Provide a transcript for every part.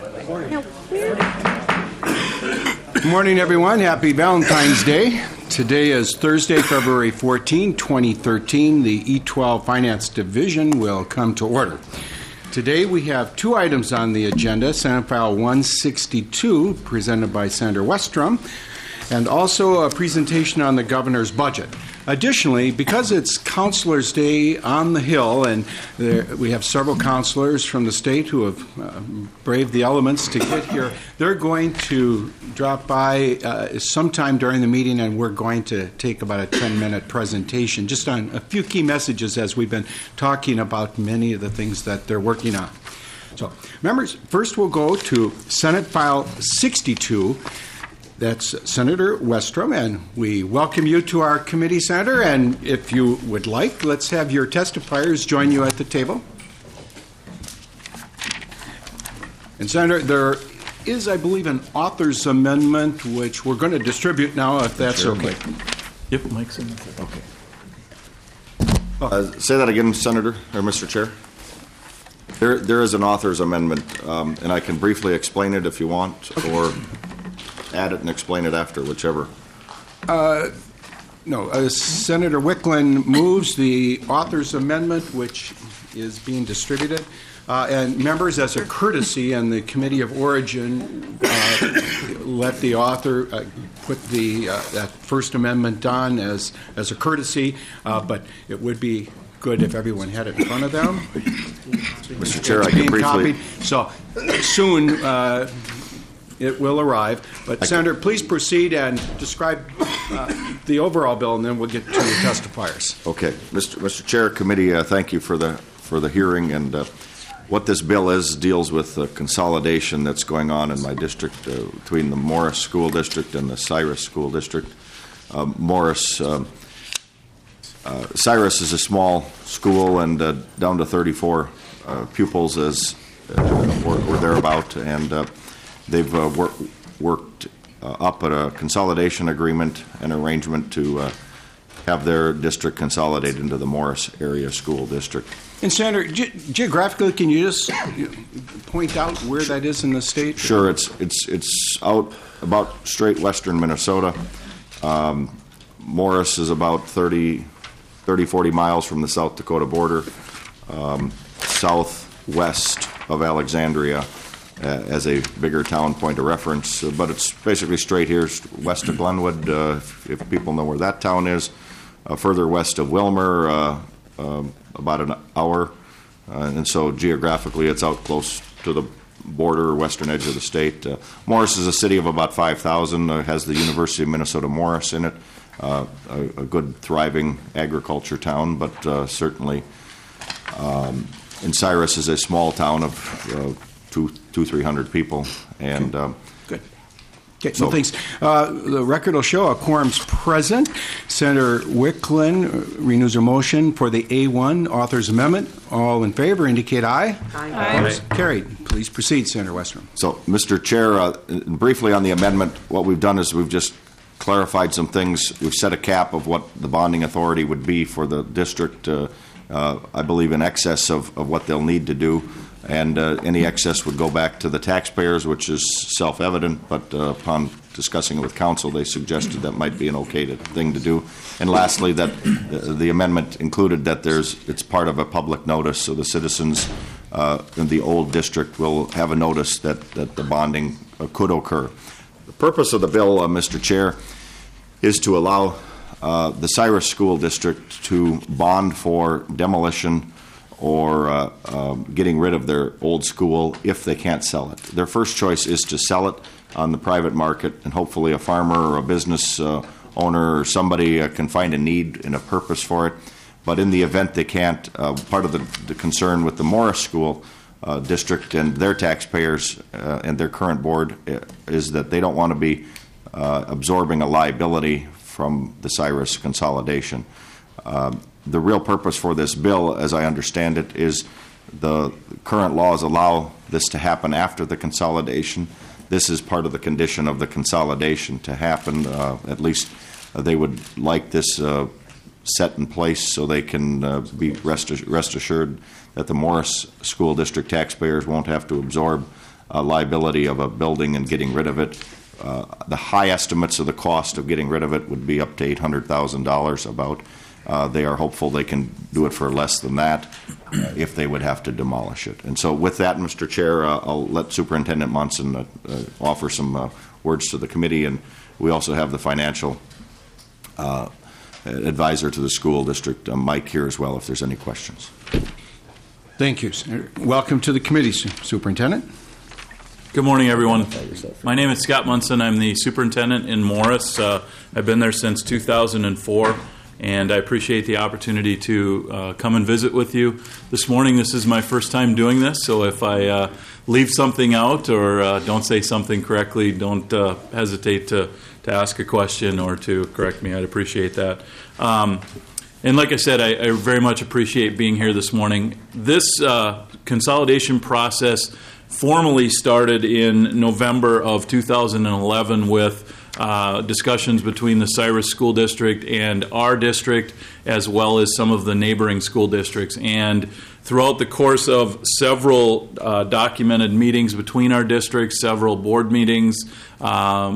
Good morning, everyone. Happy Valentine's Day. Today is Thursday, February 14, 2013. The E12 Finance Division will come to order. Today we have two items on the agenda, Senate File 162, presented by Senator Westrom, and also a presentation on the governor's budget. Additionally, because it's Councilors' Day on the Hill, and we have several councilors from the state who have braved the elements to get here, they're going to drop by sometime during the meeting, and we're going to take about a 10-minute presentation just on a few key messages as we've been talking about many of the things that they're working on. So, members, first we'll go to Senate File 62. That's Senator Westrom, and we welcome you to our committee, Senator. And if you would like, let's have your testifiers join you at the table. And Senator, there is, I believe, an author's amendment which we're going to distribute now, if that's sure, okay. Yep, Mike's in. Okay. Say that again, Senator or Mr. Chair. There is an author's amendment, and I can briefly explain it if you want, or add it and explain it after, whichever. No, Senator Wiklund moves the author's amendment, which is being distributed. And members, as a courtesy, and the Committee of Origin let the author put that first amendment on as a courtesy, but it would be good if everyone had it in front of them. Mr. Chair, I can briefly. Copied. So soon it will arrive. But Senator, please proceed and describe the overall bill, and then we'll get to the testifiers. Okay, Mr. Chair, committee, thank you for the hearing. And what this bill is deals with the consolidation that's going on in my district between the Morris School District and the Cyrus School District. Cyrus is a small school and down to 34 pupils or thereabout, and they've worked up at a consolidation agreement and arrangement to have their district consolidated into the Morris Area School District. And Senator, geographically, can you just point out where that is in the state? Sure, it's out about straight western Minnesota. Morris is about 40 miles from the South Dakota border, southwest of Alexandria as a bigger town point of reference. But it's basically straight here west of Glenwood, if people know where that town is. Further west of Wilmer, about an hour. And so geographically it's out close to the border, western edge of the state. Morris is a city of about 5,000, has the University of Minnesota Morris in it. A good, thriving agriculture town, but certainly and Cyrus is a small town of 300 people. And good. Okay, so thanks. The record will show a quorum's present. Senator Wiklund renews her motion for the A1 author's amendment. All in favor indicate aye. Aye. Opposed? Carried. Please proceed, Senator Westrom. So, Mr. Chair, briefly on the amendment, what we've done is we've just clarified some things. We've set a cap of what the bonding authority would be for the district, I believe in excess of what they'll need to do, and any excess would go back to the taxpayers, which is self-evident, but upon discussing it with council, they suggested that might be an okay thing to do. And lastly, that the amendment included that it's part of a public notice, so the citizens in the old district will have a notice that the bonding could occur. The purpose of the bill, Mr. Chair, is to allow the Cyrus School District to bond for demolition or getting rid of their old school if they can't sell it. Their first choice is to sell it on the private market, and hopefully a farmer or a business owner or somebody can find a need and a purpose for it. But in the event they can't, part of the concern with the Morris School District and their taxpayers and their current board is that they don't want to be absorbing a liability from the Cyrus consolidation. The real purpose for this bill, as I understand it, is the current laws allow this to happen after the consolidation. This is part of the condition of the consolidation to happen. At least they would like this set in place so they can be rest assured that the Morris School District taxpayers won't have to absorb liability of a building and getting rid of it. The high estimates of the cost of getting rid of it would be up to $800,000 about. They are hopeful they can do it for less than that if they would have to demolish it. And so with that, Mr. Chair, I'll let Superintendent Monson offer some words to the committee, and we also have the financial advisor to the school district, Mike, here as well, if there's any questions. Thank you, Senator. Welcome to the committee, Superintendent. Good morning, everyone. My name is Scott Munson. I'm the superintendent in Morris. I've been there since 2004, and I appreciate the opportunity to come and visit with you. This morning, this is my first time doing this, so if I leave something out or don't say something correctly, don't hesitate to ask a question or to correct me. I'd appreciate that. And like I said, I very much appreciate being here this morning. This consolidation process formally started in November of 2011 with discussions between the Cyrus School District and our district, as well as some of the neighboring school districts. And throughout the course of several documented meetings between our districts, several board meetings, a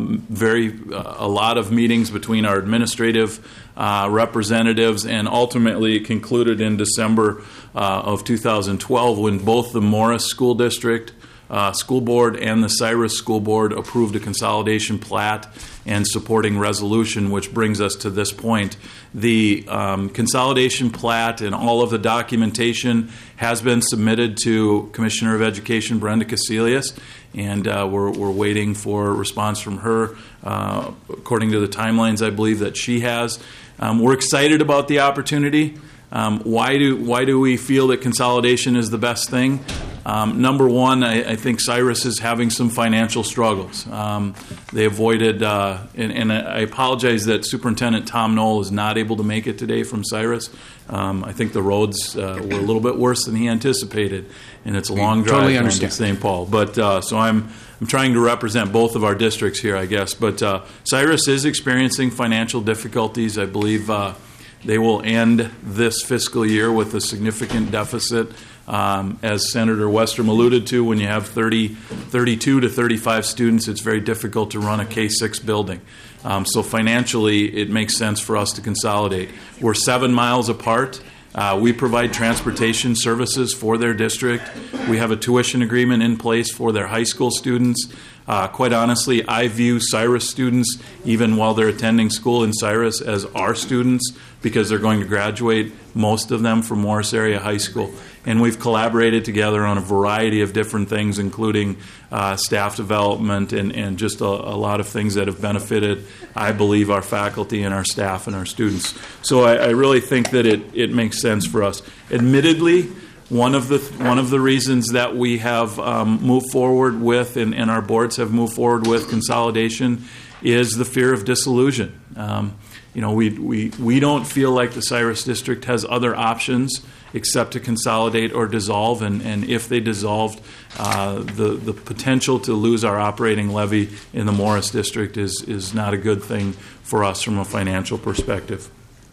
lot of meetings between our administrative representatives, and ultimately it concluded in December of 2012 when both the Morris School District School Board and the Cyrus School Board approved a consolidation plat and supporting resolution, which brings us to this point. The consolidation plat and all of the documentation has been submitted to Commissioner of Education Brenda Casilius, and we're waiting for a response from her according to the timelines I believe that she has. We're excited about the opportunity. Why do we feel that consolidation is the best thing? Number one, I think Cyrus is having some financial struggles. They avoided, and I apologize that Superintendent Tom Knoll is not able to make it today from Cyrus. I think the roads were a little bit worse than he anticipated, and it's a long drive totally to St. Paul. But so I'm trying to represent both of our districts here, I guess. But Cyrus is experiencing financial difficulties. I believe they will end this fiscal year with a significant deficit. As Senator Westrom alluded to, when you have 32 to 35 students, it's very difficult to run a K-6 building. So financially, it makes sense for us to consolidate. We're 7 miles apart. We provide transportation services for their district. We have a tuition agreement in place for their high school students. Quite honestly, I view Cyrus students, even while they're attending school in Cyrus, as our students because they're going to graduate, most of them, from Morris Area High School. And we've collaborated together on a variety of different things, including staff development and just a lot of things that have benefited, I believe, our faculty and our staff and our students. So I really think that it makes sense for us. Admittedly, one of the reasons that we have moved forward with and our boards have moved forward with consolidation is the fear of disillusion. We don't feel like the Cyrus District has other options except to consolidate or dissolve, and if they dissolved, the potential to lose our operating levy in the Morris District is not a good thing for us from a financial perspective.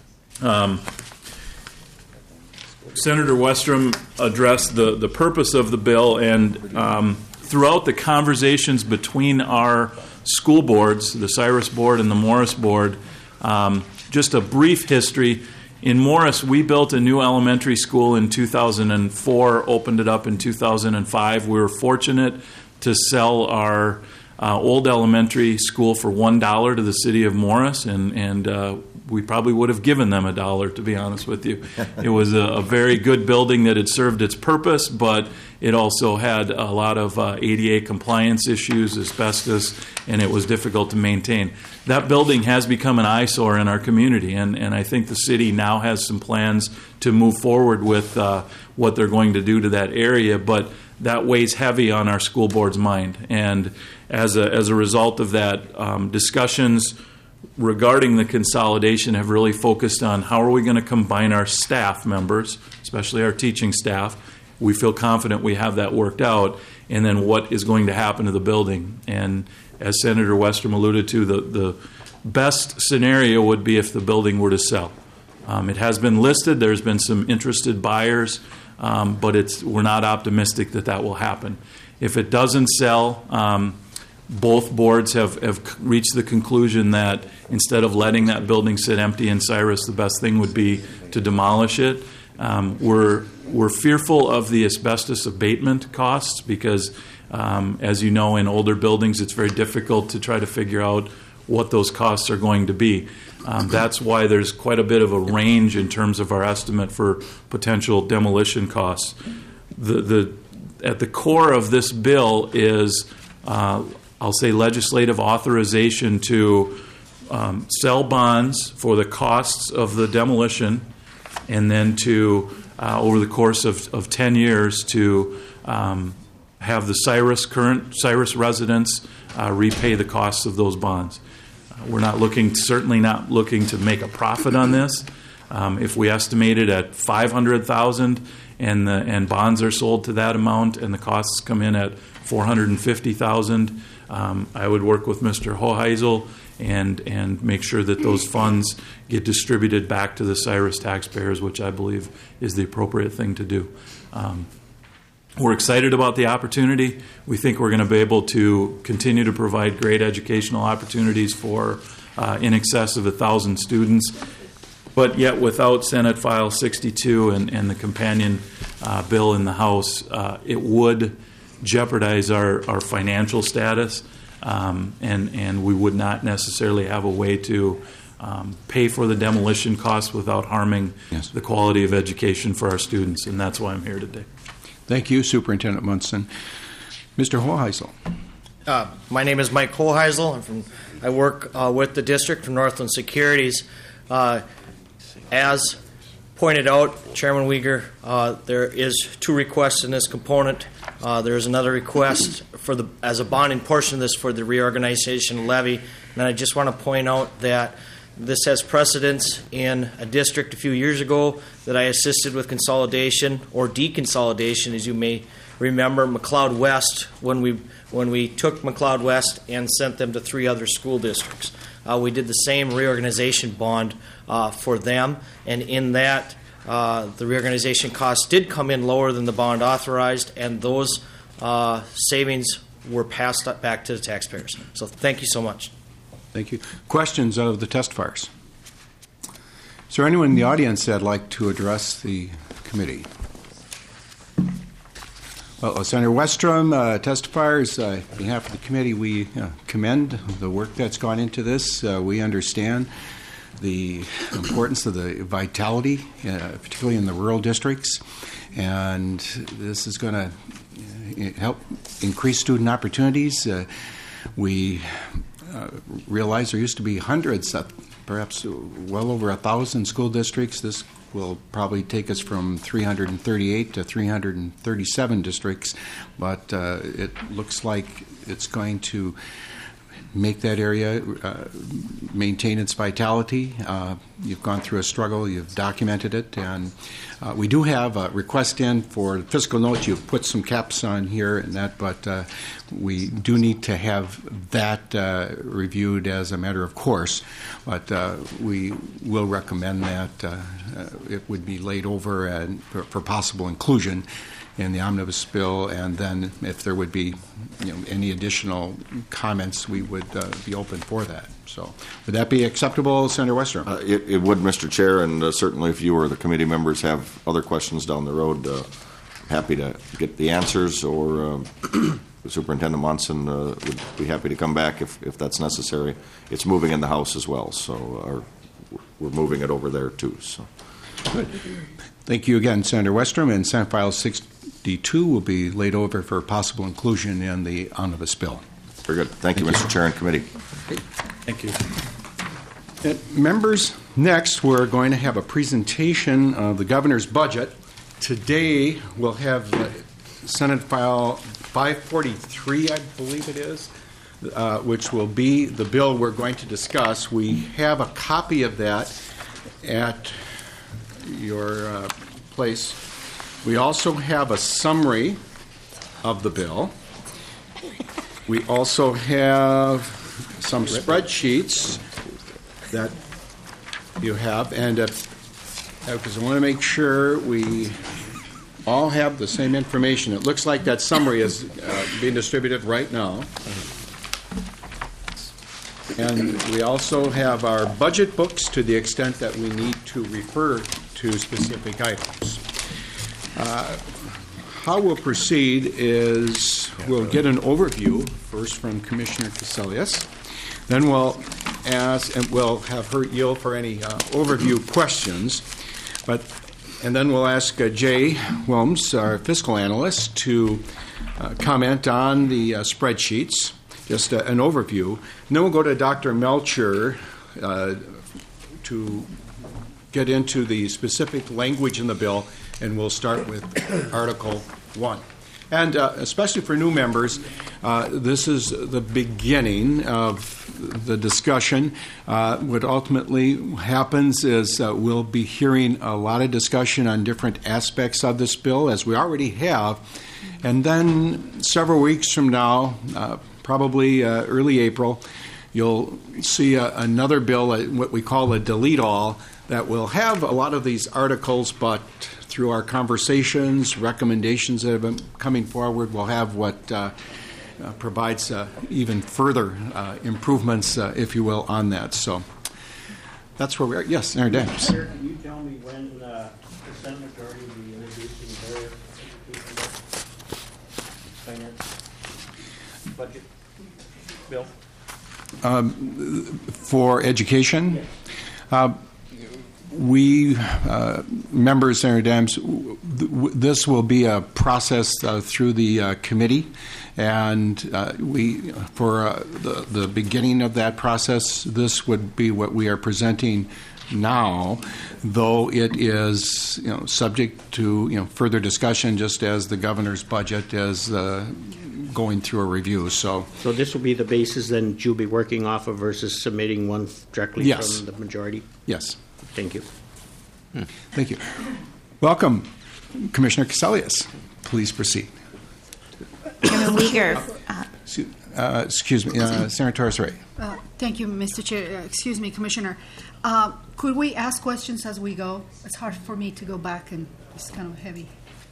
Senator Westrom addressed the purpose of the bill, and throughout the conversations between our school boards, the Cyrus Board and the Morris Board, just a brief history. In Morris, we built a new elementary school in 2004, opened it up in 2005. We were fortunate to sell our old elementary school for $1 to the city of Morris, and we probably would have given them $1, to be honest with you. It was a very good building that had served its purpose, but it also had a lot of ADA compliance issues, asbestos, and it was difficult to maintain. That building has become an eyesore in our community, and I think the city now has some plans to move forward with what they're going to do to that area, but that weighs heavy on our school board's mind. And as a result of that, discussions regarding the consolidation have really focused on how are we going to combine our staff members, especially our teaching staff. We feel confident we have that worked out, and then what is going to happen to the building. And as Senator Westrom alluded to, the best scenario would be if the building were to sell. It has been listed. There's been some interested buyers, but we're not optimistic that will happen. If it doesn't sell, both boards have reached the conclusion that instead of letting that building sit empty in Cyrus, the best thing would be to demolish it. We're fearful of the asbestos abatement costs because, as you know, in older buildings, it's very difficult to try to figure out what those costs are going to be. That's why there's quite a bit of a range in terms of our estimate for potential demolition costs. At the core of this bill is, I'll say, legislative authorization to sell bonds for the costs of the demolition, and then to, over the course of 10 years, to have the current Cyrus residents repay the costs of those bonds. We're certainly not looking to make a profit on this. If we estimate it at $500,000 and bonds are sold to that amount and the costs come in at $450,000, I would work with Mr. Hoheisel and make sure that those funds get distributed back to the Cyrus taxpayers, which I believe is the appropriate thing to do. We're excited about the opportunity. We think we're going to be able to continue to provide great educational opportunities for in excess of 1,000 students, but yet without Senate File 62 and the companion bill in the House, it would jeopardize our financial status, and we would not necessarily have a way to pay for the demolition costs without harming the quality of education for our students, and that's why I'm here today. Thank you, Superintendent Munson. Mr. Hoheisel. My name is Mike Hoheisel. I work with the district from Northland Securities. As pointed out, Chairman Uyghur, there is 2 requests in this component. There is another request as a bonding portion of this for the reorganization levy. And I just want to point out that this has precedence in a district a few years ago that I assisted with consolidation or deconsolidation, as you may remember, McLeod West, when we took McLeod West and sent them to 3 other school districts. We did the same reorganization bond for them, and in that, the reorganization costs did come in lower than the bond authorized, and those savings were passed back to the taxpayers. So thank you so much. Thank you. Questions of the testifiers? Is there anyone in the audience that'd like to address the committee? Well, Senator Westrom, testifiers, on behalf of the committee, we commend the work that's gone into this. We understand the importance of the vitality, particularly in the rural districts, and this is going to help increase student opportunities. We realize there used to be hundreds, perhaps well over 1,000 school districts. This will probably take us from 338 to 337 districts, but it looks like it's going to make that area maintain its vitality. You've gone through a struggle, you've documented it, and we do have a request in for fiscal notes. You've put some caps on here and that, but we do need to have that reviewed as a matter of course. But we will recommend that it would be laid over and for possible inclusion in the omnibus bill, and then if there would be any additional comments, we would be open for that. So would that be acceptable, Senator Westrom? It would, Mr. Chair, and certainly if you or the committee members have other questions down the road, happy to get the answers, or Superintendent Monson would be happy to come back if that's necessary. It's moving in the House as well, so we're moving it over there too. So. Good. Thank you again, Senator Westrom, and Senate File 62 will be laid over for possible inclusion in the omnibus bill. Very good. Thank you, Mr. Chair and committee. Thank you. Members, next we're going to have a presentation of the governor's budget. Today we'll have Senate File 543, I believe it is, which will be the bill we're going to discuss. We have a copy of that at your place. We also have a summary of the bill. We also have some spreadsheets that you have, and because I want to make sure we all have the same information. It looks like that summary is being distributed right now. And we also have our budget books to the extent that we need to refer to specific items. How we'll proceed is we'll get an overview first from Commissioner Cassellius. Then we'll ask, and we'll have her yield for any overview questions. And then we'll ask Jay Wilms, our fiscal analyst, to comment on the spreadsheets, just an overview. And then we'll go to Dr. Melcher to get into the specific language in the bill, and we'll start with Article 1. And especially for new members, this is the beginning of the discussion. What ultimately happens is we'll be hearing a lot of discussion on different aspects of this bill, as we already have. And then several weeks from now, probably early April, you'll see another bill, what we call a delete all, that will have a lot of these articles, but through our conversations, recommendations that have been coming forward, we'll have what provides even further improvements, if you will, on that. So that's where we are. Yes, Senator Daniels. Can you tell me when the Senate majority will be introducing their finance budget bill? For education? Yes. We, members, Senator Dams, this will be a process through the committee, and we, for the beginning of that process, this would be what we are presenting now, though it is subject to further discussion, just as the governor's budget is going through a review. So this will be the basis then you'll be working off of versus submitting one directly from the majority? Yes. Thank you. Thank you. Welcome, Commissioner Cassellius. Please proceed. Chairman Uyghur. Excuse me, Senator Torres-Ray. Thank you, Mr. Chair. Excuse me, Commissioner. Could we ask questions as we go? It's hard for me to go back, and it's kind of heavy.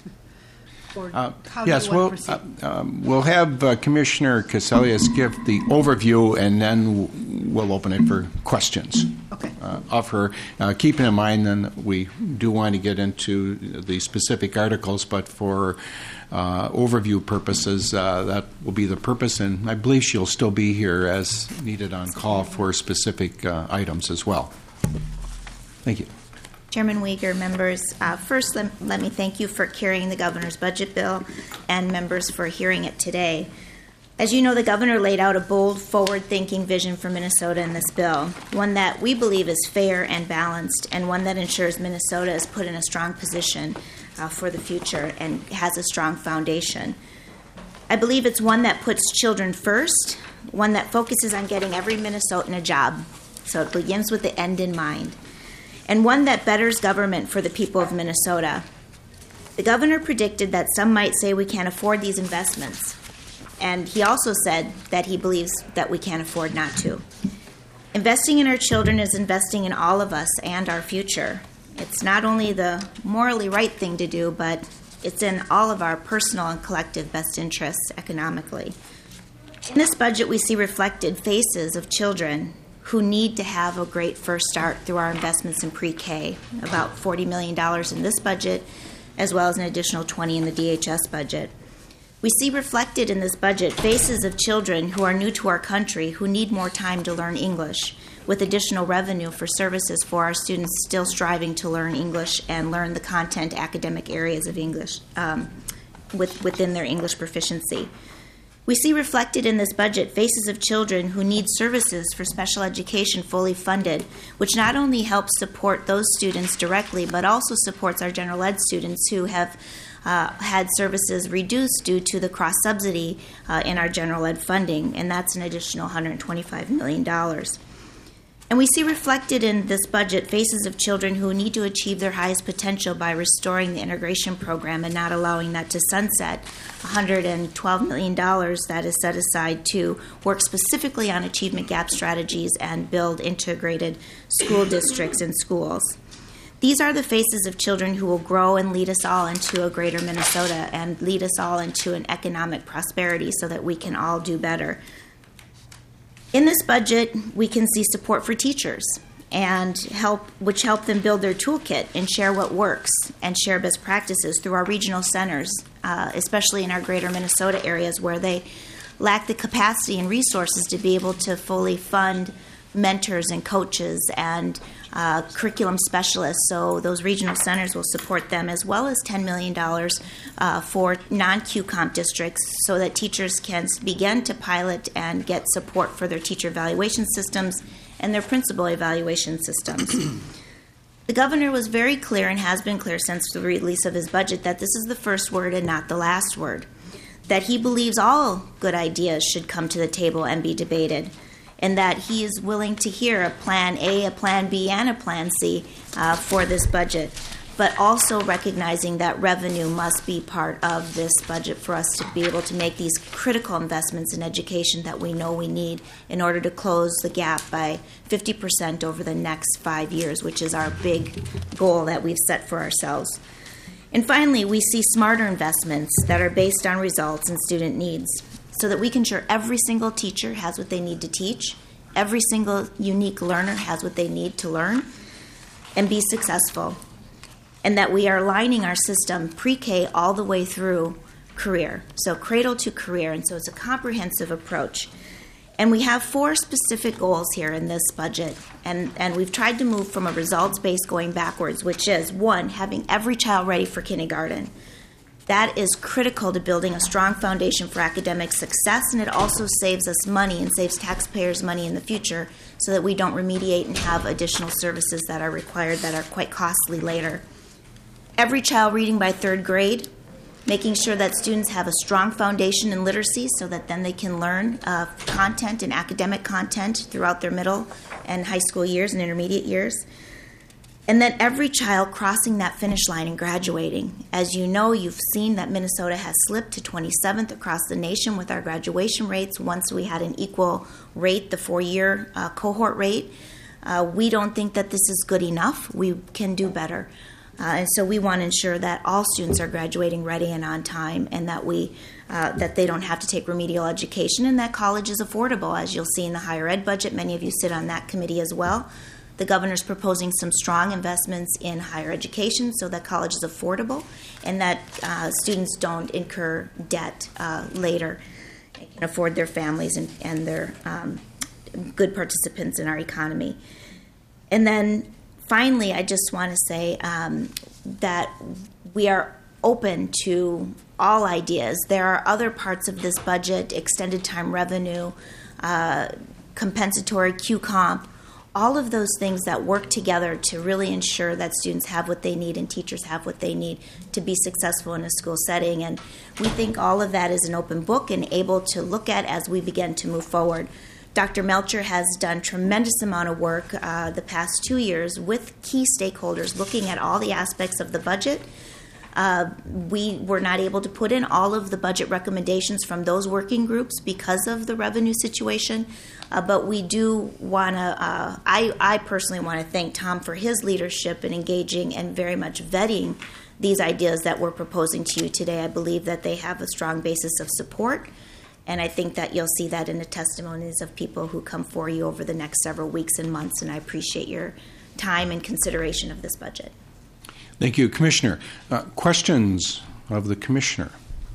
Yes, we'll have Commissioner Cassellius give the overview, and then we'll open it for questions. Okay. Of her, keeping in mind then that we do want to get into the specific articles, but for overview purposes, that will be the purpose, and I believe she'll still be here as needed on call for specific items as well. Thank you. Chairman Uyghur, members, first let me thank you for carrying the governor's budget bill and members for hearing it today. As you know, the governor laid out a bold, forward-thinking vision for Minnesota in this bill, one that we believe is fair and balanced, and one that ensures Minnesota is put in a strong position for the future and has a strong foundation. I believe it's one that puts children first, one that focuses on getting every Minnesotan a job, so it begins with the end in mind, and one that betters government for the people of Minnesota. The governor predicted that some might say we can't afford these investments, and he also said that he believes that we can't afford not to. Investing in our children is investing in all of us and our future. It's not only the morally right thing to do, but it's in all of our personal and collective best interests economically. In this budget, we see reflected faces of children who need to have a great first start through our investments in pre-K, about $40 million in this budget, as well as an additional $20 in the DHS budget. We see reflected in this budget faces of children who are new to our country who need more time to learn English, with additional revenue for services for our students still striving to learn English and learn the content academic areas of English within their English proficiency. We see reflected in this budget faces of children who need services for special education fully funded, which not only helps support those students directly, but also supports our general ed students who have had services reduced due to the cross-subsidy in our general ed funding, and that's an additional $125 million. And we see reflected in this budget faces of children who need to achieve their highest potential by restoring the integration program and not allowing that to sunset. $112 million that is set aside to work specifically on achievement gap strategies and build integrated school districts and schools. These are the faces of children who will grow and lead us all into a greater Minnesota and lead us all into an economic prosperity so that we can all do better. In this budget, we can see support for teachers and which help them build their toolkit and share what works and share best practices through our regional centers, especially in our greater Minnesota areas where they lack the capacity and resources to be able to fully fund mentors and coaches and curriculum specialists. So those regional centers will support them, as well as $10 million for non-QComp districts so that teachers can begin to pilot and get support for their teacher evaluation systems and their principal evaluation systems. The governor was very clear and has been clear since the release of his budget that this is the first word and not the last word, that he believes all good ideas should come to the table and be debated, and that he is willing to hear a plan A, a plan B, and a plan C for this budget, but also recognizing that revenue must be part of this budget for us to be able to make these critical investments in education that we know we need in order to close the gap by 50% over the next 5 years, which is our big goal that we've set for ourselves. And finally, we see smarter investments that are based on results and student needs, so that we can ensure every single teacher has what they need to teach, every single unique learner has what they need to learn and be successful, and that we are aligning our system pre-K all the way through career, so cradle to career, and so it's a comprehensive approach. And we have 4 specific goals here in this budget, and we've tried to move from a results-based going backwards, which is, 1, having every child ready for kindergarten. That is critical to building a strong foundation for academic success, and it also saves us money and saves taxpayers money in the future so that we don't remediate and have additional services that are required that are quite costly later. Every child reading by 3rd grade, making sure that students have a strong foundation in literacy so that then they can learn content and academic content throughout their middle and high school years and intermediate years. And then every child crossing that finish line and graduating. As you know, you've seen that Minnesota has slipped to 27th across the nation with our graduation rates. Once we had an equal rate, the 4-year cohort rate. We don't think that this is good enough. We can do better. And so we want to ensure that all students are graduating ready and on time, and that that they don't have to take remedial education, and that college is affordable. As you'll see in the higher ed budget, many of you sit on that committee as well. The governor's proposing some strong investments in higher education so that college is affordable and that students don't incur debt later and can afford their families and their good participants in our economy. And then finally, I just want to say that we are open to all ideas. There are other parts of this budget, extended time revenue, compensatory QComp, all of those things that work together to really ensure that students have what they need and teachers have what they need to be successful in a school setting. And we think all of that is an open book and able to look at as we begin to move forward. Dr. Melcher has done tremendous amount of work the past 2 years with key stakeholders looking at all the aspects of the budget. We were not able to put in all of the budget recommendations from those working groups because of the revenue situation, but we do want to, I personally want to thank Tom for his leadership in engaging and very much vetting these ideas that we're proposing to you today. I believe that they have a strong basis of support, and I think that you'll see that in the testimonies of people who come for you over the next several weeks and months, and I appreciate your time and consideration of this budget. Thank you, Commissioner. Questions of the Commissioner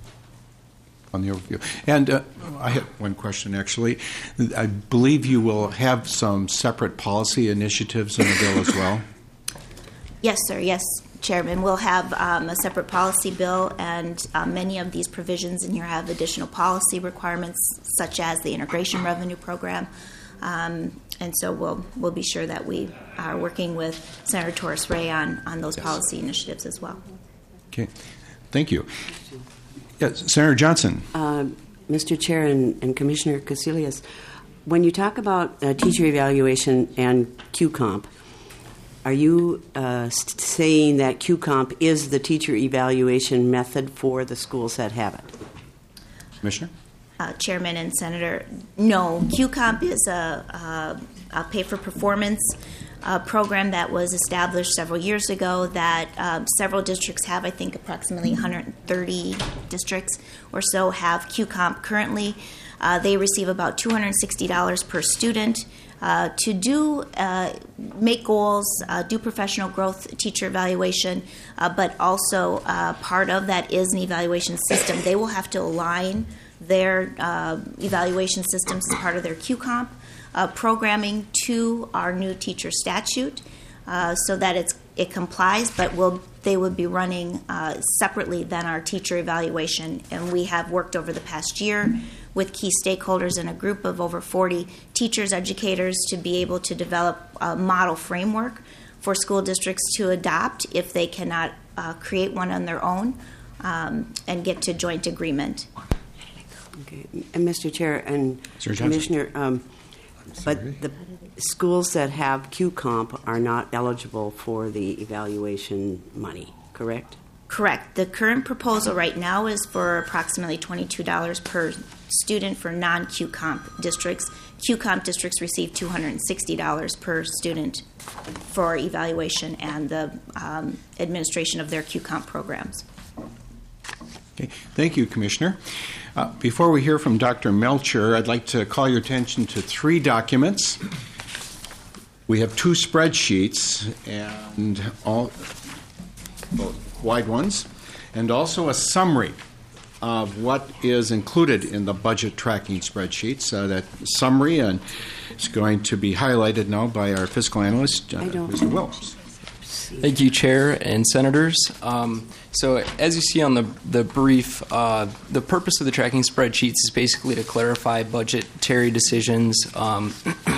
on the overview? And I have one question, actually. I believe you will have some separate policy initiatives in the bill as well? Yes, sir. Yes, Chairman. We'll have a separate policy bill, and many of these provisions in here have additional policy requirements, such as the integration revenue program. And so we'll be sure that we are working with Senator Torres Ray on those policy initiatives as well. Okay. Thank you. Yes, Senator Johnson. Mr. Chair and Commissioner Casilius, when you talk about teacher evaluation and QComp, are you saying that QComp is the teacher evaluation method for the schools that have it? Commissioner? Chairman and Senator, no, QComp is a pay-for-performance program that was established several years ago that several districts have. I think approximately 130 districts or so have QComp currently. They receive about $260 per student to make goals, do professional growth, teacher evaluation, but also part of that is an evaluation system. They will have to align their evaluation systems as part of their QComp programming to our new teacher statute so that it complies, but they would be running separately than our teacher evaluation. And we have worked over the past year with key stakeholders and a group of over 40 teachers, educators, to be able to develop a model framework for school districts to adopt if they cannot create one on their own and get to joint agreement. Okay. And Mr. Chair and Sir Commissioner, but the schools that have QComp are not eligible for the evaluation money, correct? Correct. The current proposal right now is for approximately $22 per student for non-QComp districts. QComp districts receive $260 per student for evaluation and the administration of their QComp programs. Okay. Thank you, Commissioner. Before we hear from Dr. Melcher, I'd like to call your attention to 3 documents. We have 2 spreadsheets and all wide ones, and also a summary of what is included in the budget tracking spreadsheets. That summary is going to be highlighted now by our fiscal analyst, Mr. Williams. Thank you, Chair and Senators. So as you see on the brief, the purpose of the tracking spreadsheets is basically to clarify budgetary decisions and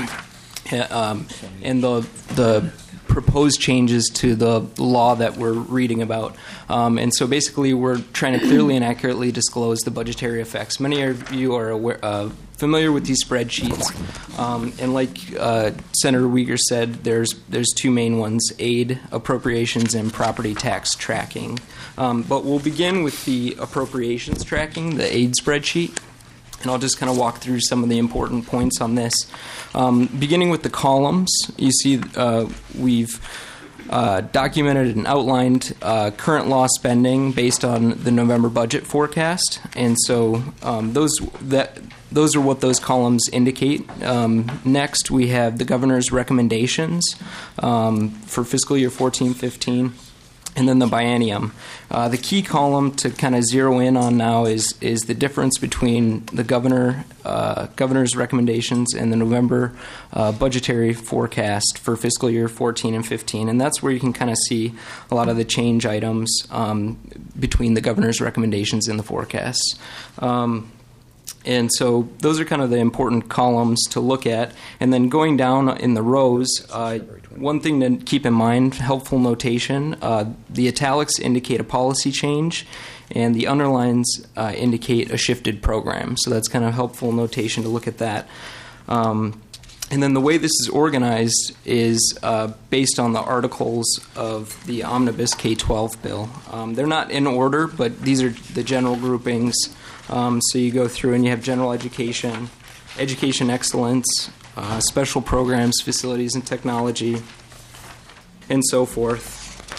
the proposed changes to the law that we're reading about. And so basically we're trying to clearly and accurately disclose the budgetary effects. Many of you are familiar with these spreadsheets. And like Senator Uyghur said, there's 2 main ones, aid, appropriations, and property tax tracking. But we'll begin with the appropriations tracking, the aid spreadsheet. And I'll just kind of walk through some of the important points on this. Beginning with the columns, you see we've documented and outlined current law spending based on the November budget forecast. And so those are what those columns indicate. Next, we have the governor's recommendations for fiscal year 14-15. And then the biennium. The key column to kind of zero in on now is the difference between the governor's recommendations and the November budgetary forecast for fiscal year 14 and 15. And that's where you can kind of see a lot of the change items between the governor's recommendations and the forecasts. And so those are kind of the important columns to look at. And then going down in the rows, one thing to keep in mind, helpful notation, the italics indicate a policy change, and the underlines indicate a shifted program. So that's kind of helpful notation to look at that. And then the way this is organized is based on the articles of the Omnibus K-12 bill. They're not in order, but these are the general groupings. So you go through and you have general education, education excellence, special programs, facilities and technology, and so forth.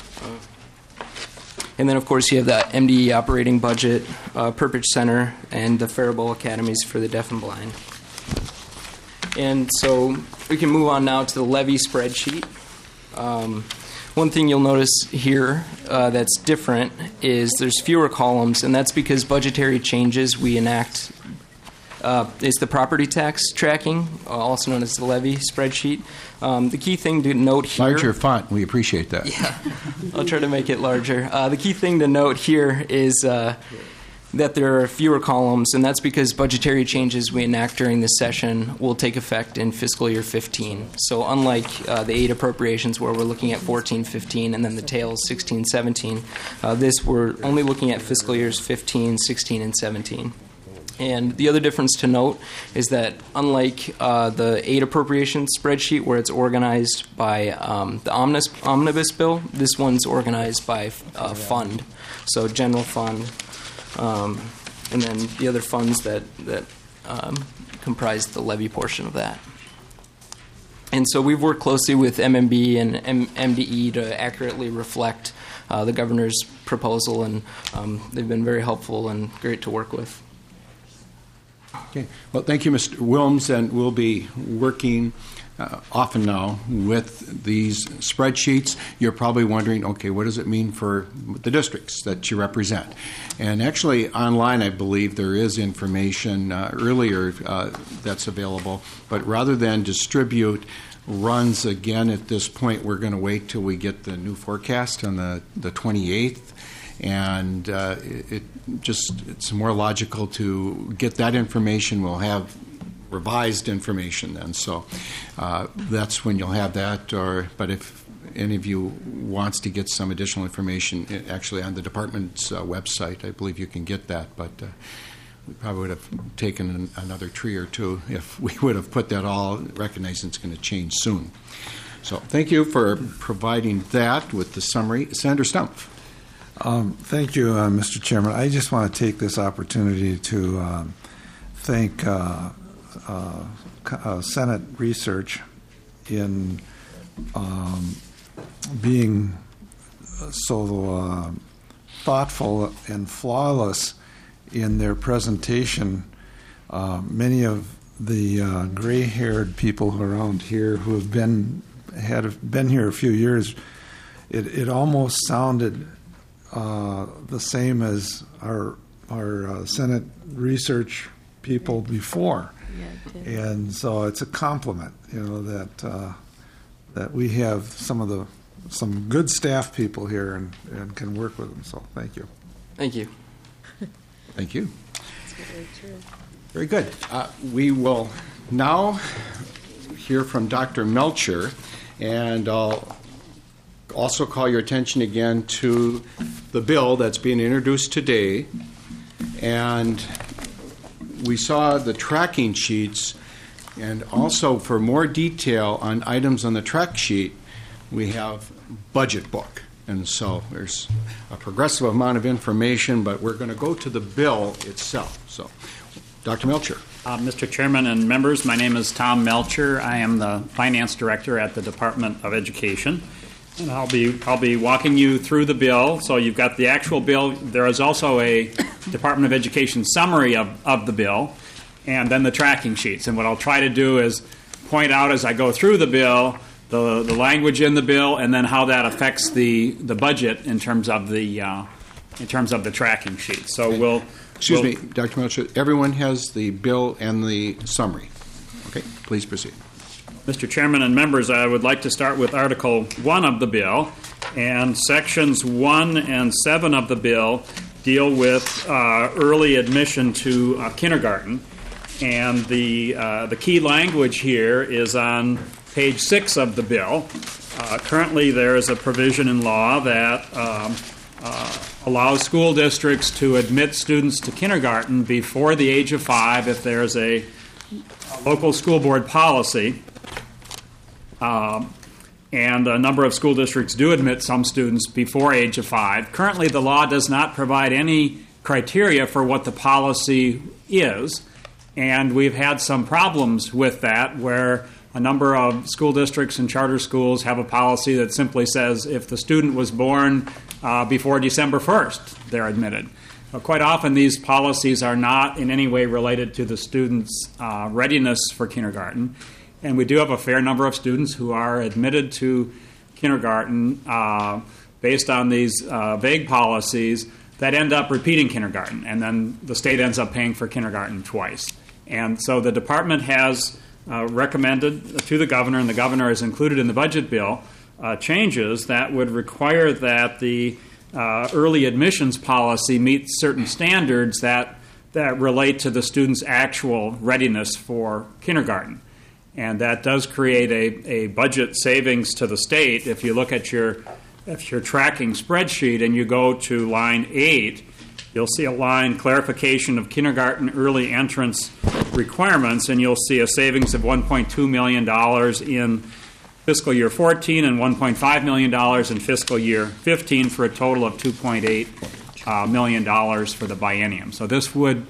And then, of course, you have the MDE operating budget, Perpich Center, and the Faribault Academies for the deaf and blind. And so we can move on now to the levy spreadsheet. One thing you'll notice here that's different is there's fewer columns, and that's because budgetary changes we enact is the property tax tracking, also known as the levy spreadsheet. The key thing to note here... Larger font, we appreciate that. Yeah, I'll try to make it larger. The key thing to note here is that there are fewer columns, and that's because budgetary changes we enact during this session will take effect in fiscal year 15. So unlike the aid appropriations where we're looking at 14-15 and then the tails 16-17, this we're only looking at fiscal years 15, 16, and 17. And the other difference to note is that unlike the aid appropriation spreadsheet where it's organized by the omnibus bill, this one's organized by fund, so general fund. and then the other funds that comprise the levy portion of that. And so we've worked closely with MMB and MDE to accurately reflect the governor's proposal, and they've been very helpful and great to work with. Okay. Well, thank you, Mr. Wilms, and we'll be working often now with these spreadsheets. You're probably wondering, okay, what does it mean for the districts that you represent? And actually, online, I believe there is information earlier that's available, but rather than distribute runs again at this point, we're going to wait till we get the new forecast on the 28th. And it's more logical to get that information. We'll have revised information then, so that's when you'll have that. But if any of you wants to get some additional information, actually on the department's website, I believe you can get that. But we probably would have taken another tree or two if we would have put that all, recognizing it's going to change soon. So thank you for providing that with the summary. Senator Stumpf. Thank you, Mr. Chairman. I just want to take this opportunity to thank Senate Research in being so thoughtful and flawless in their presentation. Many of the gray-haired people around here who have been here a few years, it almost sounded the same as our Senate Research people before, and so it's a compliment, that we have some good staff people here and can work with them. So thank you. Thank you. Thank you. Very good. We will now hear from Dr. Melcher, and I'll also call your attention again to the bill that's being introduced today. And we saw the tracking sheets, and also for more detail on items on the track sheet, we have budget book. And so there's a progressive amount of information, but we're going to go to the bill itself. So, Dr. Melcher. Mr. Chairman and members, my name is Tom Melcher. I am the Finance Director at the Department of Education. And I'll be walking you through the bill. So you've got the actual bill. There is also a Department of Education summary of the bill, and then the tracking sheets. And what I'll try to do is point out as I go through the bill the language in the bill, and then how that affects the budget in terms of the tracking sheet. So we'll. Excuse me, Dr. Melcher. Everyone has the bill and the summary. Okay, please proceed. Mr. Chairman and members, I would like to start with Article 1 of the bill, and Sections 1 and 7 of the bill deal with early admission to kindergarten. And the key language here is on page 6 of the bill. Currently, there is a provision in law that allows school districts to admit students to kindergarten before the age of 5 if there's a local school board policy. And a number of school districts do admit some students before age of 5. Currently, the law does not provide any criteria for what the policy is, and we've had some problems with that where a number of school districts and charter schools have a policy that simply says if the student was born before December 1st, they're admitted. Quite often, these policies are not in any way related to the student's readiness for kindergarten. And we do have a fair number of students who are admitted to kindergarten based on these vague policies that end up repeating kindergarten, and then the state ends up paying for kindergarten twice. And so the department has recommended to the governor, and the governor has included in the budget bill, changes that would require that the early admissions policy meet certain standards that relate to the student's actual readiness for kindergarten. And that does create a budget savings to the state. If you look at your tracking spreadsheet and you go to line 8, you'll see a line, clarification of kindergarten early entrance requirements, and you'll see a savings of $1.2 million in fiscal year 14 and $1.5 million in fiscal year 15 for a total of $2.8 million for the biennium. So this would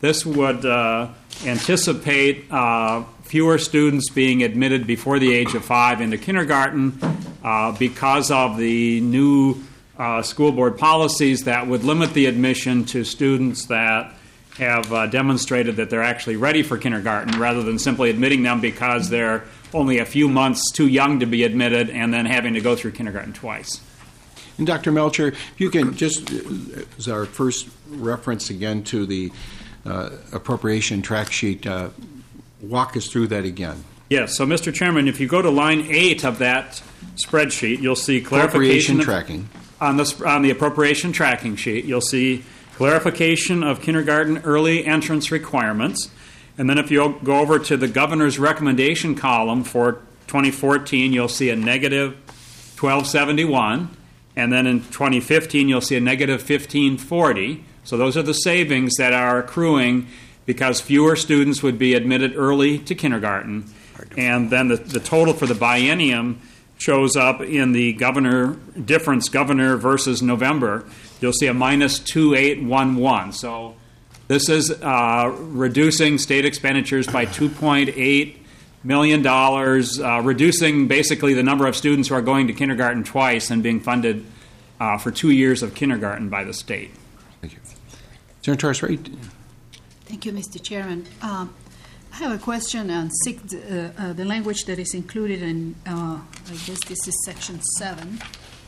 anticipate fewer students being admitted before the age of 5 into kindergarten because of the new school board policies that would limit the admission to students that have demonstrated that they're actually ready for kindergarten, rather than simply admitting them because they're only a few months too young to be admitted and then having to go through kindergarten twice. And Dr. Melcher, if you can just, as our first reference again to the appropriation track sheet, walk us through that again. Yes. So, Mr. Chairman, if you go to line 8 of that spreadsheet, you'll see clarification tracking. On the appropriation tracking sheet, you'll see clarification of kindergarten early entrance requirements. And then if you go over to the governor's recommendation column for 2014, you'll see a negative 1271. And then in 2015, you'll see a negative 1540. So those are the savings that are accruing because fewer students would be admitted early to kindergarten. And then the total for the biennium shows up in the governor versus November. You'll see a minus 2811. So this is reducing state expenditures by $2.8 million, reducing basically the number of students who are going to kindergarten twice and being funded for 2 years of kindergarten by the state. Thank you. Senator Torres-Reid. Thank you, Mr. Chairman. I have a question on the language that is included in, I guess this is section 7,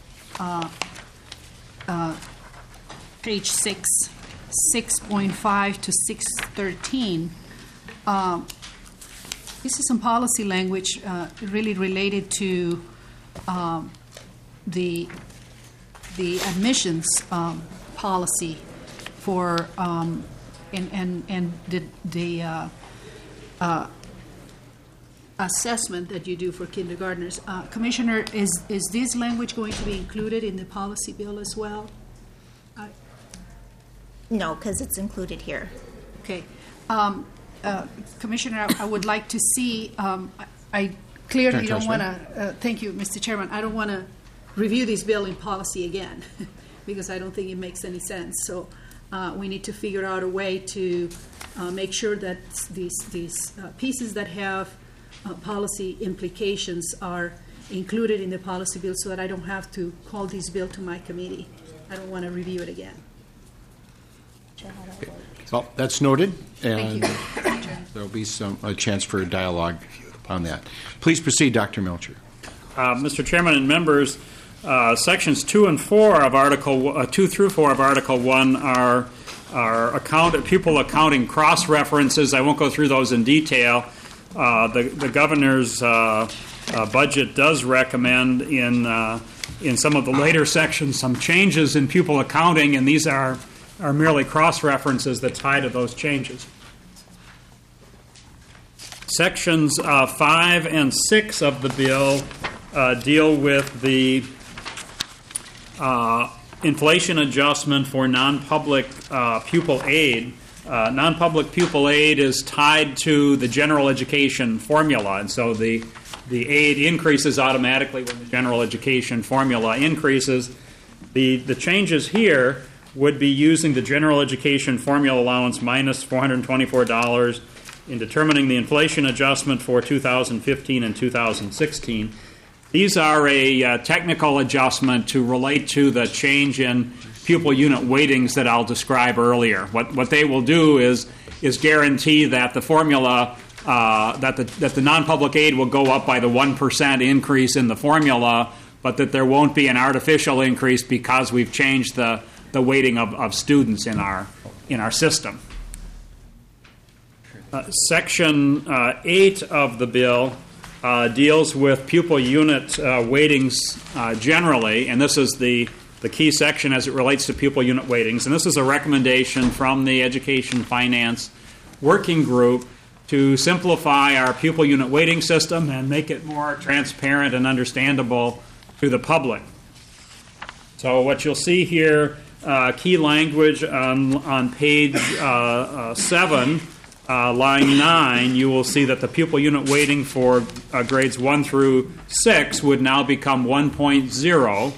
page 6, 6.5 to 613. This is some policy language really related to the admissions policy for and the assessment that you do for kindergartners. Commissioner, is this language going to be included in the policy bill as well? No, because it's included here. Okay. Commissioner, I would like to see, I clearly don't want to, thank you, Mr. Chairman, I don't want to review this bill in policy again because I don't think it makes any sense. So we need to figure out a way to make sure that these pieces that have policy implications are included in the policy bill so that I don't have to call this bill to my committee. I don't want to review it again. Well, that's noted, Thank and you. there'll be a chance for a dialogue on that. Please proceed, Dr. Melcher. Mr. Chairman and members, sections 2 and 4 of Article 2 through 4 of Article 1 are pupil accounting cross references. I won't go through those in detail. The governor's budget does recommend in some of the later sections some changes in pupil accounting, and these are merely cross-references that tie to those changes. Sections 5 and 6 of the bill deal with the inflation adjustment for non-public pupil aid. Non-public pupil aid is tied to the general education formula, and so the aid increases automatically when the general education formula increases. The changes here would be using the general education formula allowance minus $424 in determining the inflation adjustment for 2015 and 2016. These are a technical adjustment to relate to the change in pupil unit weightings that I'll describe earlier. What they will do is guarantee that the formula, that the non-public aid will go up by the 1% increase in the formula, but that there won't be an artificial increase because we've changed the weighting of students in our system. Section 8 of the bill deals with pupil unit weightings generally, and this is the key section as it relates to pupil unit weightings. And this is a recommendation from the Education Finance Working Group to simplify our pupil unit weighting system and make it more transparent and understandable to the public. So what you'll see here, key language on page 7, line 9, you will see that the pupil unit weighting for grades 1 through 6 would now become 1.0,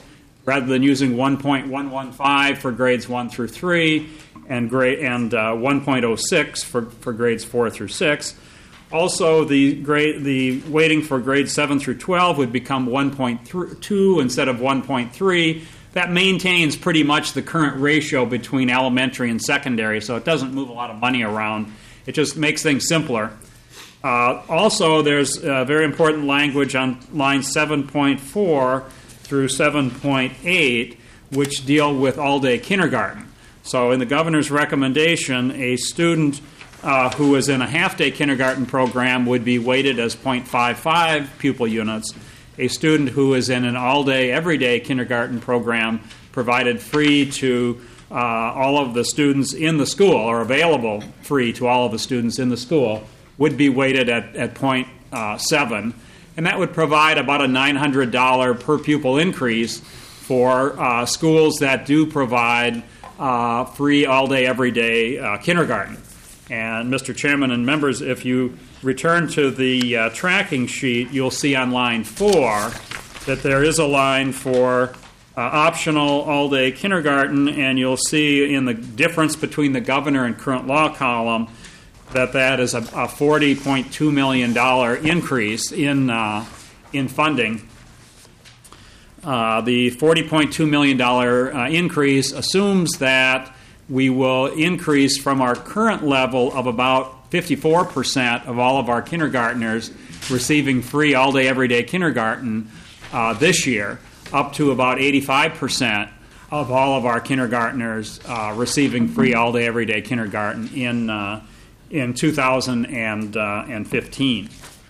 rather than using 1.115 for grades 1 through 3 and 1.06 for grades 4 through 6. Also, the weighting for grades 7 through 12 would become 1.2 instead of 1.3. That maintains pretty much the current ratio between elementary and secondary, so it doesn't move a lot of money around. It just makes things simpler. Also, there's very important language on lines 7.4 through 7.8, which deal with all-day kindergarten. So in the governor's recommendation, a student who is in a half-day kindergarten program would be weighted as 0.55 pupil units. A student who is in an all-day, everyday kindergarten program provided free to all of the students in the school, or available free to all of the students in the school, would be weighted at 0.7. And that would provide about a $900 per pupil increase for schools that do provide free all-day, everyday kindergarten. And Mr. Chairman and members, if you return to the tracking sheet, you'll see on line 4 that there is a line for optional all-day kindergarten, and you'll see in the difference between the governor and current law column that is a $40.2 million increase in funding. The $40.2 million increase assumes that we will increase from our current level of about 54% of all of our kindergartners receiving free all-day, everyday kindergarten this year, up to about 85% of all of our kindergartners receiving free all-day, everyday kindergarten in 2015.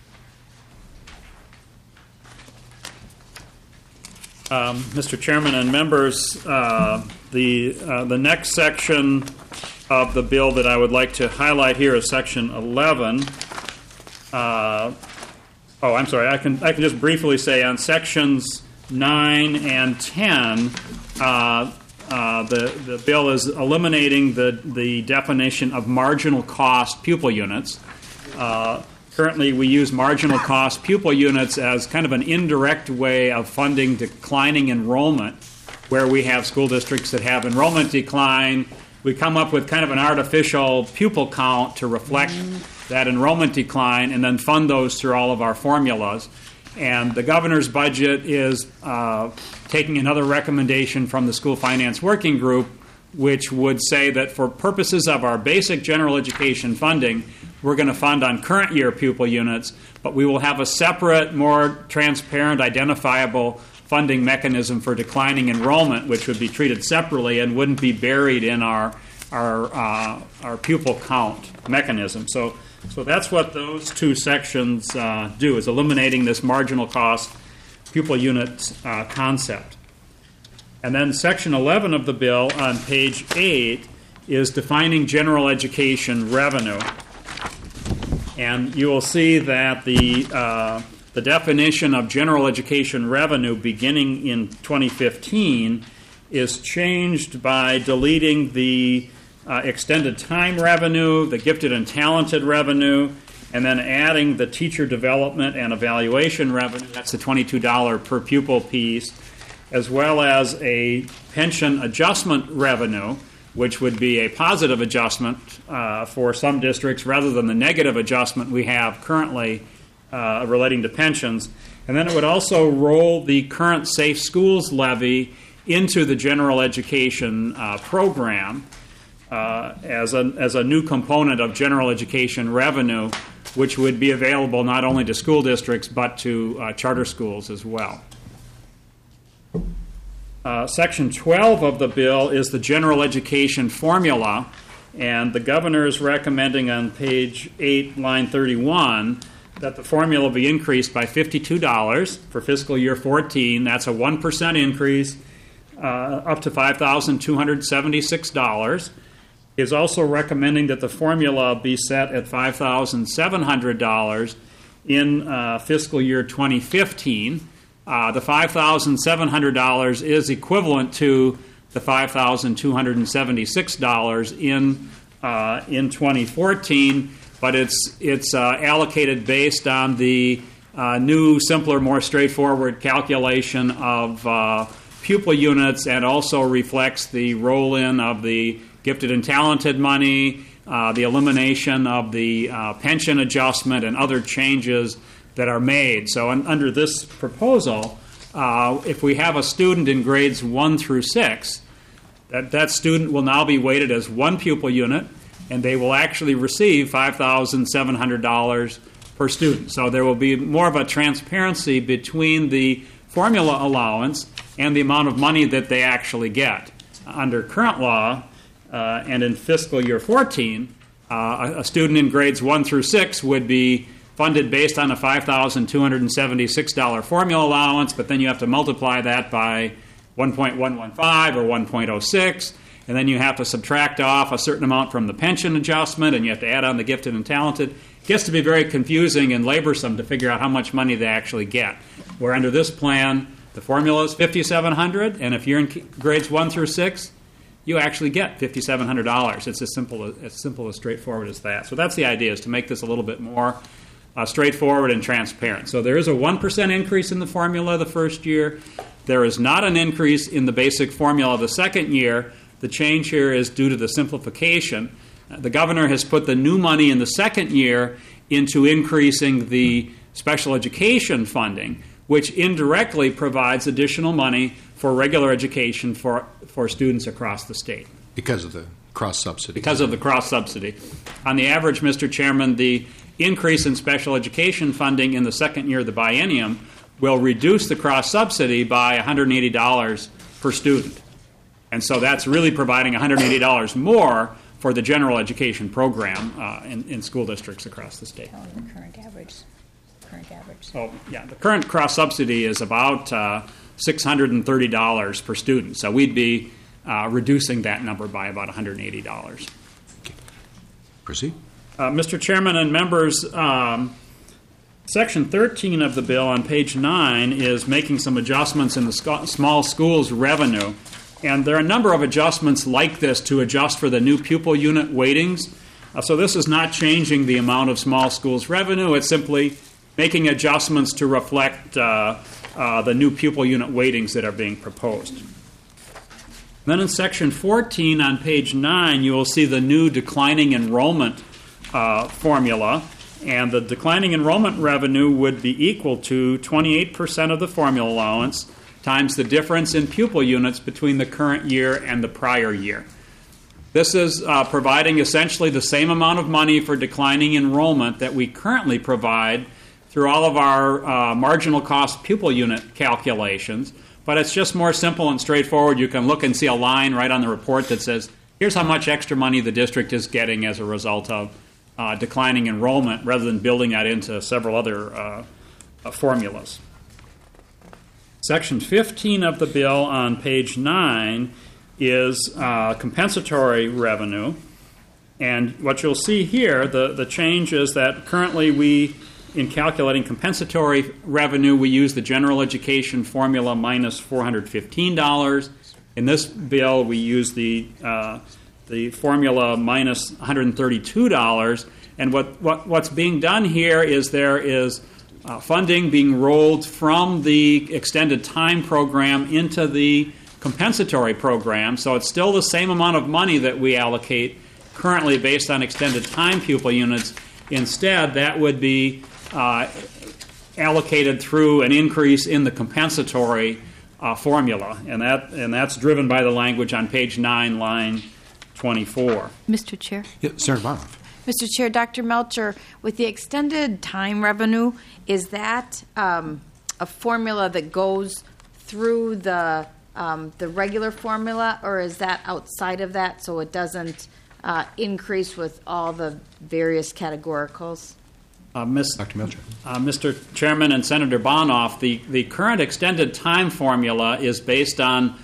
Mr. Chairman and members, the next section of the bill that I would like to highlight here is Section 11. I'm sorry. I can just briefly say on Sections 9 and 10, the bill is eliminating the definition of marginal cost pupil units. Currently, we use marginal cost pupil units as kind of an indirect way of funding declining enrollment, where we have school districts that have enrollment decline. We come up with kind of an artificial pupil count to reflect that enrollment decline and then fund those through all of our formulas. And the governor's budget is taking another recommendation from the School Finance Working Group, which would say that for purposes of our basic general education funding, we're going to fund on current year pupil units, but we will have a separate, more transparent, identifiable funding mechanism for declining enrollment, which would be treated separately and wouldn't be buried in our pupil count mechanism. So that's what those two sections do, is eliminating this marginal cost pupil unit concept. And then Section 11 of the bill on page 8 is defining general education revenue. And you will see that the definition of general education revenue beginning in 2015 is changed by deleting the extended time revenue, the gifted and talented revenue, and then adding the teacher development and evaluation revenue. That's the $22 per pupil piece, as well as a pension adjustment revenue, which would be a positive adjustment for some districts rather than the negative adjustment we have currently relating to pensions. And then it would also roll the current Safe Schools levy into the general education program as a new component of general education revenue, which would be available not only to school districts but to charter schools as well. Section 12 of the bill is the general education formula, and the governor is recommending on page 8, line 31, that the formula be increased by $52 for fiscal year 14. That's a 1% increase up to $5,276. He is also recommending that the formula be set at $5,700 in fiscal year 2015. The $5,700 is equivalent to the $5,276 in 2014, but it's allocated based on the new, simpler, more straightforward calculation of pupil units and also reflects the roll-in of the gifted and talented money, the elimination of the pension adjustment, and other changes that are made. So under this proposal, if we have a student in grades 1 through 6, that student will now be weighted as one pupil unit, and they will actually receive $5,700 per student. So there will be more of a transparency between the formula allowance and the amount of money that they actually get. Under current law, and in fiscal year 14, a student in grades 1 through 6 would be funded based on a $5,276 formula allowance, but then you have to multiply that by 1.115 or 1.06, and then you have to subtract off a certain amount from the pension adjustment, and you have to add on the gifted and talented. It gets to be very confusing and laborsome to figure out how much money they actually get. Where under this plan, the formula is $5,700, and if you're in grades 1 through 6, you actually get $5,700. It's as simple as straightforward as that. So that's the idea, is to make this a little bit more straightforward and transparent. So there is a 1% increase in the formula the first year. There is not an increase in the basic formula the second year. The change here is due to the simplification. The governor has put the new money in the second year into increasing the special education funding, which indirectly provides additional money for regular education for students across the state. Because of the cross-subsidy. Because of the cross-subsidy. On the average, Mr. Chairman, the increase in special education funding in the second year of the biennium will reduce the cross-subsidy by $180 per student. And so that's really providing $180 more for the general education program in school districts across the state. The current average. Oh, yeah. The current cross-subsidy is about $630 per student. So we'd be reducing that number by about $180. Okay. Proceed. Mr. Chairman and members, Section 13 of the bill on page 9 is making some adjustments in the small schools revenue. And there are a number of adjustments like this to adjust for the new pupil unit weightings. So this is not changing the amount of small schools revenue. It's simply making adjustments to reflect the new pupil unit weightings that are being proposed. Then in Section 14 on page 9, you will see the new declining enrollment formula. And the declining enrollment revenue would be equal to 28% of the formula allowance times the difference in pupil units between the current year and the prior year. This is providing essentially the same amount of money for declining enrollment that we currently provide through all of our marginal cost pupil unit calculations, but it's just more simple and straightforward. You can look and see a line right on the report that says, here's how much extra money the district is getting as a result of declining enrollment, rather than building that into several other formulas. Section 15 of the bill on page 9 is compensatory revenue. And what you'll see here, the change is that currently in calculating compensatory revenue, we use the general education formula minus $415. In this bill, we use the formula minus $132. And what's being done here is there is funding being rolled from the extended time program into the compensatory program. So it's still the same amount of money that we allocate currently based on extended time pupil units. Instead, that would be allocated through an increase in the compensatory formula. And that's driven by the language on page 9, line 24. Mr. Chair? Yeah, Senator Bonoff. Mr. Chair, Dr. Melcher, with the extended time revenue, is that a formula that goes through the regular formula, or is that outside of that so it doesn't increase with all the various categoricals? Dr. Melcher. Mr. Chairman and Senator Bonoff, the current extended time formula is based on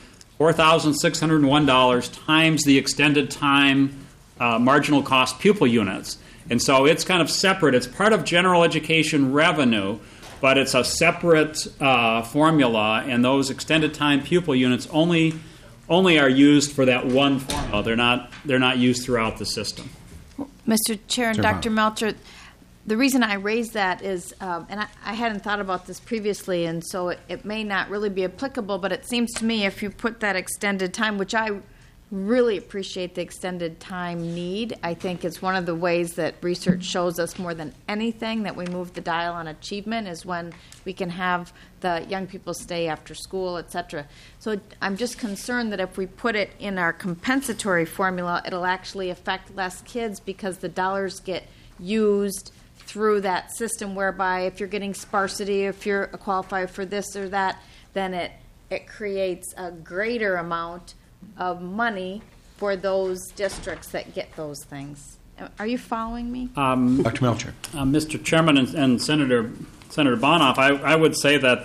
$4,601 times the extended time marginal cost pupil units. And so it's kind of separate. It's part of general education revenue, but it's a separate formula, and those extended time pupil units only are used for that one formula. They're not used throughout the system. Mr. Chair and Dr. Melcher, the reason I raised that is, and I hadn't thought about this previously, and so it may not really be applicable, but it seems to me if you put that extended time, which I really appreciate the extended time need. I think it's one of the ways that research shows us more than anything that we move the dial on achievement is when we can have the young people stay after school, et cetera. So I'm just concerned that if we put it in our compensatory formula, it'll actually affect less kids because the dollars get used through that system whereby if you're getting sparsity, if you're a qualifier for this or that, then it creates a greater amount of money for those districts that get those things. Are you following me? Dr. Melcher. Mr. Chairman and Senator Bonoff, I would say that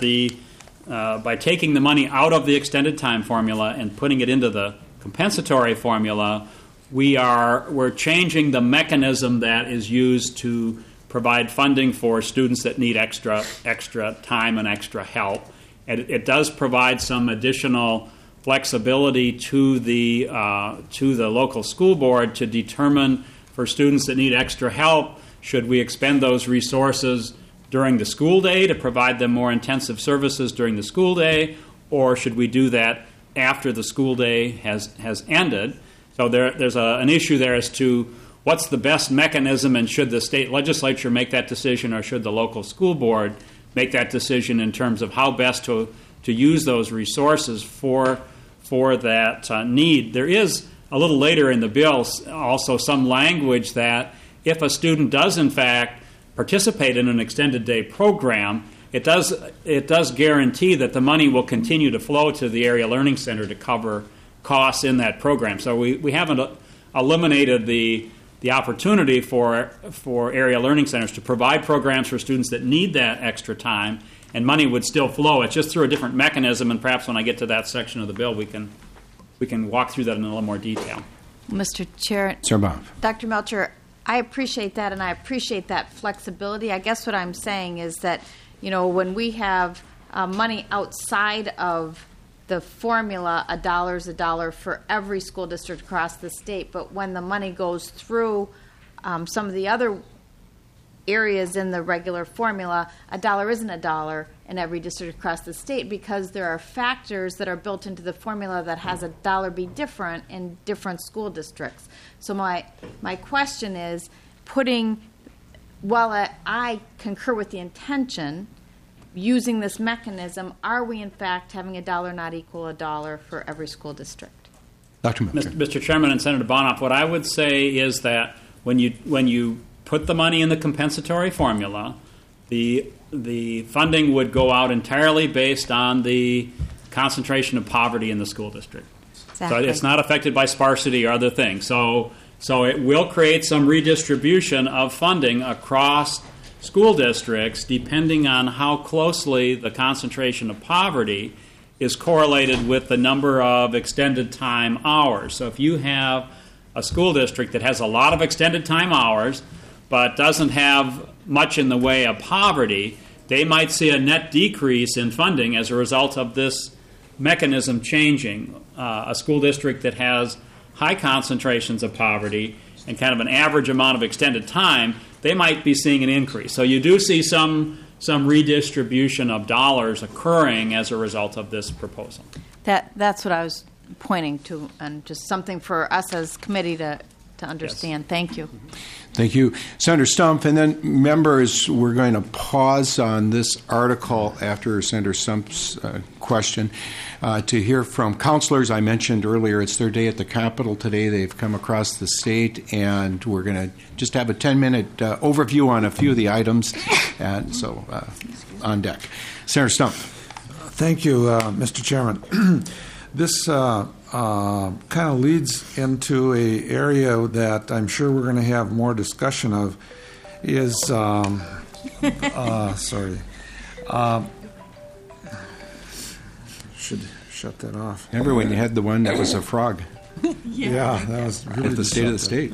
by taking the money out of the extended time formula and putting it into the compensatory formula, we're changing the mechanism that is used to provide funding for students that need extra time and extra help. And it does provide some additional flexibility to the local school board to determine for students that need extra help, should we expend those resources during the school day to provide them more intensive services during the school day, or should we do that after the school day has ended? So there's an issue there as to what's the best mechanism, and should the state legislature make that decision, or should the local school board make that decision in terms of how best to use those resources for that need. There is a little later in the bill also some language that if a student does in fact participate in an extended day program, it does guarantee that the money will continue to flow to the Area Learning Center to cover costs in that program. So we haven't eliminated the opportunity for Area Learning Centers to provide programs for students that need that extra time, and money would still flow. It's just through a different mechanism, and perhaps when I get to that section of the bill, we can walk through that in a little more detail. Mr. Chair, Sir Bob. Dr. Melcher, I appreciate that, and I appreciate that flexibility. I guess what I'm saying is that, when we have money outside of the formula, a dollar's a dollar for every school district across the state, but when the money goes through some of the other areas in the regular formula, a dollar isn't a dollar in every district across the state because there are factors that are built into the formula that has a dollar be different in different school districts. So my question is, while I concur with the intention, using this mechanism, are we in fact having a dollar not equal a dollar for every school district? Dr. Melcher. Mr. Chairman and Senator Bonoff, what I would say is that when you put the money in the compensatory formula, the funding would go out entirely based on the concentration of poverty in the school district. Exactly. So it's not affected by sparsity or other things. So it will create some redistribution of funding across school districts depending on how closely the concentration of poverty is correlated with the number of extended time hours. So if you have a school district that has a lot of extended time hours but doesn't have much in the way of poverty, they might see a net decrease in funding as a result of this mechanism changing. A school district that has high concentrations of poverty and kind of an average amount of extended time, they might be seeing an increase. So you do see some redistribution of dollars occurring as a result of this proposal. That's what I was pointing to, and just something for us as committee to understand. Yes. Thank you. Thank you. Senator Stumpf, and then members, we're going to pause on this article after Senator Stumpf's question to hear from counselors. I mentioned earlier it's their day at the Capitol today. They've come across the state, and we're going to just have a 10-minute overview on a few of the items. And so on deck. Senator Stumpf. Thank you, Mr. Chairman. This kind of leads into an area that I'm sure we're going to have more discussion of. Is sorry, should shut that off. Remember when you had the one that was a frog? Yeah, that was really at the state of the state.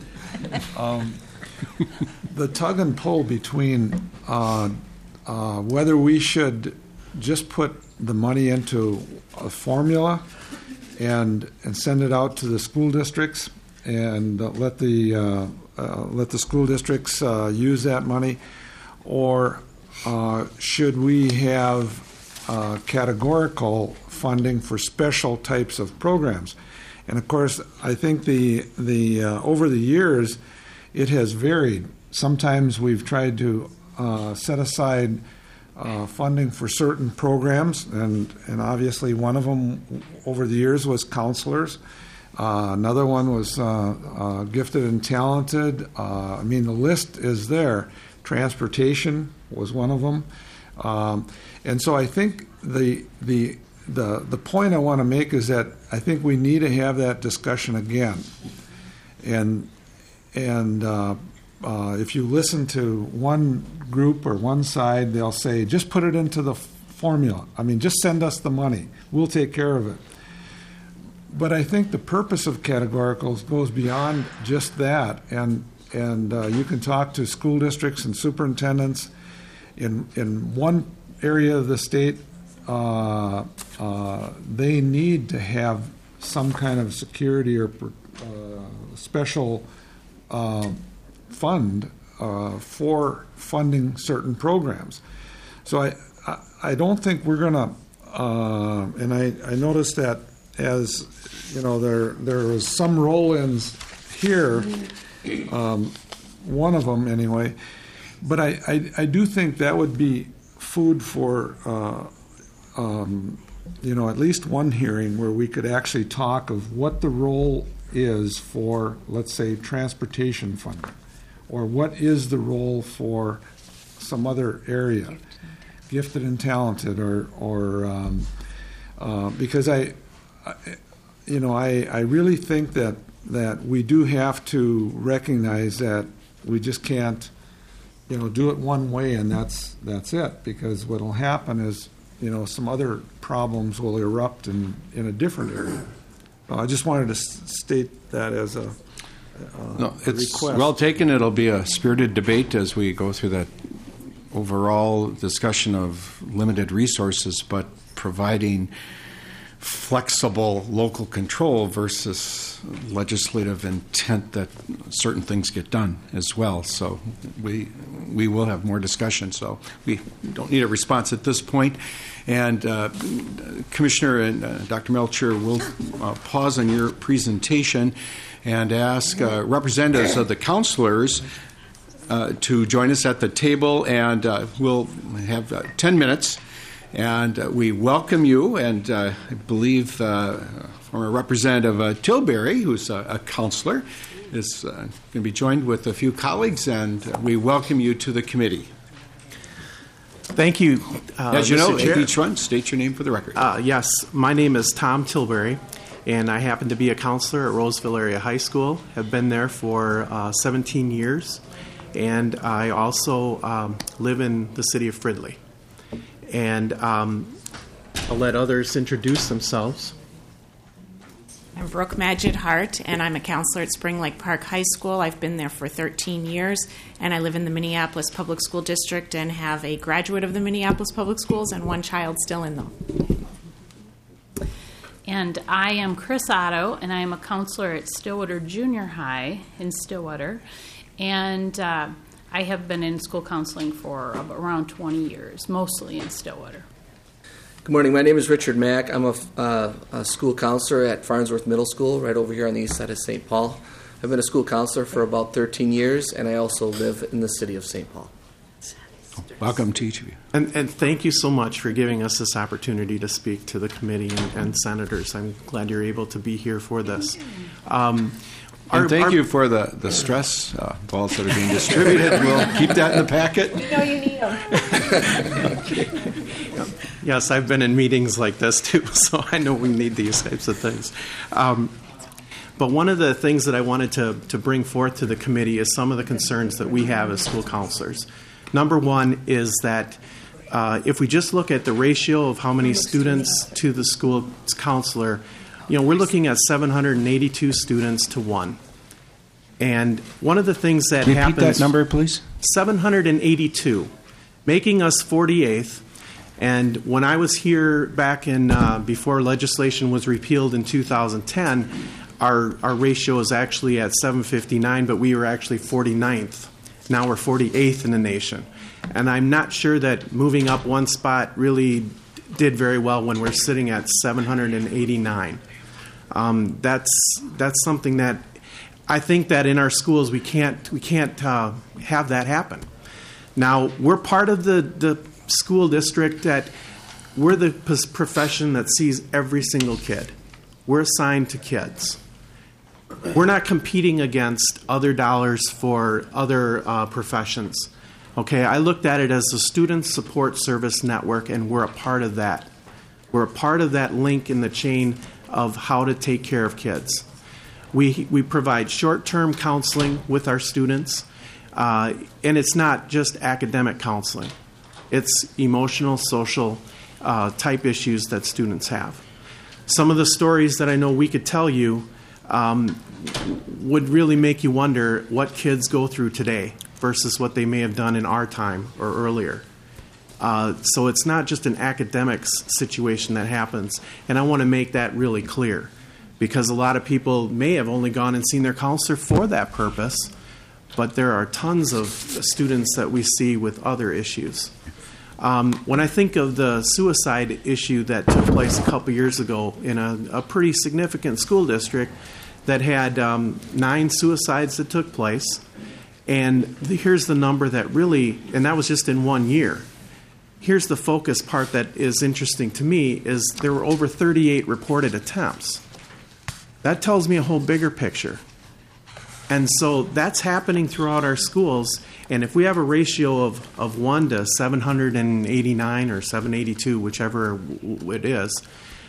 The tug and pull between whether we should just put the money into a formula and send it out to the school districts and let the let the school districts use that money, or should we have categorical funding for special types of programs? And of course, I think the over the years, it has varied. Sometimes we've tried to set aside funding for certain programs, and obviously one of them over the years was counselors. Another one was gifted and talented. I mean, the list is there. Transportation was one of them. And so I think the point I want to make is that I think we need to have that discussion again. And if you listen to one group or one side, they'll say, just put it into the formula. I mean, just send us the money. We'll take care of it. But I think the purpose of categoricals goes beyond just that. And you can talk to school districts and superintendents in one area of the state. They need to have some kind of security or special fund for funding certain programs. So I don't think we're going to, and I noticed that as, you know, there was some roll-ins here, one of them anyway, but I do think that would be food for, you know, at least one hearing where we could actually talk of what the role is for, let's say, transportation funding, or what is the role for some other area, gifted and talented, or because I really think that we do have to recognize that we just can't, you know, do it one way and that's it, because what will happen is, you know, some other problems will erupt in a different area. I just wanted to state that as a it's request. Well taken. It'll be a spirited debate as we go through that overall discussion of limited resources, but providing flexible local control versus legislative intent that certain things get done as well. So we will have more discussion. So we don't need a response at this point. And Commissioner and Dr. Melcher will pause on your presentation and ask representatives of the counselors to join us at the table, and we'll have 10 minutes. And we welcome you, and I believe former Representative Tilbury, who's a counselor, is going to be joined with a few colleagues, and we welcome you to the committee. Thank you. As you know, Chair. each one, state your name for the record. Yes, my name is Tom Tilbury, and I happen to be a counselor at Roseville Area High School. Have been there for 17 years, and I also live in the city of Fridley. And I'll let others introduce themselves. I'm Brooke Majid Hart, and I'm a counselor at Spring Lake Park High School. I've been there for 13 years, and I live in the Minneapolis Public School District and have a graduate of the Minneapolis Public Schools and one child still in them. And I am Chris Otto, and I am a counselor at Stillwater Junior High in Stillwater. And I have been in school counseling for around 20 years, mostly in Stillwater. Good morning. My name is Richard Mack. I'm a school counselor at Farnsworth Middle School, right over here on the east side of St. Paul. I've been a school counselor for about 13 years, and I also live in the city of St. Paul. Welcome to each of you. And thank you so much for giving us this opportunity to speak to the committee and senators. I'm glad you're able to be here for this. And thank you for the stress balls that are being distributed. We'll keep that in the packet. You know you need them. Yes, I've been in meetings like this too, so I know we need these types of things. But one of the things that I wanted to bring forth to the committee is some of the concerns that we have as school counselors. Number one is that if we just look at the ratio of how many students to the school counselor, you know, we're looking at 782 students to 1. And one of the things that happens... Repeat that number, please. 782, making us 48th. And when I was here back in before legislation was repealed in 2010, our ratio is actually at 759, but we were actually 49th. Now we're 48th in the nation. And I'm not sure that moving up one spot really did very well when we're sitting at 789. That's something that I think that in our schools we can't have that happen. Now, we're part of the school district that we're the profession that sees every single kid. We're assigned to kids. We're not competing against other dollars for other professions. Okay, I looked at it as a student support service network, and we're a part of that. We're a part of that link in the chain of how to take care of kids. We provide short-term counseling with our students, and it's not just academic counseling. It's emotional, social type issues that students have. Some of the stories that I know we could tell you would really make you wonder what kids go through today versus what they may have done in our time or earlier. So it's not just an academic situation that happens, and I want to make that really clear, because a lot of people may have only gone and seen their counselor for that purpose, but there are tons of students that we see with other issues. When I think of the suicide issue that took place a couple years ago in a pretty significant school district that had 9 suicides that took place, and here's the number that really, and that was just in 1 year. Here's the focus part that is interesting to me, is there were over 38 reported attempts. That tells me a whole bigger picture. And so that's happening throughout our schools, and if we have a ratio of 1 to 789 or 782, whichever it is,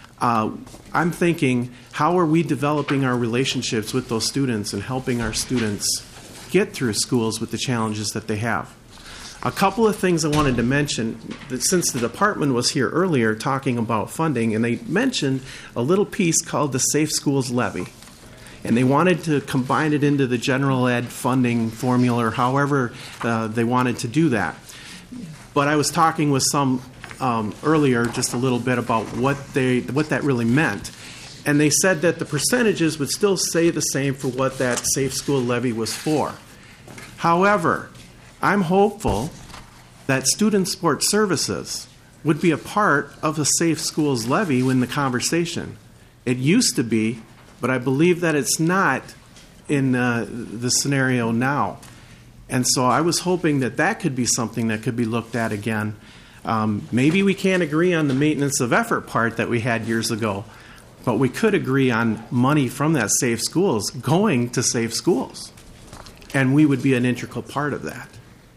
I'm thinking, how are we developing our relationships with those students and helping our students get through schools with the challenges that they have? A couple of things I wanted to mention, that since the department was here earlier talking about funding, and they mentioned a little piece called the Safe Schools Levy. And they wanted to combine it into the general ed funding formula, or however they wanted to do that. But I was talking with some earlier just a little bit about what that really meant. And they said that the percentages would still stay the same for what that Safe School Levy was for. However, I'm hopeful that student support services would be a part of the Safe Schools Levy in the conversation. It used to be, but I believe that it's not in the scenario now. And so I was hoping that that could be something that could be looked at again. Maybe we can't agree on the maintenance of effort part that we had years ago, but we could agree on money from that Safe Schools going to Safe Schools. And we would be an integral part of that.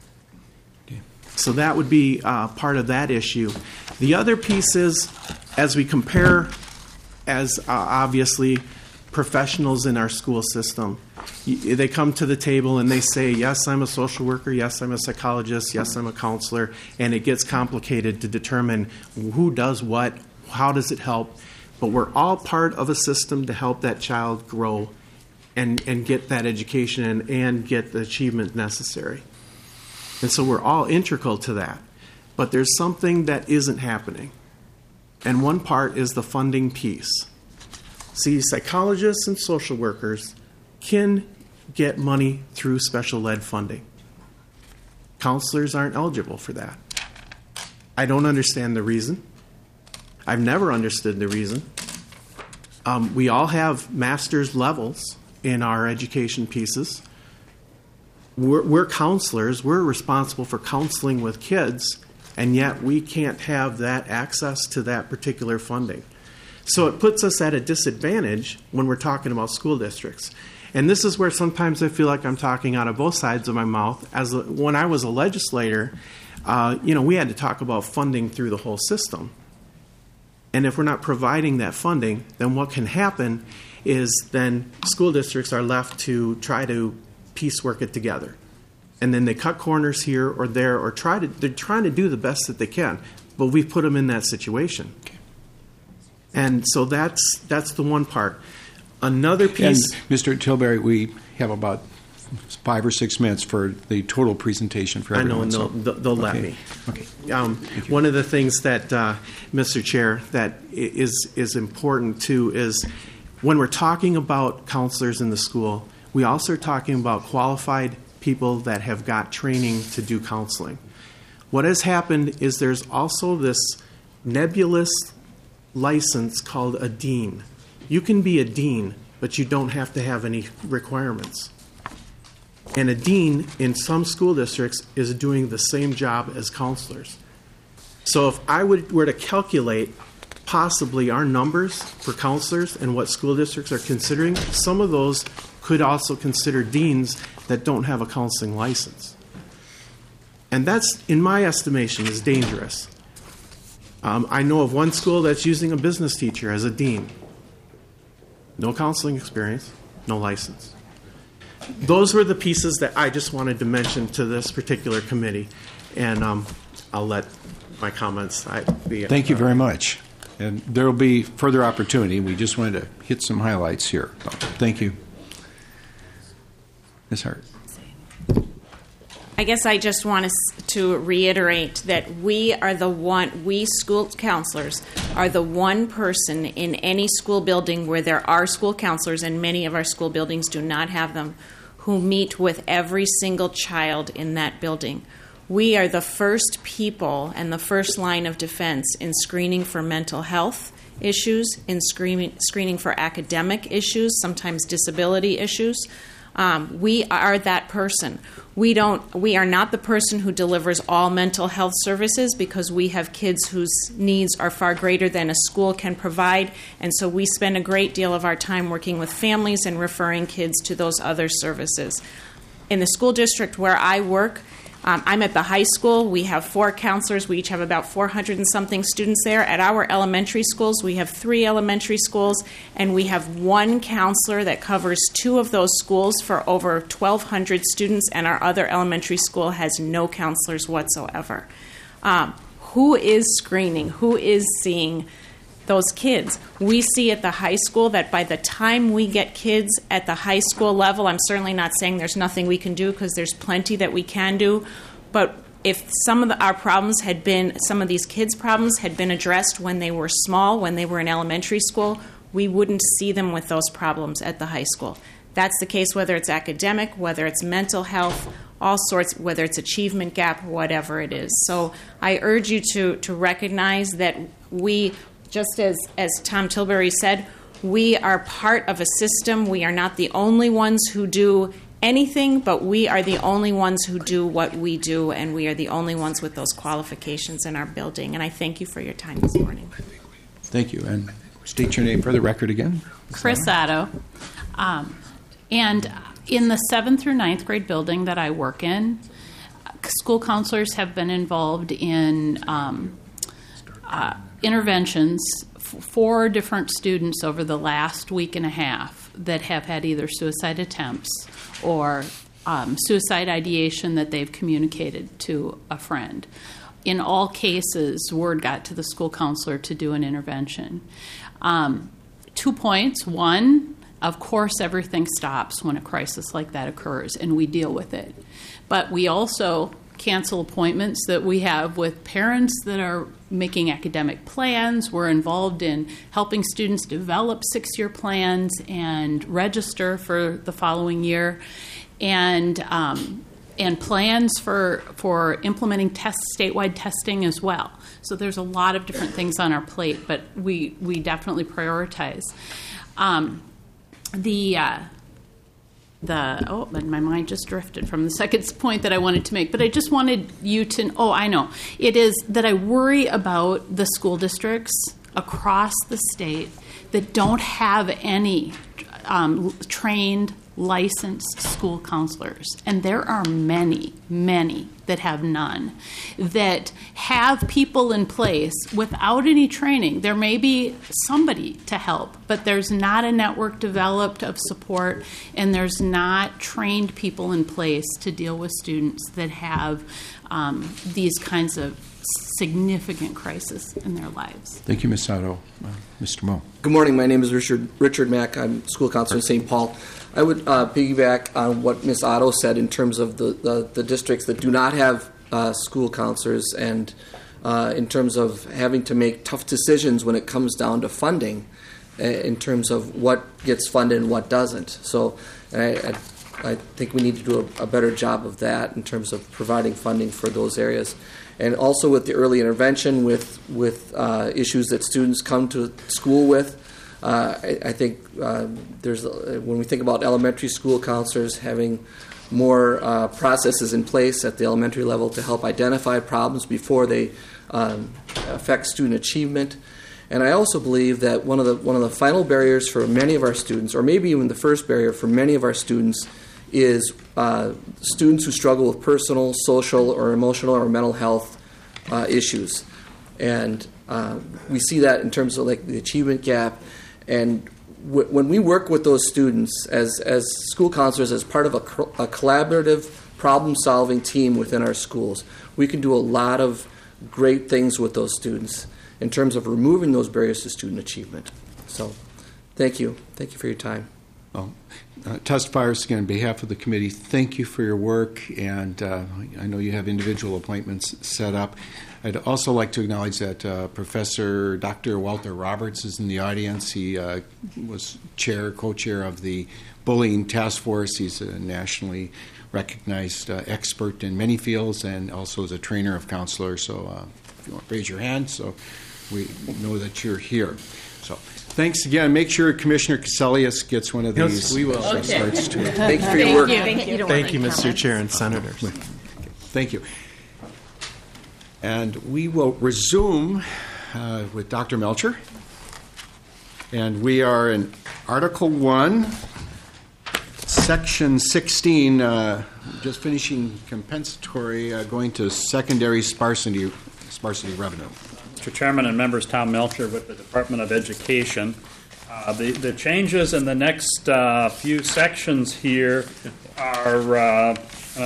So that would be part of that issue. The other piece is, as we compare, as obviously professionals in our school system, they come to the table and they say, yes, I'm a social worker, yes, I'm a psychologist, yes, I'm a counselor, and it gets complicated to determine who does what, how does it help. But we're all part of a system to help that child grow and get that education and get the achievement necessary. And so we're all integral to that. But there's something that isn't happening. And one part is the funding piece. See, psychologists and social workers can get money through special ed funding. Counselors aren't eligible for that. I don't understand the reason. I've never understood the reason. We all have master's levels in our education pieces. We're counselors. We're responsible for counseling with kids, and yet we can't have that access to that particular funding. So it puts us at a disadvantage when we're talking about school districts. And this is where sometimes I feel like I'm talking out of both sides of my mouth. When I was a legislator, we had to talk about funding through the whole system. And if we're not providing that funding, then what can happen is then school districts are left to try to piecework it together. And then they cut corners here or there, or they're trying to do the best that they can. But we've put them in that situation. Okay. And so that's the one part. Another piece... And Mr. Tilbury, we have about 5 or 6 minutes for the total presentation for everyone. I know, they'll let me. Okay. One of the things that, Mr. Chair, that is important too is when we're talking about counselors in the school, we also are talking about qualified people that have got training to do counseling. What has happened is there's also this nebulous license called a dean. You can be a dean, but you don't have to have any requirements. And a dean in some school districts is doing the same job as counselors. So if I were to calculate possibly our numbers for counselors and what school districts are considering, some of those could also consider deans that don't have a counseling license. And that's, in my estimation, is dangerous. I know of one school that's using a business teacher as a dean. No counseling experience, no license. Those were the pieces that I just wanted to mention to this particular committee, and I'll let my comments be. Thank you very much. And there will be further opportunity. We just wanted to hit some highlights here. Thank you. Ms. Hart. I guess I just want to reiterate that we school counselors are the one person in any school building where there are school counselors, and many of our school buildings do not have them, who meet with every single child in that building. We are the first people and the first line of defense in screening for mental health issues, in screening for academic issues, sometimes disability issues. We are that person. We are not the person who delivers all mental health services, because we have kids whose needs are far greater than a school can provide, and so we spend a great deal of our time working with families and referring kids to those other services. In the school district where I work, I'm at the high school. We have 4 counselors. We each have about 400 and something students there. At our elementary schools, we have 3 elementary schools, and we have 1 counselor that covers 2 of those schools for over 1,200 students, and our other elementary school has no counselors whatsoever. Who is screening? Who is seeing those kids? We see at the high school that by the time we get kids at the high school level, I'm certainly not saying there's nothing we can do, because there's plenty that we can do, but if some of some of these kids' problems had been addressed when they were small, when they were in elementary school, we wouldn't see them with those problems at the high school. That's the case whether it's academic, whether it's mental health, all sorts, whether it's achievement gap, whatever it is. So I urge you to recognize that we, just as Tom Tilbury said, we are part of a system. We are not the only ones who do anything, but we are the only ones who do what we do, and we are the only ones with those qualifications in our building. And I thank you for your time this morning. Thank you. And state your name for the record again. Chris Otto. And in the 7th through 9th grade building that I work in, school counselors have been involved in interventions for different students over the last week and a half that have had either suicide attempts or suicide ideation that they've communicated to a friend. In all cases, word got to the school counselor to do an intervention. 2 points. One, of course, everything stops when a crisis like that occurs, and we deal with it. But we also cancel appointments that we have with parents that are making academic plans. We're involved in helping students develop 6-year plans and register for the following year, and plans for implementing statewide testing as well. So there's a lot of different things on our plate, but we definitely prioritize. My mind just drifted from the second point that I wanted to make, but I just wanted you to, I know. It is that I worry about the school districts across the state that don't have any trained, licensed school counselors. And there are many, many that have none, that have people in place without any training. There may be somebody to help, but there's not a network developed of support, and there's not trained people in place to deal with students that have these kinds of significant crisis in their lives. Thank you, Ms. Otto. Mr. Moe. Good morning. My name is Richard Mack. I'm school counselor in St. Paul. I would piggyback on what Ms. Otto said in terms of the districts that do not have school counselors, and in terms of having to make tough decisions when it comes down to funding. in terms of what gets funded and what doesn't. So I think we need to do a better job of that in terms of providing funding for those areas. And also with the early intervention with issues that students come to school with. I think when we think about elementary school counselors having more processes in place at the elementary level to help identify problems before they affect student achievement. And I also believe that one of the final barriers for many of our students, or maybe even the first barrier for many of our students, is students who struggle with personal, social, or emotional or mental health issues. And we see that in terms of like the achievement gap. And when we work with those students as school counselors, as part of a collaborative problem-solving team within our schools, we can do a lot of great things with those students in terms of removing those barriers to student achievement. So thank you. Thank you for your time. Well, testifiers, again, on behalf of the committee, thank you for your work, and I know you have individual appointments set up. I'd also like to acknowledge that Professor Dr. Walter Roberts is in the audience. He was co-chair of the Bullying Task Force. He's a nationally recognized expert in many fields and also is a trainer of counselors. So if you want to raise your hand so we know that you're here. So thanks again. Make sure Commissioner Caselius gets one of these. Yes, we will. Starts too. Thank you for your work. Thank you, Mr. Chair and Senators. Thank you. And we will resume with Dr. Melcher. And we are in Article 1, Section 16, just finishing compensatory, going to secondary sparsity revenue. Mr. Chairman and members, Tom Melcher with the Department of Education. The changes in the next few sections here are,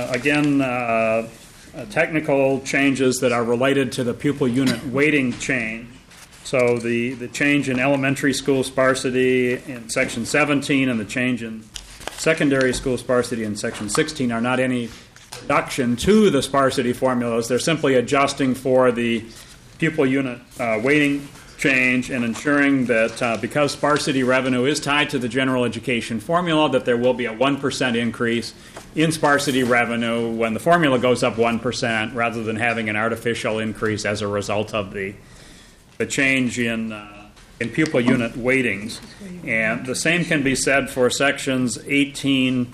technical changes that are related to the pupil unit weighting change. So the change in elementary school sparsity in Section 17 and the change in secondary school sparsity in Section 16 are not any reduction to the sparsity formulas. They're simply adjusting for the pupil unit weighting change and ensuring that because sparsity revenue is tied to the general education formula, that there will be a 1% increase in sparsity revenue when the formula goes up 1% rather than having an artificial increase as a result of the change in pupil unit weightings. And the same can be said for sections 18,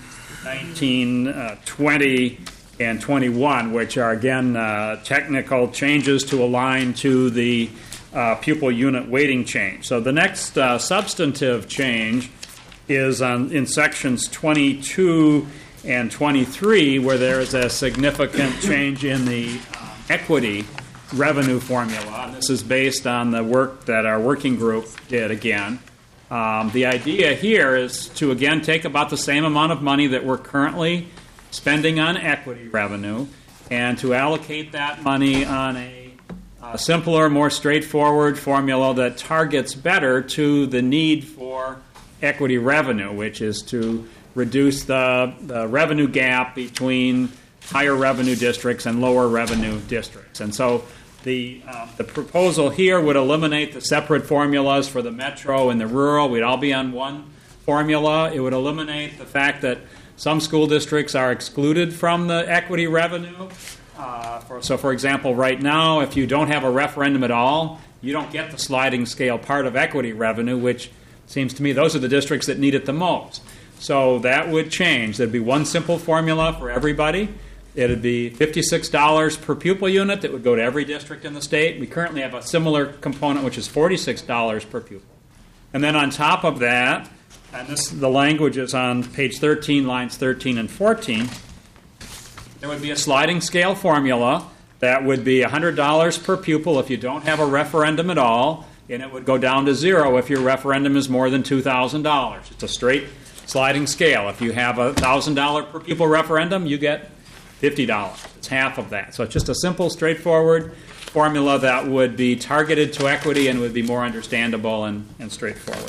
19, 20, and 21, which are, again, technical changes to align to the pupil unit weighting change. So the next substantive change is in sections 22 and 23, where there is a significant change in the equity revenue formula. This is based on the work that our working group did again. The idea here is to, again, take about the same amount of money that we're currently spending on equity revenue and to allocate that money on a simpler, more straightforward formula that targets better to the need for equity revenue, which is to reduce the revenue gap between higher revenue districts and lower revenue districts. And so the proposal here would eliminate the separate formulas for the metro and the rural. We'd all be on one formula. It would eliminate the fact that some school districts are excluded from the equity revenue. For example, right now, if you don't have a referendum at all, you don't get the sliding scale part of equity revenue, which seems to me those are the districts that need it the most. So that would change. There'd be one simple formula for everybody. It would be $56 per pupil unit that would go to every district in the state. We currently have a similar component, which is $46 per pupil. And then on top of that, and the language is on page 13, lines 13 and 14, there would be a sliding scale formula that would be $100 per pupil if you don't have a referendum at all, and it would go down to zero if your referendum is more than $2,000. It's a straight sliding scale. If you have a $1,000 per pupil referendum, you get $50. It's half of that. So it's just a simple, straightforward formula that would be targeted to equity and would be more understandable and straightforward.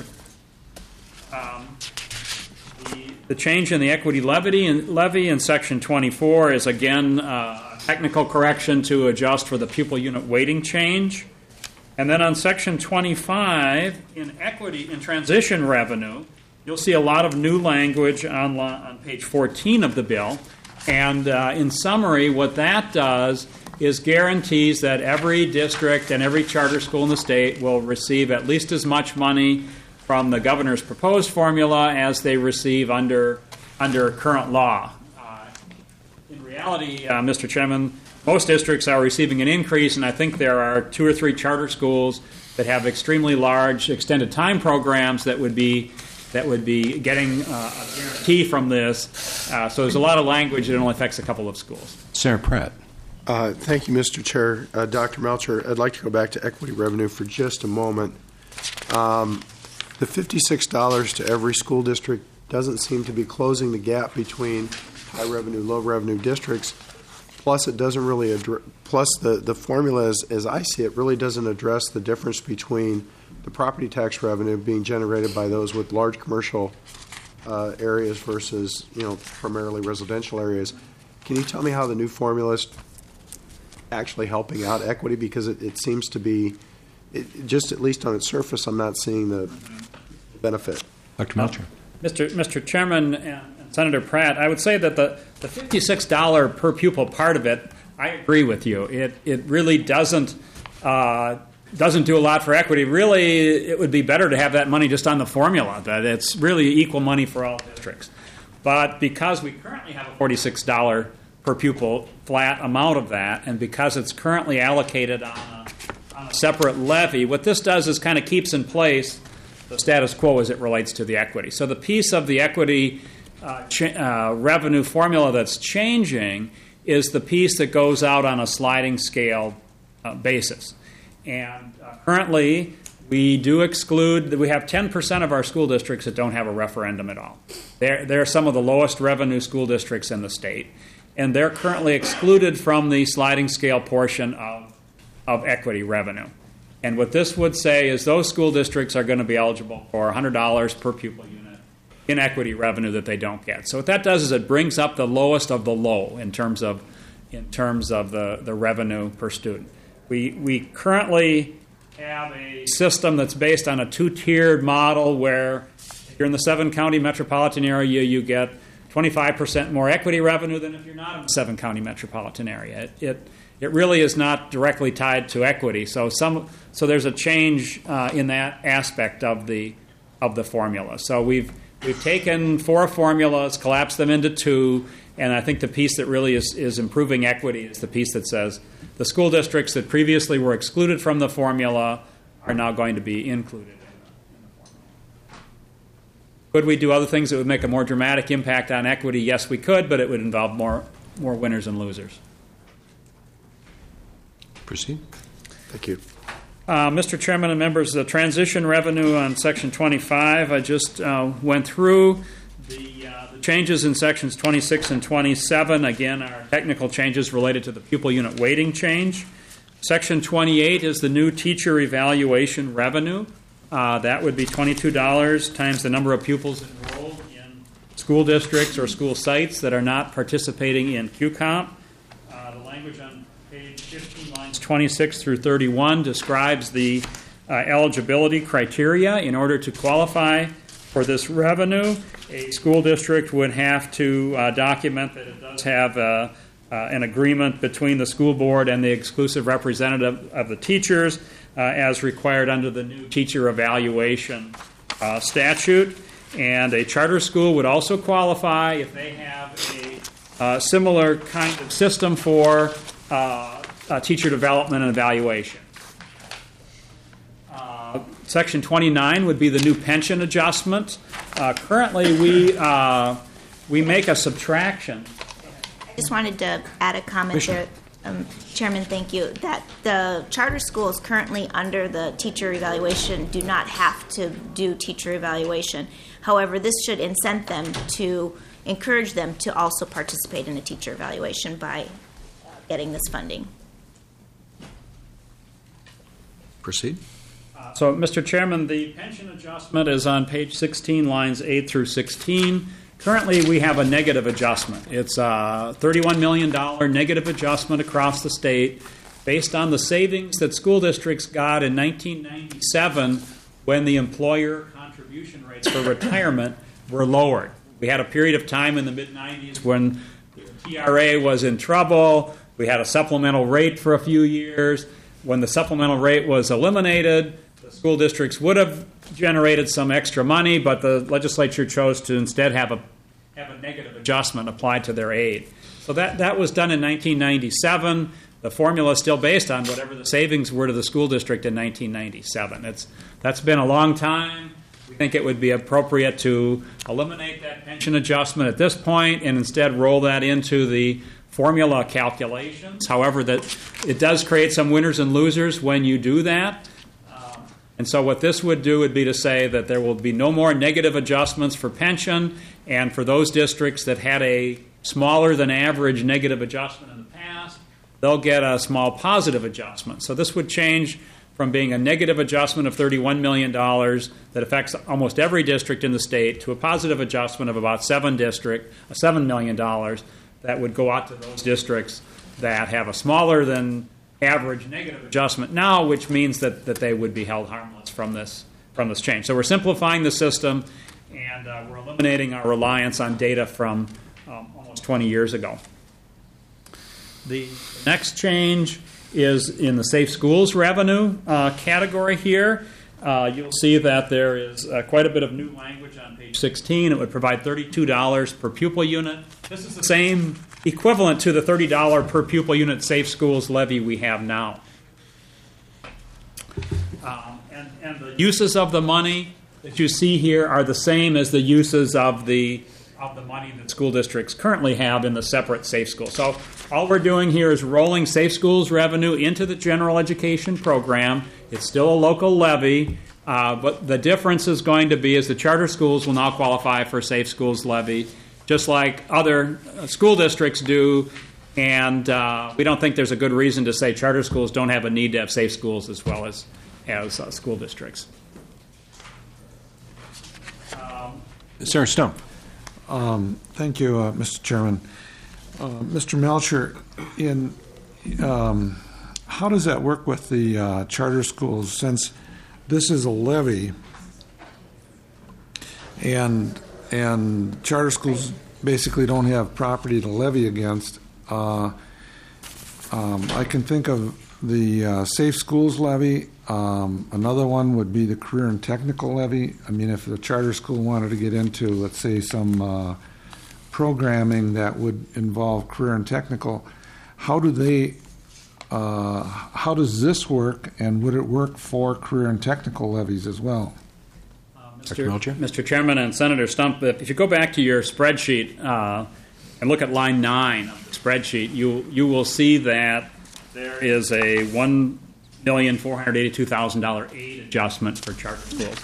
The change in the equity levy in Section 24 is, again, a technical correction to adjust for the pupil unit weighting change. And then on Section 25, in equity and transition revenue, you'll see a lot of new language on page 14 of the bill. And in summary, what that does is guarantees that every district and every charter school in the state will receive at least as much money from the governor's proposed formula as they receive under current law. In reality, Mr. Chairman, most districts are receiving an increase, and I think there are 2 or 3 charter schools that have extremely large extended time programs that would be getting a guarantee from this. So there's a lot of language that only affects a couple of schools. Senator Pratt. Thank you, Mr. Chair. Dr. Melcher, I'd like to go back to equity revenue for just a moment. The $56 to every school district doesn't seem to be closing the gap between high revenue, low revenue districts. Plus, it doesn't really the formula, as I see it, really doesn't address the difference between the property tax revenue being generated by those with large commercial areas versus, primarily residential areas. Can you tell me how the new formula is actually helping out equity? Because it seems to be, just at least on its surface, I'm not seeing the benefit. Dr. Melcher. Mr. Chairman and Senator Pratt, I would say that the $56 per pupil part of it, I agree with you. It really doesn't do a lot for equity. Really, it would be better to have that money just on the formula, that it's really equal money for all districts. But because we currently have a $46 per pupil flat amount of that, and because it's currently allocated on a separate levy, what this does is kind of keeps in place the status quo as it relates to the equity. So the piece of the equity revenue formula that's changing is the piece that goes out on a sliding scale basis. And currently, we do exclude, we have 10% of our school districts that don't have a referendum at all. They're some of the lowest revenue school districts in the state, and they're currently excluded from the sliding scale portion of equity revenue. And what this would say is those school districts are going to be eligible for $100 per pupil unit in equity revenue that they don't get. So what that does is it brings up the lowest of the low in terms of the revenue per student. We currently have a system that's based on a 2-tiered model where if you're in the 7-county metropolitan area, you get 25% more equity revenue than if you're not in the 7-county metropolitan area. It really is not directly tied to equity. So there's a change in that aspect of the formula. So we've taken 4 formulas, collapsed them into 2, and I think the piece that really is improving equity is the piece that says the school districts that previously were excluded from the formula are now going to be included in the formula. Could we do other things that would make a more dramatic impact on equity? Yes, we could, but it would involve more winners and losers. Proceed. Thank you. Mr. Chairman and members, the transition revenue on Section 25, I just went through. The changes in Sections 26 and 27, again, are technical changes related to the pupil unit weighting change. Section 28 is the new teacher evaluation revenue. That would be $22 times the number of pupils enrolled in school districts or school sites that are not participating in QComp. The language on page 15, lines 26 through 31, describes the eligibility criteria. In order to qualify for this revenue, a school district would have to document that it does have an agreement between the school board and the exclusive representative of the teachers as required under the new teacher evaluation statute. And a charter school would also qualify if they have a similar kind of system for teacher development and evaluation. Section 29 would be the new pension adjustment. Currently, we make a subtraction. I just wanted to add a comment there. Chairman, thank you. That the charter schools currently under the teacher evaluation do not have to do teacher evaluation. However, this should incent them to encourage them to also participate in a teacher evaluation by getting this funding. Proceed. So, Mr. Chairman, the pension adjustment is on page 16, lines 8 through 16. Currently, we have a negative adjustment. It's a $31 million negative adjustment across the state. based on the savings that school districts got in 1997 when the employer contribution rates for retirement were lowered. We had a period of time in the mid-'90s when the TRA was in trouble. We had a supplemental rate for a few years. When the supplemental rate was eliminated, the school districts would have generated some extra money, but the legislature chose to instead have a negative adjustment applied to their aid. So that was done in 1997. The formula is still based on whatever the savings were to the school district in 1997. That's been a long time. We think it would be appropriate to eliminate that pension adjustment at this point and instead roll that into the formula calculations. However, that it does create some winners and losers when you do that. And so what this would do would be to say that there will be no more negative adjustments for pension, and for those districts that had a smaller than average negative adjustment in the past, they'll get a small positive adjustment. So this would change from being a negative adjustment of $31 million that affects almost every district in the state to a positive adjustment of about $7 million that would go out to those districts that have a smaller than average negative adjustment now, which means that they would be held harmless from this change. So we're simplifying the system, and we're eliminating our reliance on data from almost 20 years ago. The next change is in the Safe Schools revenue category here. You'll see that there is quite a bit of new language on page 16. It would provide $32 per pupil unit. This is the same equivalent to the $30 per pupil unit Safe Schools levy we have now. And the uses of the money that you see here are the same as the uses of the money that school districts currently have in the separate Safe Schools. So all we're doing here is rolling Safe Schools revenue into the general education program. It's still a local levy, but the difference is going to be is the charter schools will now qualify for Safe Schools levy, just like other school districts do, and we don't think there's a good reason to say charter schools don't have a need to have safe schools as well as school districts. Senator Stump. Thank you, Mr. Chairman. Mr. Melcher, how does that work with the charter schools, since this is a levy and charter schools basically don't have property to levy against? I can think of the Safe Schools levy. Another one would be the Career and Technical levy. I mean, if the charter school wanted to get into, let's say, some programming that would involve Career and Technical, how does this work, and would it work for Career and Technical levies as well? Mr. Chairman and Senator Stump, if you go back to your spreadsheet and look at line 9 of the spreadsheet, you will see that there is a $1,482,000 aid adjustment for charter schools.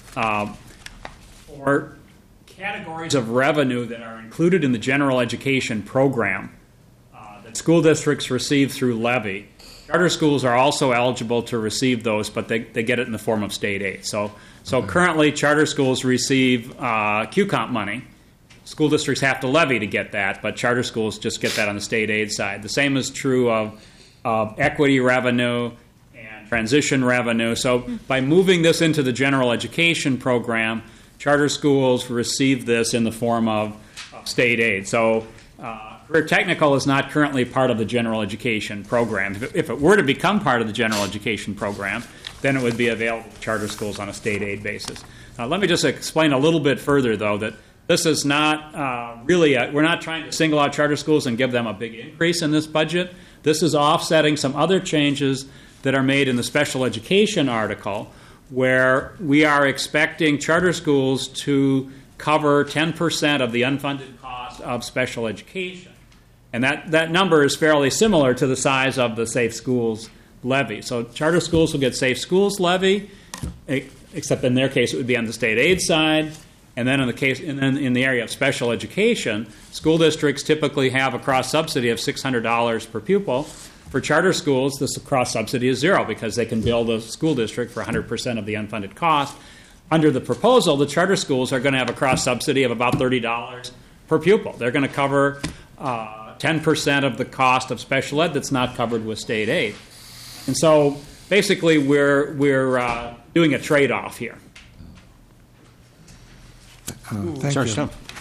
For categories of revenue that are included in the general education program that school districts receive through levy, charter schools are also eligible to receive those, but they get it in the form of state aid. So currently, charter schools receive QComp money. School districts have to levy to get that, but charter schools just get that on the state aid side. The same is true of equity revenue and transition revenue. So by moving this into the general education program, charter schools receive this in the form of state aid. So Career Technical is not currently part of the general education program. If it were to become part of the general education program, then it would be available to charter schools on a state aid basis. Let me just explain a little bit further, though, that this is not we're not trying to single out charter schools and give them a big increase in this budget. This is offsetting some other changes that are made in the special education article, where we are expecting charter schools to cover 10% of the unfunded cost of special education. And that number is fairly similar to the size of the Safe Schools levy. So charter schools will get Safe Schools levy, except in their case it would be on the state aid side. And then in the area of special education, school districts typically have a cross subsidy of $600 per pupil. For charter schools, this cross subsidy is zero because they can bill the school district for 100% of the unfunded cost. Under the proposal, the charter schools are going to have a cross subsidy of about $30 per pupil. They're going to cover 10% of the cost of special ed that's not covered with state aid. And so basically we're doing a trade-off here. Thank you.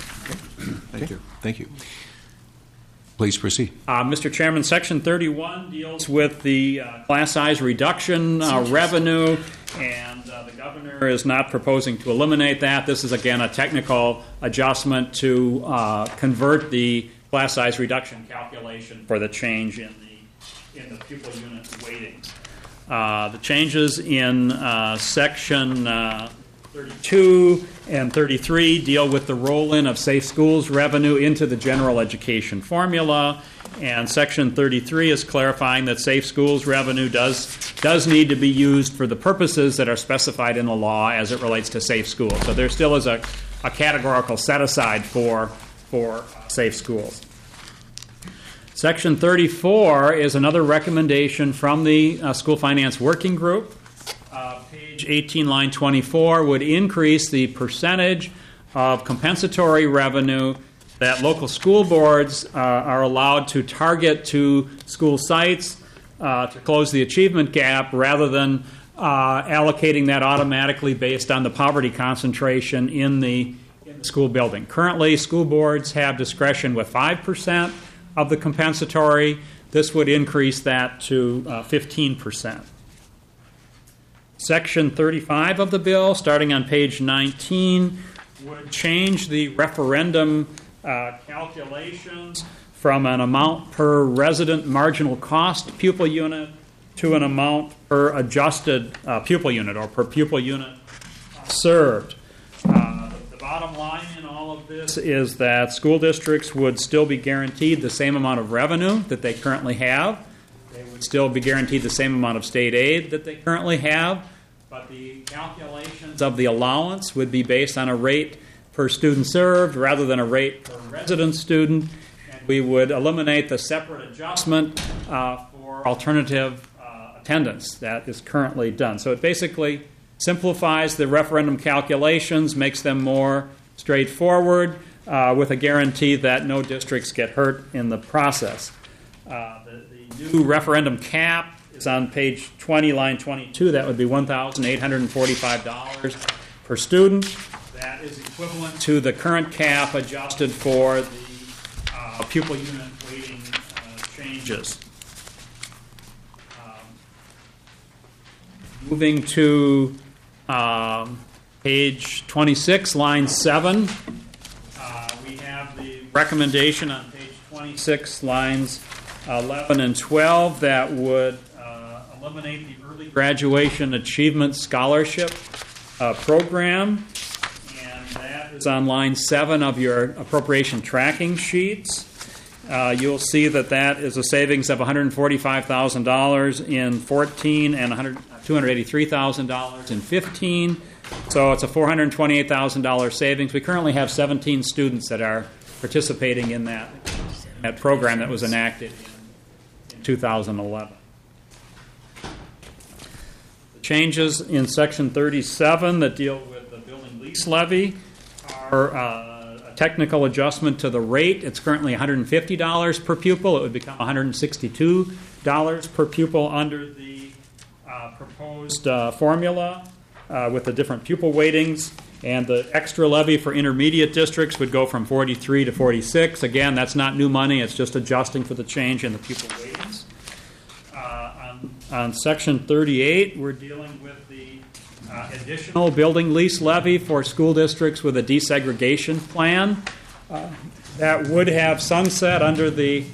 Thank you. Please proceed. Mr. Chairman, Section 31 deals with the class size reduction revenue, and the governor is not proposing to eliminate that. This is, again, a technical adjustment to convert the class size reduction calculation for the change in the pupil unit weightings. The changes in Section 32 and 33 deal with the roll-in of Safe Schools revenue into the general education formula, and Section 33 is clarifying that Safe Schools revenue does need to be used for the purposes that are specified in the law as it relates to safe schools. So there still is a categorical set-aside for safe schools. Section 34 is another recommendation from the School Finance Working Group. Page 18, line 24, would increase the percentage of compensatory revenue that local school boards are allowed to target to school sites to close the achievement gap, rather than allocating that automatically based on the poverty concentration in the school building. Currently, school boards have discretion with 5% of the compensatory. This would increase that to 15%. Section 35 of the bill, starting on page 19, would change the referendum calculations from an amount per resident marginal cost pupil unit to an amount per adjusted pupil unit, or per pupil unit served. The bottom line in all of this is that school districts would still be guaranteed the same amount of revenue that they currently have. They would still be guaranteed the same amount of state aid that they currently have, but the calculations of the allowance would be based on a rate per student served rather than a rate per resident student, and we would eliminate the separate adjustment for alternative attendance that is currently done. So it basically simplifies the referendum calculations, makes them more straightforward, with a guarantee that no districts get hurt in the process. The new referendum cap is on page 20, line 22. That would be $1,845 per student. That is equivalent to the current cap adjusted for the pupil unit weighting changes. Moving to page 26, line 7, we have the recommendation on page 26, lines 11 and 12, that would eliminate the early graduation achievement scholarship program, and that is on line 7 of your appropriation tracking sheets. You'll see that is a savings of $145,000 in 14 and $283,000 in 15. So it's a $428,000 savings. We currently have 17 students that are participating in that program that was enacted in 2011. The changes in Section 37 that deal with the building lease levy are a technical adjustment to the rate. It's currently $150 per pupil. It would become $162 per pupil under the proposed formula with the different pupil weightings. And the extra levy for intermediate districts would go from 43 to 46. Again, that's not new money. It's just adjusting for the change in the pupil weightings. On Section 38, we're dealing with the additional building lease levy for school districts with a desegregation plan. That would have sunset under the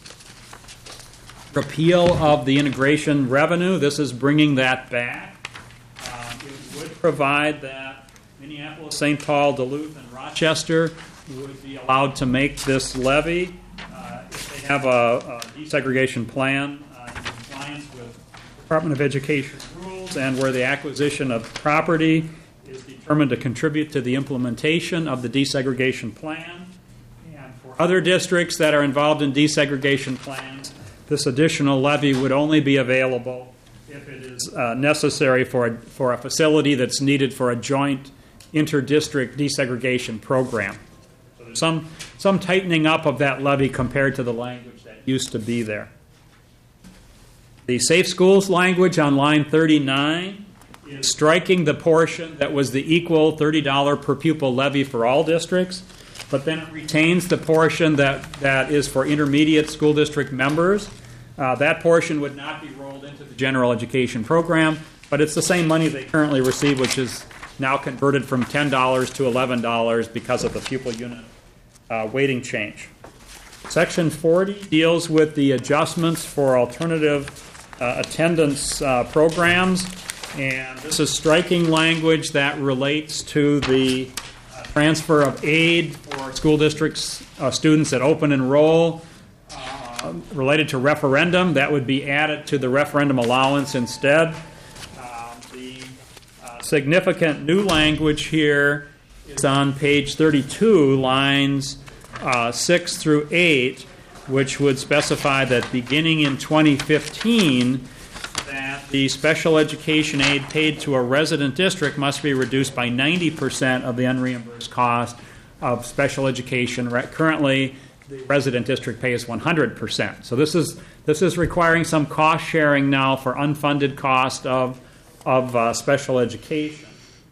repeal of the integration revenue. This is bringing that back. It would provide that Minneapolis, St. Paul, Duluth, and Rochester would be allowed to make this levy if they have a desegregation plan in compliance with Department of Education rules, and where the acquisition of property is determined to contribute to the implementation of the desegregation plan. And for other districts that are involved in desegregation plans, this additional levy would only be available if it is necessary for a facility that's needed for a joint inter-district desegregation program. So there's some tightening up of that levy compared to the language that used to be there. The Safe Schools language on line 39 is striking the portion that was the equal $30 per pupil levy for all districts, but then it retains the portion that is for intermediate school district members. That portion would not be rolled into the general education program, but it's the same money they currently receive, which is now converted from $10 to $11 because of the pupil unit weighting change. Section 40 deals with the adjustments for alternative attendance programs, and this is striking language that relates to the transfer of aid for school districts students that open enroll related to referendum. That would be added to the referendum allowance instead. The significant new language here is on page 32, lines 6 through 8, which would specify that beginning in 2015, that the special education aid paid to a resident district must be reduced by 90% of the unreimbursed cost of special education. Currently, the resident district pays 100%. So this is requiring some cost sharing now for unfunded cost of special education.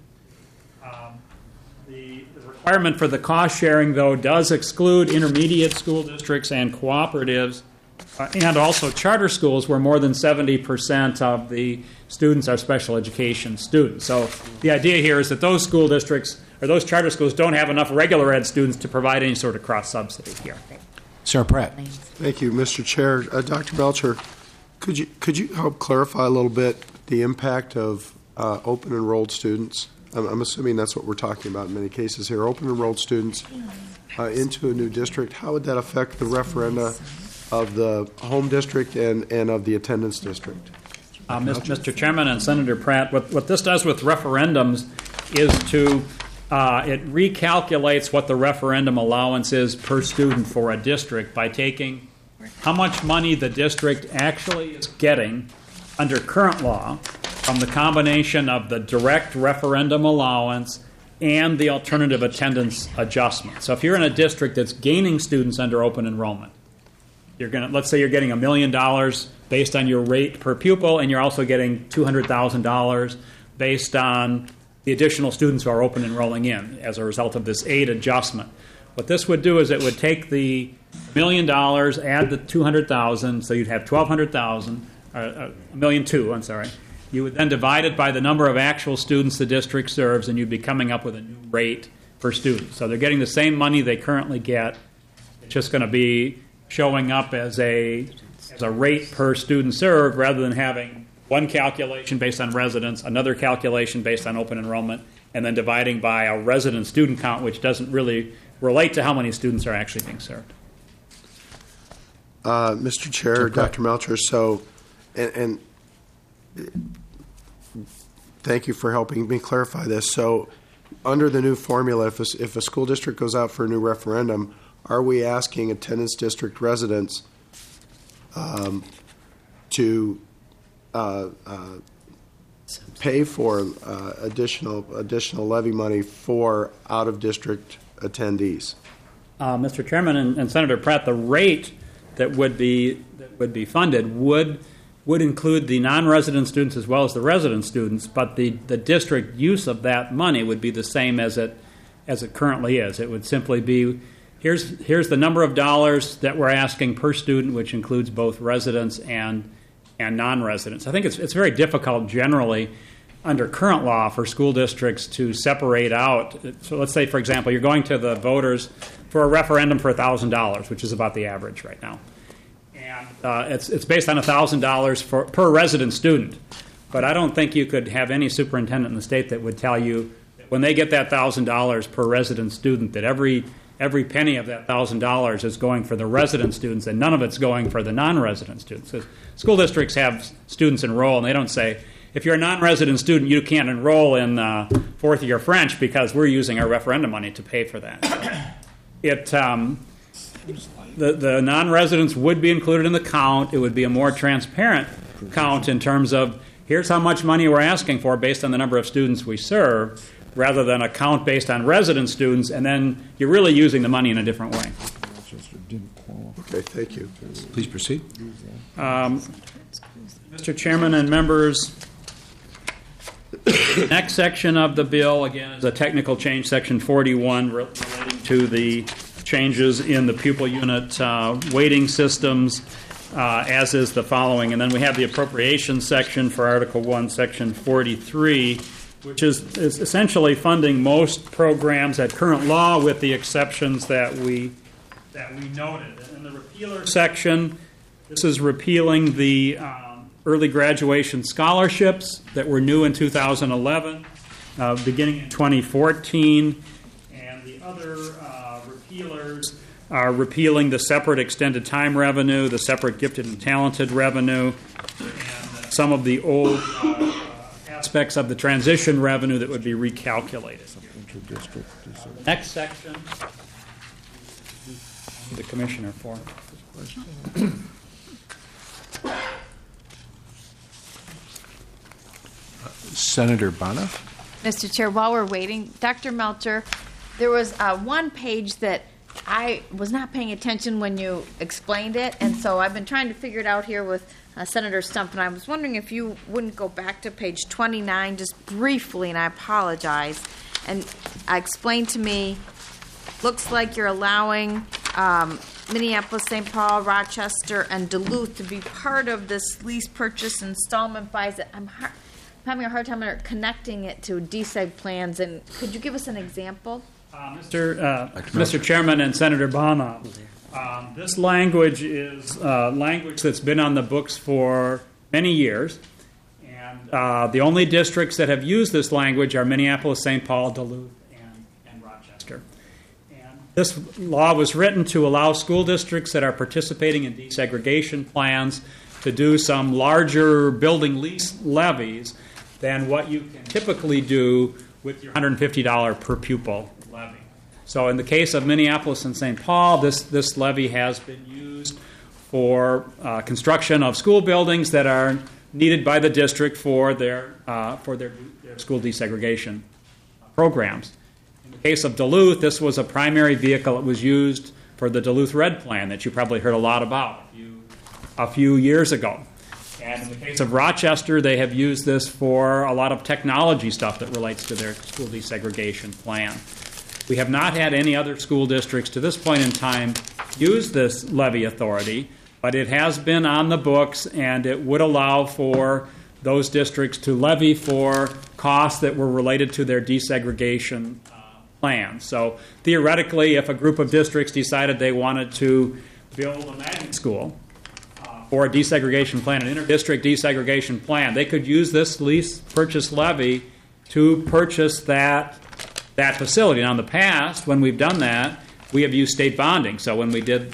The requirement for the cost sharing, though, does exclude intermediate school districts and cooperatives, and also charter schools where more than 70% of the students are special education students. So the idea here is that those school districts or those charter schools don't have enough regular ed students to provide any sort of cross-subsidy here. Sarah Pratt. Thank you, Mr. Chair. Dr. Melcher, could you help clarify a little bit the impact of open enrolled students? I'm assuming that's what we're talking about in many cases here. Open enrolled students into a new district. How would that affect the referenda of the home district and of the attendance district? Mr. Chairman and Senator Pratt, what this does with referendums is it recalculates what the referendum allowance is per student for a district by taking how much money the district actually is getting under current law from the combination of the direct referendum allowance and the alternative attendance adjustment. So if you're in a district that's gaining students under open enrollment, let's say you're getting $1 million based on your rate per pupil, and you're also getting $200,000 based on the additional students who are open enrolling in as a result of this aid adjustment. What this would do is it would take the $1 million, add the $200,000, so you'd have $1,200,000, $1,200,000, I'm sorry. You would then divide it by the number of actual students the district serves, and you'd be coming up with a new rate per student. So they're getting the same money they currently get. It's just going to be showing up as a rate per student served rather than having one calculation based on residents, another calculation based on open enrollment, and then dividing by a resident student count, which doesn't really relate to how many students are actually being served. Mr. Chair, Dr. Melcher, so, and thank you for helping me clarify this. So under the new formula, if a school district goes out for a new referendum, are we asking attendance district residents to pay for additional levy money for out-of-district attendees? Mr. Chairman and Senator Pratt, the rate that would be funded would include the non-resident students as well as the resident students, but the district use of that money would be the same as it currently is. It would simply be here's the number of dollars that we're asking per student, which includes both residents and non-residents. I think it's very difficult generally under current law for school districts to separate out. So let's say, for example, you're going to the voters for a referendum for $1,000, which is about the average right now. And it's based on $1,000 per resident student. But I don't think you could have any superintendent in the state that would tell you that when they get that $1,000 per resident student that every penny of that $1,000 is going for the resident students and none of it's going for the non-resident students. So school districts have students enroll, and they don't say, if you're a non-resident student, you can't enroll in fourth year French because we're using our referendum money to pay for that. So the non-residents would be included in the count. It would be a more transparent count in terms of here's how much money we're asking for based on the number of students we serve, rather than a count based on resident students, and then you're really using the money in a different way. Okay, thank you. Please proceed. Mr. Chairman and members, the next section of the bill, again, is a technical change, Section 41, relating to the changes in the pupil unit weighting systems, as is the following. And then we have the appropriations section for Article 1, Section 43, which is essentially funding most programs at current law with the exceptions that we noted. In the repealer section, this is repealing the early graduation scholarships that were new in 2011, beginning in 2014, and the other repealers are repealing the separate extended time revenue, the separate gifted and talented revenue, and some of the old aspects of the transition revenue that would be recalculated. Next section, the commissioner for. Senator Bonner. Mr. Chair, while we're waiting, Dr. Melcher, there was one page that I was not paying attention when you explained it, and so I've been trying to figure it out here with Senator Stump, and I was wondering if you wouldn't go back to page 29 just briefly, and I apologize, and explain to me, looks like you're allowing Minneapolis, St. Paul, Rochester, and Duluth to be part of this lease purchase installment buys. I'm having a hard time connecting it to DSEG plans, and could you give us an example? Mr. Chairman and Senator Bonner, this language is language that's been on the books for many years, and the only districts that have used this language are Minneapolis, St. Paul, Duluth, and Rochester. And this law was written to allow school districts that are participating in desegregation plans to do some larger building lease levies than what you can typically do with your $150 per pupil levy. So in the case of Minneapolis and St. Paul, this levy has been used for construction of school buildings that are needed by the district for their school desegregation programs. In the case of Duluth, this was a primary vehicle. It was used for the Duluth Red Plan that you probably heard a lot about a few years ago. And in the case of Rochester, they have used this for a lot of technology stuff that relates to their school desegregation plan. We have not had any other school districts to this point in time use this levy authority, but it has been on the books, and it would allow for those districts to levy for costs that were related to their desegregation plan. So theoretically, if a group of districts decided they wanted to build a magnet school, or a desegregation plan, an inter-district desegregation plan, they could use this lease purchase levy to purchase that facility. Now, in the past, when we've done that, we have used state bonding. So when we did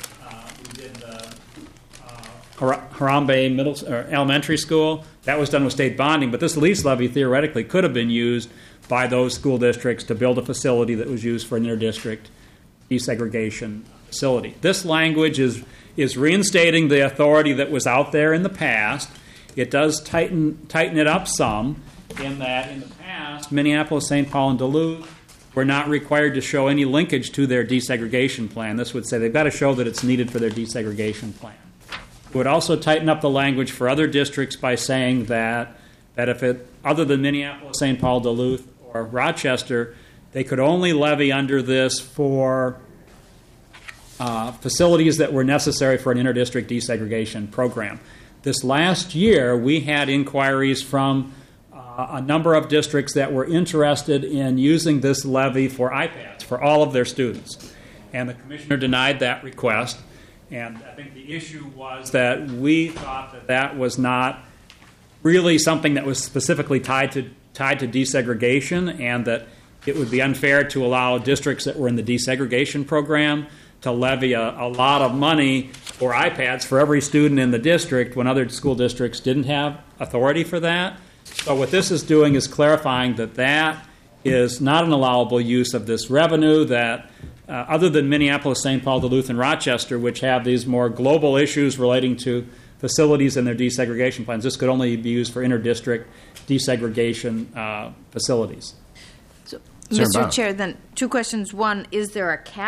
Harambe Elementary School, that was done with state bonding. But this lease levy theoretically could have been used by those school districts to build a facility that was used for an inter-district desegregation facility. This language is reinstating the authority that was out there in the past. It does tighten it up some in that in the past, Minneapolis, St. Paul, and Duluth were not required to show any linkage to their desegregation plan. This would say they've got to show that it's needed for their desegregation plan. It would also tighten up the language for other districts by saying that if it, other than Minneapolis, St. Paul, Duluth, or Rochester, they could only levy under this for facilities that were necessary for an inter-district desegregation program. This last year, we had inquiries from a number of districts that were interested in using this levy for iPads for all of their students. And the commissioner denied that request. And I think the issue was that we thought that was not really something that was specifically tied to desegregation, and that it would be unfair to allow districts that were in the desegregation program to levy a lot of money for iPads for every student in the district when other school districts didn't have authority for that. So what this is doing is clarifying that is not an allowable use of this revenue, that other than Minneapolis, St. Paul, Duluth, and Rochester, which have these more global issues relating to facilities and their desegregation plans, this could only be used for inter-district desegregation facilities. So, Mr. Chair, then two questions. One, is there a cap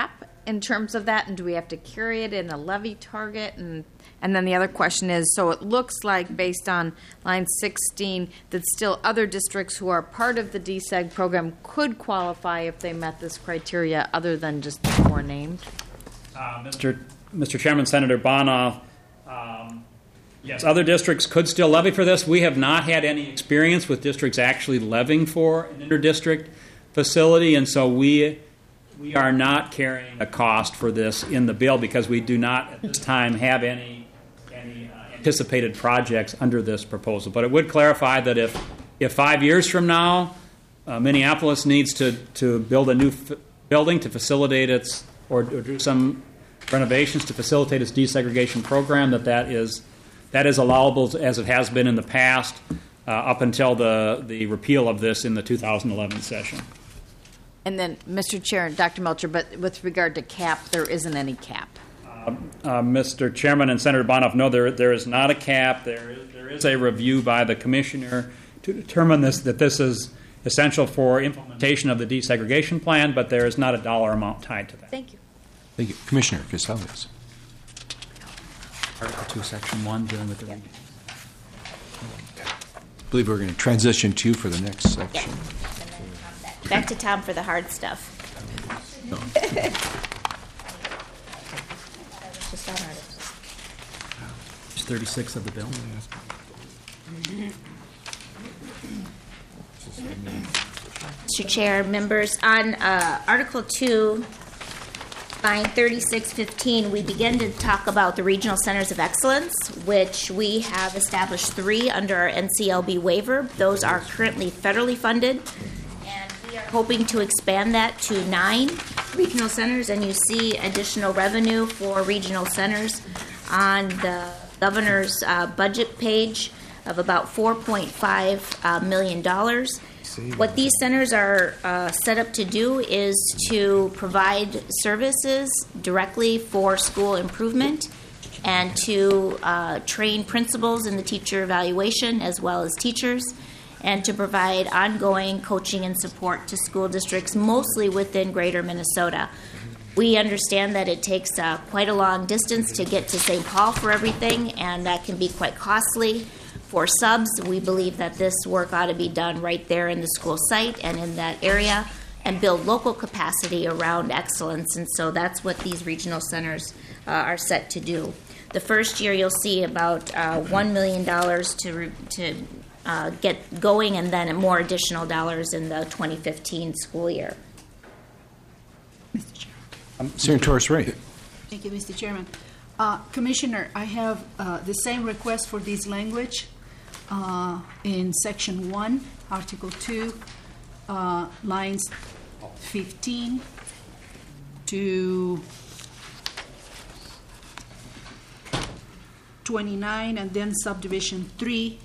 in terms of that, and do we have to carry it in a levy target? And then the other question is, so it looks like based on line 16 that still other districts who are part of the DSEG program could qualify if they met this criteria other than just the four named? Mr. Chairman, Senator Bonoff, yes, other districts could still levy for this. We have not had any experience with districts actually levying for an interdistrict facility, and so we are not carrying a cost for this in the bill because we do not at this time have any anticipated projects under this proposal. But it would clarify that if 5 years from now Minneapolis needs to build a new building to facilitate its, or do some renovations to facilitate its desegregation program, that is allowable as it has been in the past up until the repeal of this in the 2011 session. And then, Mr. Chair, Dr. Melcher, but with regard to cap, there isn't any cap. Mr. Chairman and Senator Bonoff, no, there is not a cap. There is a review by the commissioner to determine that this is essential for implementation of the desegregation plan, but there is not a dollar amount tied to that. Thank you. Thank you. Commissioner Casalius. Article 2, Section 1, dealing with the region. I believe we're going to transition to you for the next section. Back to Tom for the hard stuff. No. Just on articles. It's 36 of the bill. Mr. Chair, members, on Article 2, line 3615, we begin to talk about the regional centers of excellence, which we have established 3 under our NCLB waiver. Those are currently federally funded, and we are hoping to expand that to 9 regional centers, and you see additional revenue for regional centers on the governor's budget page of about $4.5 million. What these centers are set up to do is to provide services directly for school improvement and to train principals in the teacher evaluation as well as teachers, and to provide ongoing coaching and support to school districts, mostly within greater Minnesota. We understand that it takes quite a long distance to get to St. Paul for everything, and that can be quite costly. For subs, we believe that this work ought to be done right there in the school site and in that area and build local capacity around excellence. And so that's what these regional centers are set to do. The first year you'll see about $1 million to get going, and then more additional dollars in the 2015 school year. Mr. Chair. Senator Torres-Ray. Thank you, Mr. Chairman. Commissioner, I have the same request for this language in Section 1, Article 2, lines 15 to 29, and then subdivision 3.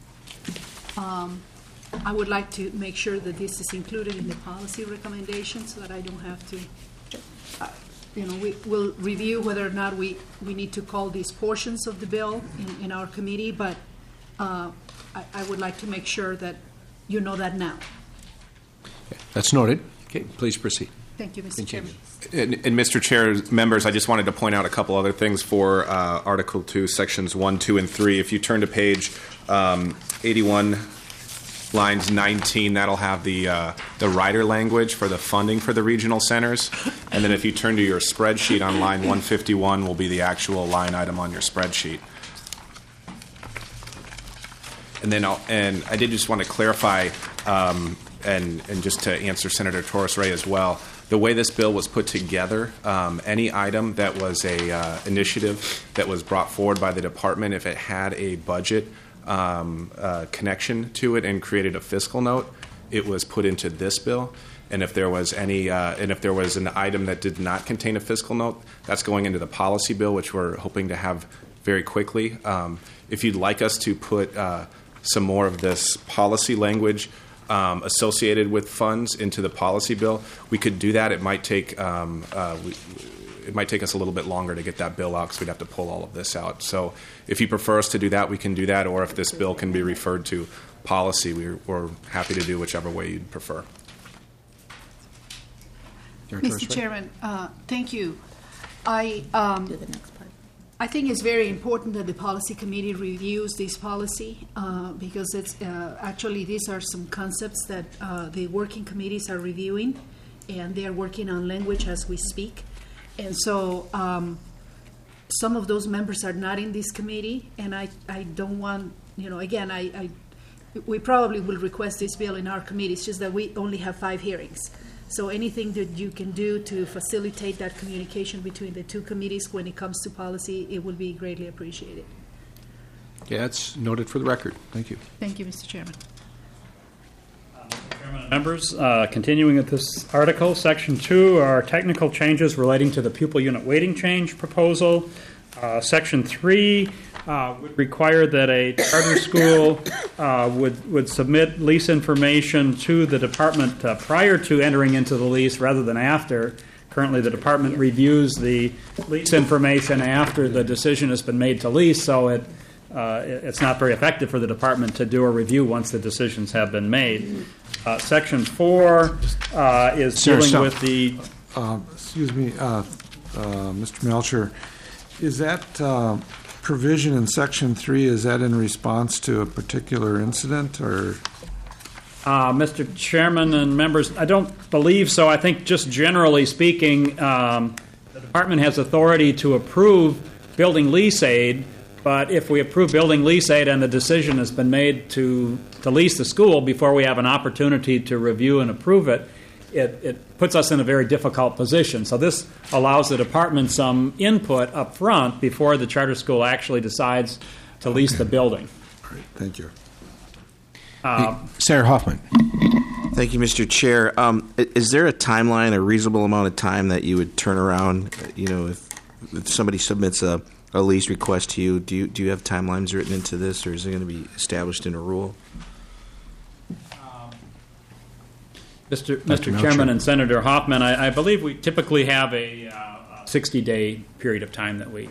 I would like to make sure that this is included in the policy recommendation so that I don't have to, we will review whether or not we need to call these portions of the bill in our committee, but I would like to make sure that you know that now. That's noted. Okay, please proceed. Thank you, Mr. Chairman. And Mr. Chair, members, I just wanted to point out a couple other things for Article 2, Sections 1, 2, and 3. If you turn to page 81, lines 19, that'll have the rider language for the funding for the regional centers. And then if you turn to your spreadsheet on line 151 will be the actual line item on your spreadsheet. And then I did just want to clarify, and just to answer Senator Torres-Ray as well, the way this bill was put together, any item that was a initiative that was brought forward by the department, if it had a budget connection to it and created a fiscal note, it was put into this bill. And if there was an item that did not contain a fiscal note, that's going into the policy bill, which we're hoping to have very quickly. If you'd like us to put some more of this policy language associated with funds into the policy bill, we could do that. It might take it might take us a little bit longer to get that bill out because we'd have to pull all of this out. So if you prefer us to do that, we can do that. Or if this bill can be referred to policy, we're happy to do whichever way you'd prefer. Mr. Chairman, thank you. I think it's very important that the policy committee reviews this policy because it's actually these are some concepts that the working committees are reviewing, and they are working on language as we speak. And so some of those members are not in this committee, and I don't want, again, we probably will request this bill in our committee. It's just that we only have 5 hearings. So anything that you can do to facilitate that communication between the 2 committees when it comes to policy, it will be greatly appreciated. Okay, that's noted for the record. Thank you. Thank you, Mr. Chairman. Members, continuing with this article, Section 2 are technical changes relating to the pupil unit weighting change proposal. Section 3 would require that a charter school would submit lease information to the department prior to entering into the lease rather than after. Currently, the department reviews the lease information after the decision has been made to lease, so it's not very effective for the department to do a review once the decisions have been made. Section 4 is dealing with the... excuse me, Mr. Melcher. Is that provision in Section 3, is that in response to a particular incident, or... Mr. Chairman and members, I don't believe so. I think just generally speaking, the department has authority to approve building lease aid, but if we approve building lease aid and the decision has been made to lease the school before we have an opportunity to review and approve it, it puts us in a very difficult position. So this allows the department some input up front before the charter school actually decides to lease the building. All right, thank you. Senator Hoffman. Thank you, Mr. Chair. Is there a timeline, a reasonable amount of time that you would turn around, if somebody submits a lease request to you, do you have timelines written into this, or is it going to be established in a rule? Mr. Chairman and Senator Hoffman, I believe we typically have a 60-day period of time that we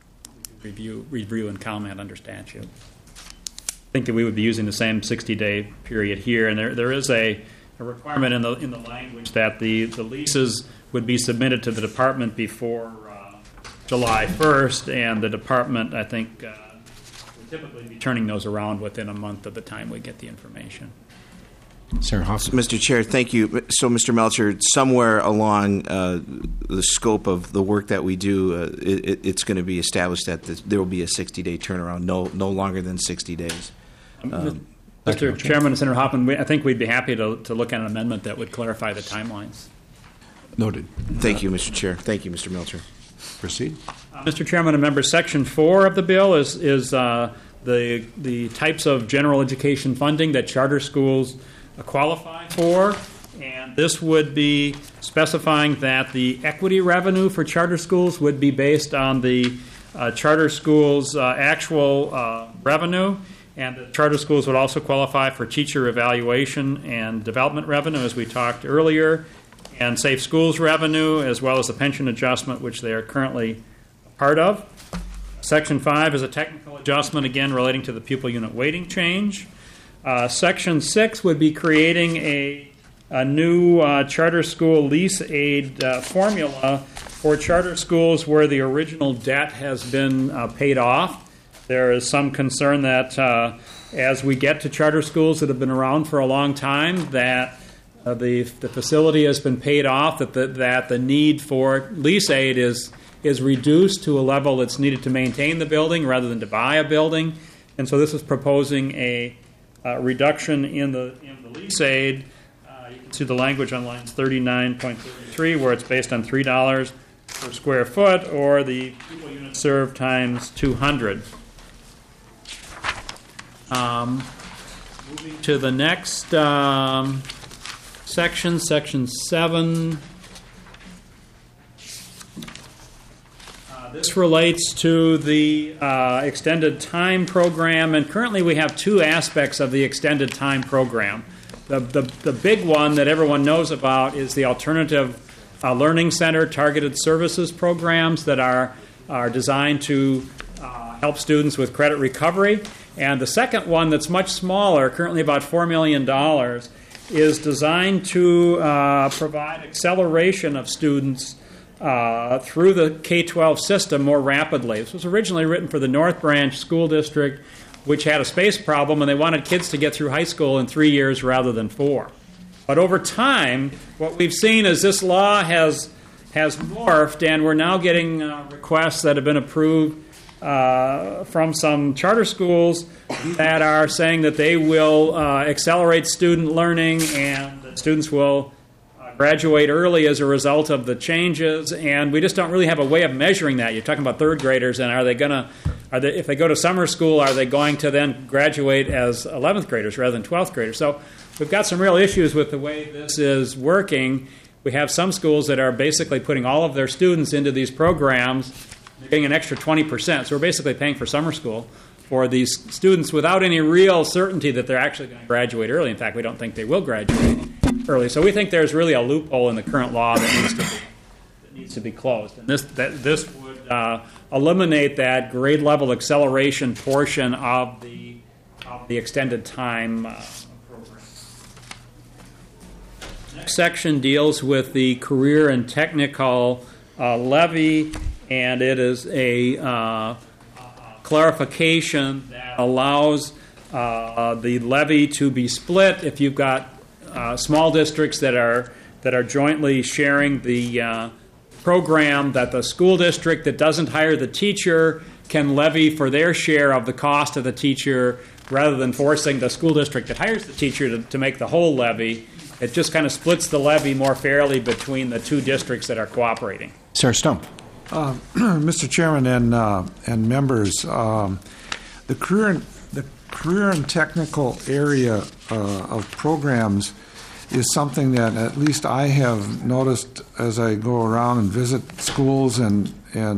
review and comment under statute. I think that we would be using the same 60-day period here, and there is a requirement in the language that the leases would be submitted to the department before July 1st, and the department, I think, would typically be turning those around within a month of the time we get the information. Senator Hoffman. Mr. Chair, thank you. So, Mr. Melcher, somewhere along the scope of the work that we do, it's going to be established that there will be a 60-day turnaround, no longer than 60 days. Mr. Chairman and Senator Hoffman, I think we'd be happy to look at an amendment that would clarify the timelines. Noted. Thank you, Mr. Chair. Thank you, Mr. Melcher. Proceed. Mr. Chairman and members, Section 4 of the bill is the types of general education funding that charter schools qualify for, and this would be specifying that the equity revenue for charter schools would be based on the charter schools' actual revenue, and the charter schools would also qualify for teacher evaluation and development revenue, as we talked earlier, and Safe Schools revenue, as well as the pension adjustment, which they are currently a part of. Section 5 is a technical adjustment, again, relating to the pupil unit weighting change. Section 6 would be creating a new charter school lease aid formula for charter schools where the original debt has been paid off. There is some concern that as we get to charter schools that have been around for a long time, that the facility has been paid off, that the need for lease aid is reduced to a level that's needed to maintain the building rather than to buy a building. And so this is proposing a reduction in the lease aid. You can see the language on lines 39.33, where it's based on $3 per square foot, or the pupil unit served times 200. Moving to the next section, Section 7. This relates to the extended time program, and currently we have 2 aspects of the extended time program. The big one that everyone knows about is the Alternative Learning Center Targeted Services programs that are designed to help students with credit recovery. And the second one that's much smaller, currently about $4 million, is designed to provide acceleration of students through the K-12 system more rapidly. This was originally written for the North Branch School District, which had a space problem, and they wanted kids to get through high school in 3 years rather than 4. But over time, what we've seen is this law has morphed, and we're now getting requests that have been approved from some charter schools that are saying that they will accelerate student learning and that students will graduate early as a result of the changes, and we just don't really have a way of measuring that. You're talking about third graders, and if they go to summer school, are they going to then graduate as 11th graders rather than 12th graders? So we've got some real issues with the way this is working. We have some schools that are basically putting all of their students into these programs, getting an extra 20%. So we're basically paying for summer school for these students without any real certainty that they're actually going to graduate early. In fact, we don't think they will graduate early. So we think there's really a loophole in the current law that needs to be closed. And this would eliminate that grade level acceleration portion of the extended time program. Next section deals with the career and technical levy, and it is a clarification that allows the levy to be split if you've got small districts that are jointly sharing the program, that the school district that doesn't hire the teacher can levy for their share of the cost of the teacher rather than forcing the school district that hires the teacher to make the whole levy. It just kind of splits the levy more fairly between the two districts that are cooperating. Sarah Stump. Mr. Chairman and members, the career and technical area of programs is something that at least I have noticed as I go around and visit schools, and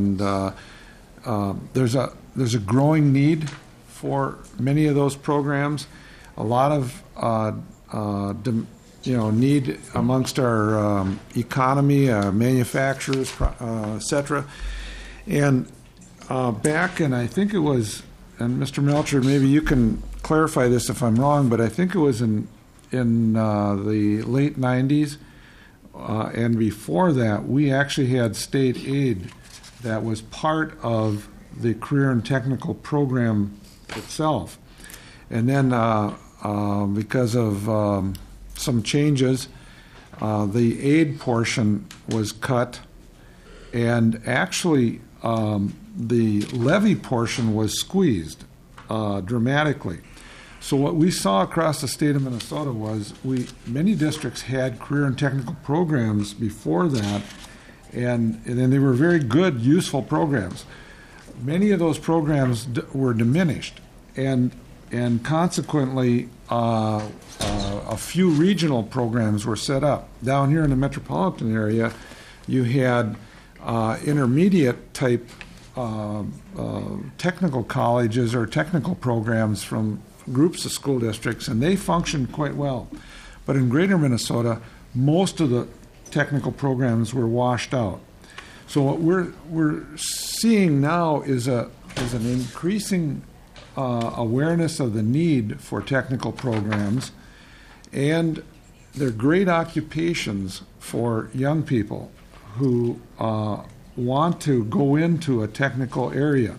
there's a growing need for many of those programs. A lot of need amongst our economy, manufacturers, etc. And back, and I think it was, and Mr. Melcher, maybe you can clarify this if I'm wrong, but I think it was in the late 90s, and before that, we actually had state aid that was part of the career and technical program itself. And then because of some changes, the aid portion was cut, and actually the levy portion was squeezed dramatically. So what we saw across the state of Minnesota was many districts had career and technical programs before that, and then they were very good, useful programs. Many of those programs were diminished, and consequently, a few regional programs were set up. Down here in the metropolitan area, you had intermediate type technical colleges or technical programs from groups of school districts, and they functioned quite well. But in greater Minnesota, most of the technical programs were washed out. So what we're seeing now is an increasing awareness of the need for technical programs, and they're great occupations for young people who want to go into a technical area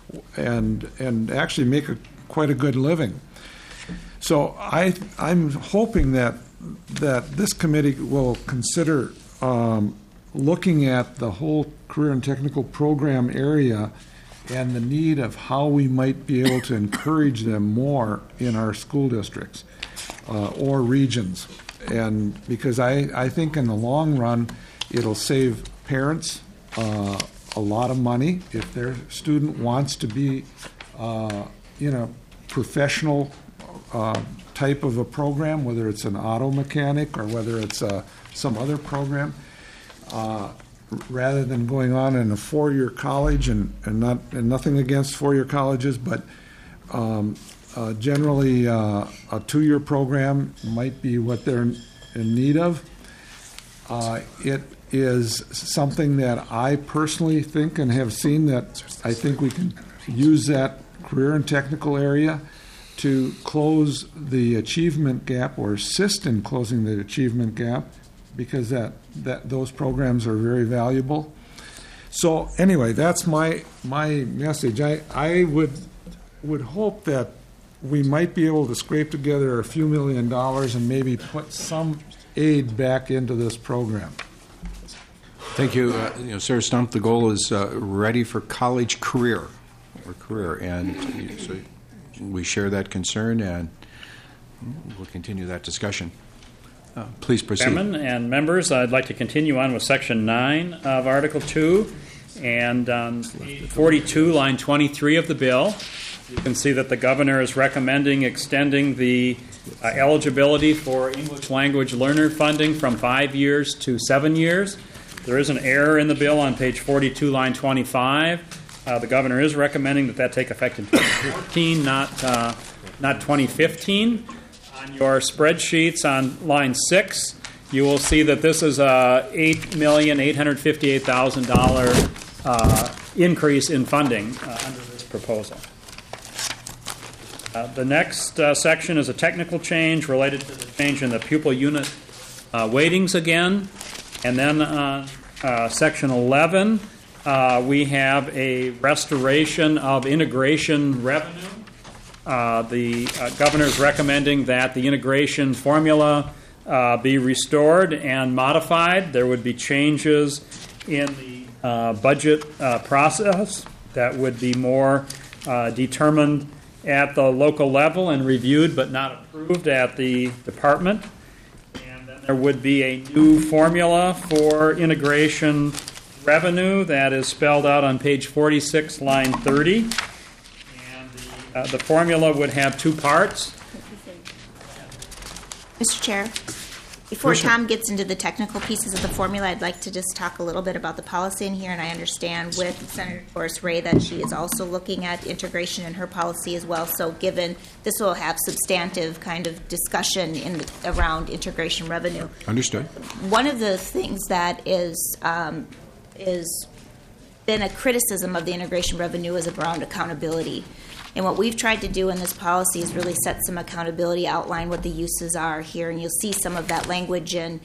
and actually make quite a good living. So I'm hoping that this committee will consider looking at the whole career and technical program area and the need of how we might be able to encourage them more in our school districts or regions. And because I think in the long run, it'll save parents a lot of money if their student wants to be in a professional type of a program, whether it's an auto mechanic or whether it's some other program, rather than going on in a four-year college, and nothing against four-year colleges, but generally a two-year program might be what they're in need of. It is something that I personally think and have seen that I think we can use that career and technical area to close the achievement gap or assist in closing the achievement gap, because that those programs are very valuable. So anyway, that's my message. I would hope that we might be able to scrape together a few $1 million and maybe put some aid back into this program. Thank you. Sarah Stump, the goal is ready for college career, and so we share that concern, and we'll continue that discussion. Please proceed. Chairman and members, I'd like to continue on with Section 9 of Article 2, and on page 42, line 23 of the bill, you can see that the governor is recommending extending the eligibility for English language learner funding from 5 years to 7 years. There is an error in the bill on page 42, line 25. The governor is recommending that take effect in 2014, not 2015. On your spreadsheets on line 6, you will see that this is a $8,858,000 increase in funding under this proposal. The next section is a technical change related to the change in the pupil unit weightings again. And then Section 11, we have a restoration of integration revenue. The governor is recommending that the integration formula be restored and modified. There would be changes in the budget process that would be more determined at the local level and reviewed but not approved at the department. And then there would be a new formula for integration revenue that is spelled out on page 46, line 30. The formula would have two parts. Mr. Chair, before Tom gets into the technical pieces of the formula, I'd like to just talk a little bit about the policy in here, and I understand with Senator Doris Ray that she is also looking at integration in her policy as well. So given this will have substantive kind of discussion around integration revenue. Understood. One of the things that is been a criticism of the integration revenue is around accountability. And what we've tried to do in this policy is really set some accountability, outline what the uses are here, and you'll see some of that language in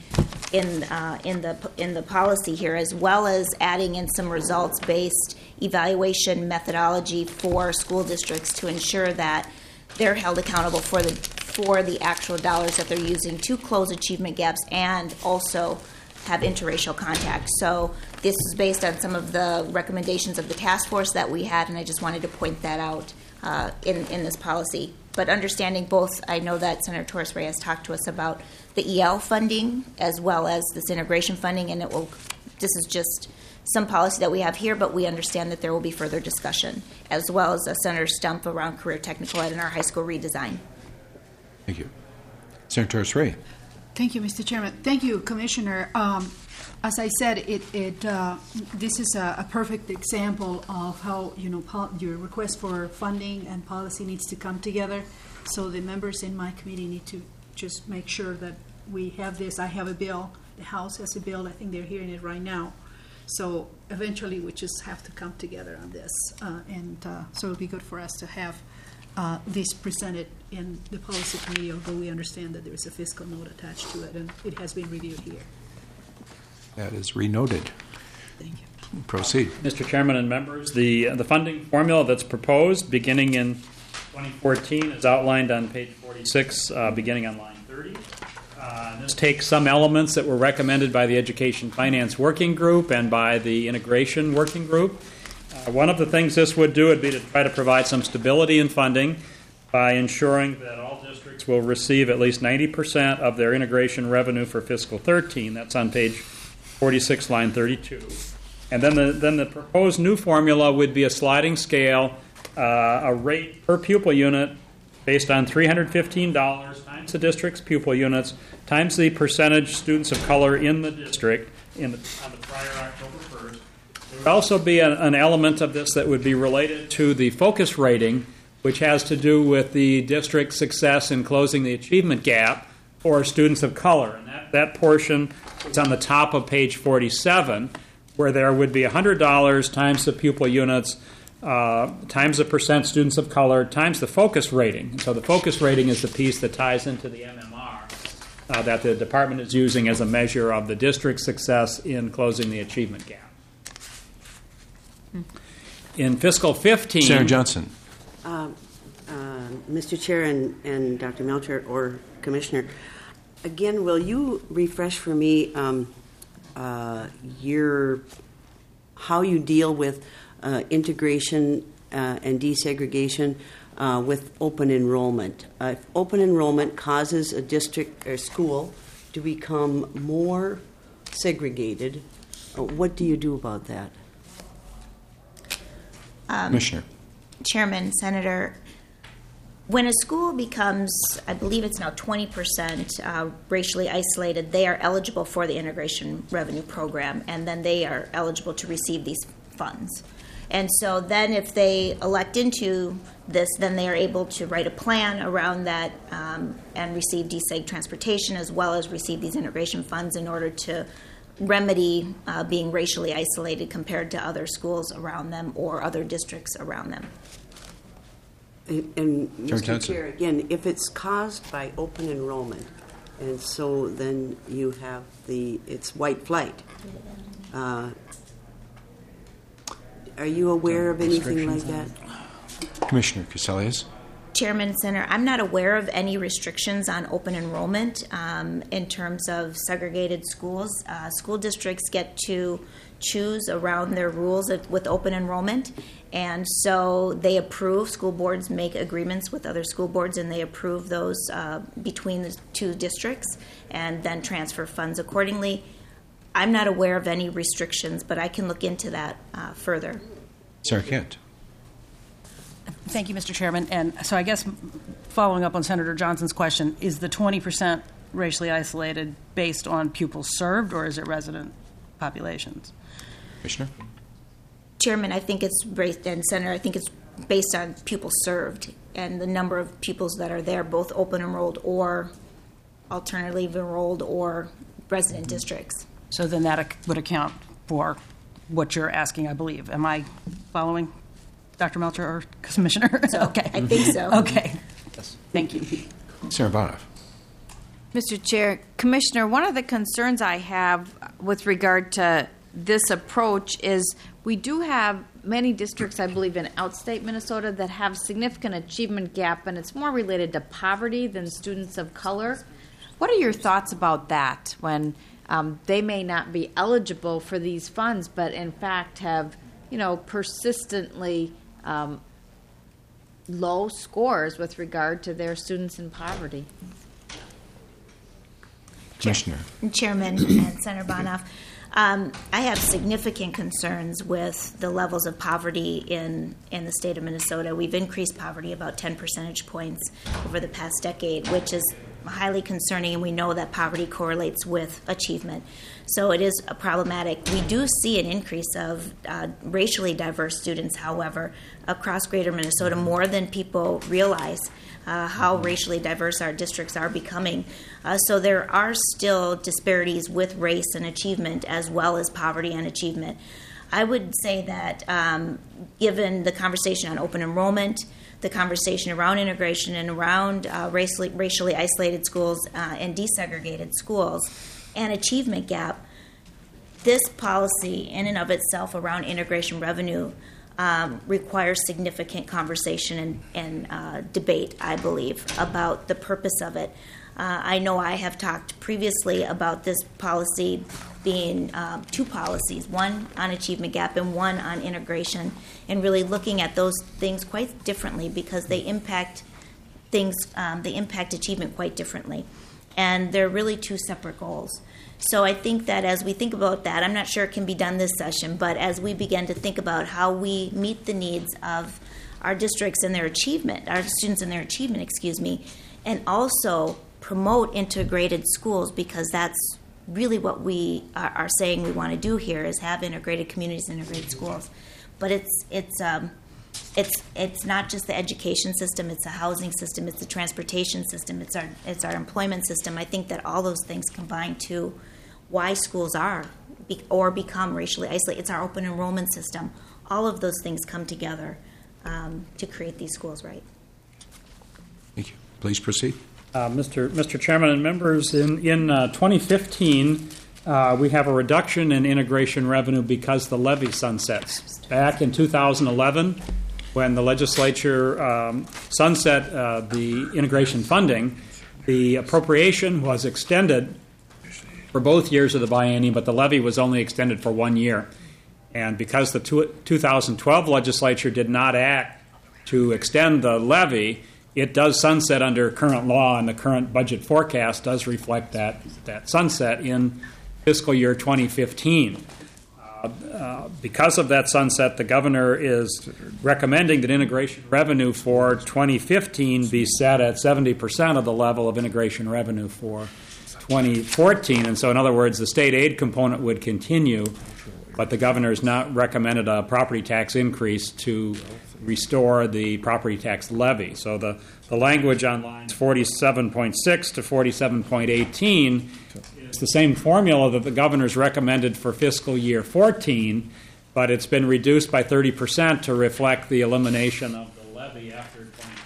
the policy here, as well as adding in some results-based evaluation methodology for school districts to ensure that they're held accountable for the actual dollars that they're using to close achievement gaps and also have interracial contact. So this is based on some of the recommendations of the task force that we had, and I just wanted to point that out in this policy. But understanding both, I know that Senator Doris Ray has talked to us about the EL funding as well as this integration funding, and this is just some policy that we have here, but we understand that there will be further discussion, as well as Senator Stump around career technical ed and our high school redesign. Thank you. Senator Doris Ray. Thank you, Mr. Chairman. Thank you, Commissioner. As I said, this is a perfect example of how your request for funding and policy needs to come together. So the members in my committee need to just make sure that we have this. I have a bill. The House has a bill. I think they're hearing it right now. So eventually, we just have to come together on this, so it'll be good for us to have this presented in the policy committee, although we understand that there is a fiscal note attached to it, and it has been reviewed here. That is renoted. Thank you. Proceed. Mr. Chairman and members, the funding formula that's proposed beginning in 2014 is outlined on page 46, beginning on line 30. This takes some elements that were recommended by the Education Finance Working Group and by the Integration Working Group. One of the things this would do would be to try to provide some stability in funding by ensuring that all districts will receive at least 90% of their integration revenue for fiscal 13. That's on page 46, line 32. And then the proposed new formula would be a sliding scale, a rate per pupil unit based on $315 times the district's pupil units times the percentage students of color in the district on the prior October 1st. There would also be an element of this that would be related to the focus rating, which has to do with the district's success in closing the achievement gap for students of color. And that portion is on the top of page 47, where there would be $100 times the pupil units times the percent students of color times the focus rating. And so the focus rating is the piece that ties into the MMR that the department is using as a measure of the district's success in closing the achievement gap. In fiscal 15... Senator Johnson. Mr. Chair and Dr. Melcher or Commissioner, again, will you refresh for me how you deal with integration and desegregation with open enrollment? If open enrollment causes a district or school to become more segregated, what do you do about that? Commissioner. Chairman, Senator, when a school becomes, I believe it's now 20% racially isolated, they are eligible for the integration revenue program, and then they are eligible to receive these funds. And so then if they elect into this, then they are able to write a plan around that and receive deseg transportation as well as receive these integration funds in order to remedy being racially isolated compared to other schools around them or other districts around them. And Mr. Chair, again, if it's caused by open enrollment, and so then you have it's white flight. Are you aware of anything like that? Commissioner Cassellius. Chairman, Senator, I'm not aware of any restrictions on open enrollment in terms of segregated schools. School districts get to choose around their rules with open enrollment, and so they approve. School boards make agreements with other school boards, and they approve those between the two districts and then transfer funds accordingly. I'm not aware of any restrictions, but I can look into that further. Sarah Kent. Thank you, Mr. Chairman. And so I guess following up on Senator Johnson's question, is the 20% racially isolated based on pupils served, or is it resident populations? Commissioner? Chairman, I think it's based, and Senator, I think it's based on pupils served and the number of pupils that are there, both open enrolled or alternatively enrolled or resident districts. So then that would account for what you're asking, I believe. Am I following, Dr. Melcher or Commissioner? So, okay. I think so. Okay. Yes. Thank you. Sarah Bonoff. Mr. Chair, Commissioner, one of the concerns I have with regard to this approach is we do have many districts, I believe, in outstate Minnesota that have significant achievement gap, and it's more related to poverty than students of color. What are your thoughts about that when they may not be eligible for these funds, but in fact have, persistently low scores with regard to their students in poverty? Commissioner. Chairman and Senator Bonoff, I have significant concerns with the levels of poverty in the state of Minnesota. We've increased poverty about 10 percentage points over the past decade, which is highly concerning, and we know that poverty correlates with achievement. So it is problematic. We do see an increase of racially diverse students, however, across greater Minnesota, more than people realize how racially diverse our districts are becoming. So there are still disparities with race and achievement as well as poverty and achievement. I would say that given the conversation on open enrollment, the conversation around integration and around racially isolated schools and desegregated schools and achievement gap, this policy in and of itself around integration revenue requires significant conversation and debate, I believe, about the purpose of it. I know I have talked previously about this policy being two policies, one on achievement gap and one on integration, and really looking at those things quite differently because they impact achievement quite differently. And they're really two separate goals. So I think that as we think about that, I'm not sure it can be done this session, but as we begin to think about how we meet the needs of our districts and their achievement, our students and their achievement, and also promote integrated schools, because that's really what we are saying we want to do here, is have integrated communities, integrated schools. But it's not just the education system, it's the housing system, it's the transportation system, it's our employment system. I think that all those things combine to why schools are or become racially isolated. It's our open enrollment system. all of those things come together to create these schools right. Thank you. Please proceed. Mr. Chairman and members, in 2015, we have a reduction in integration revenue because the levy sunsets. Back in 2011, when the legislature sunset the integration funding, the appropriation was extended for both years of the biennium, but the levy was only extended for 1 year. And because the 2012 legislature did not act to extend the levy, it does sunset under current law, and the current budget forecast does reflect that sunset in fiscal year 2015. Because of that sunset, the governor is recommending that integration revenue for 2015 be set at 70% of the level of integration revenue for 2014. And so, in other words, the state aid component would continue, but the governor has not recommended a property tax increase to restore the property tax levy. So the language on lines 47.6 to 47.18 is the same formula that the governor's recommended for fiscal year 14, but it's been reduced by 30% to reflect the elimination of the levy after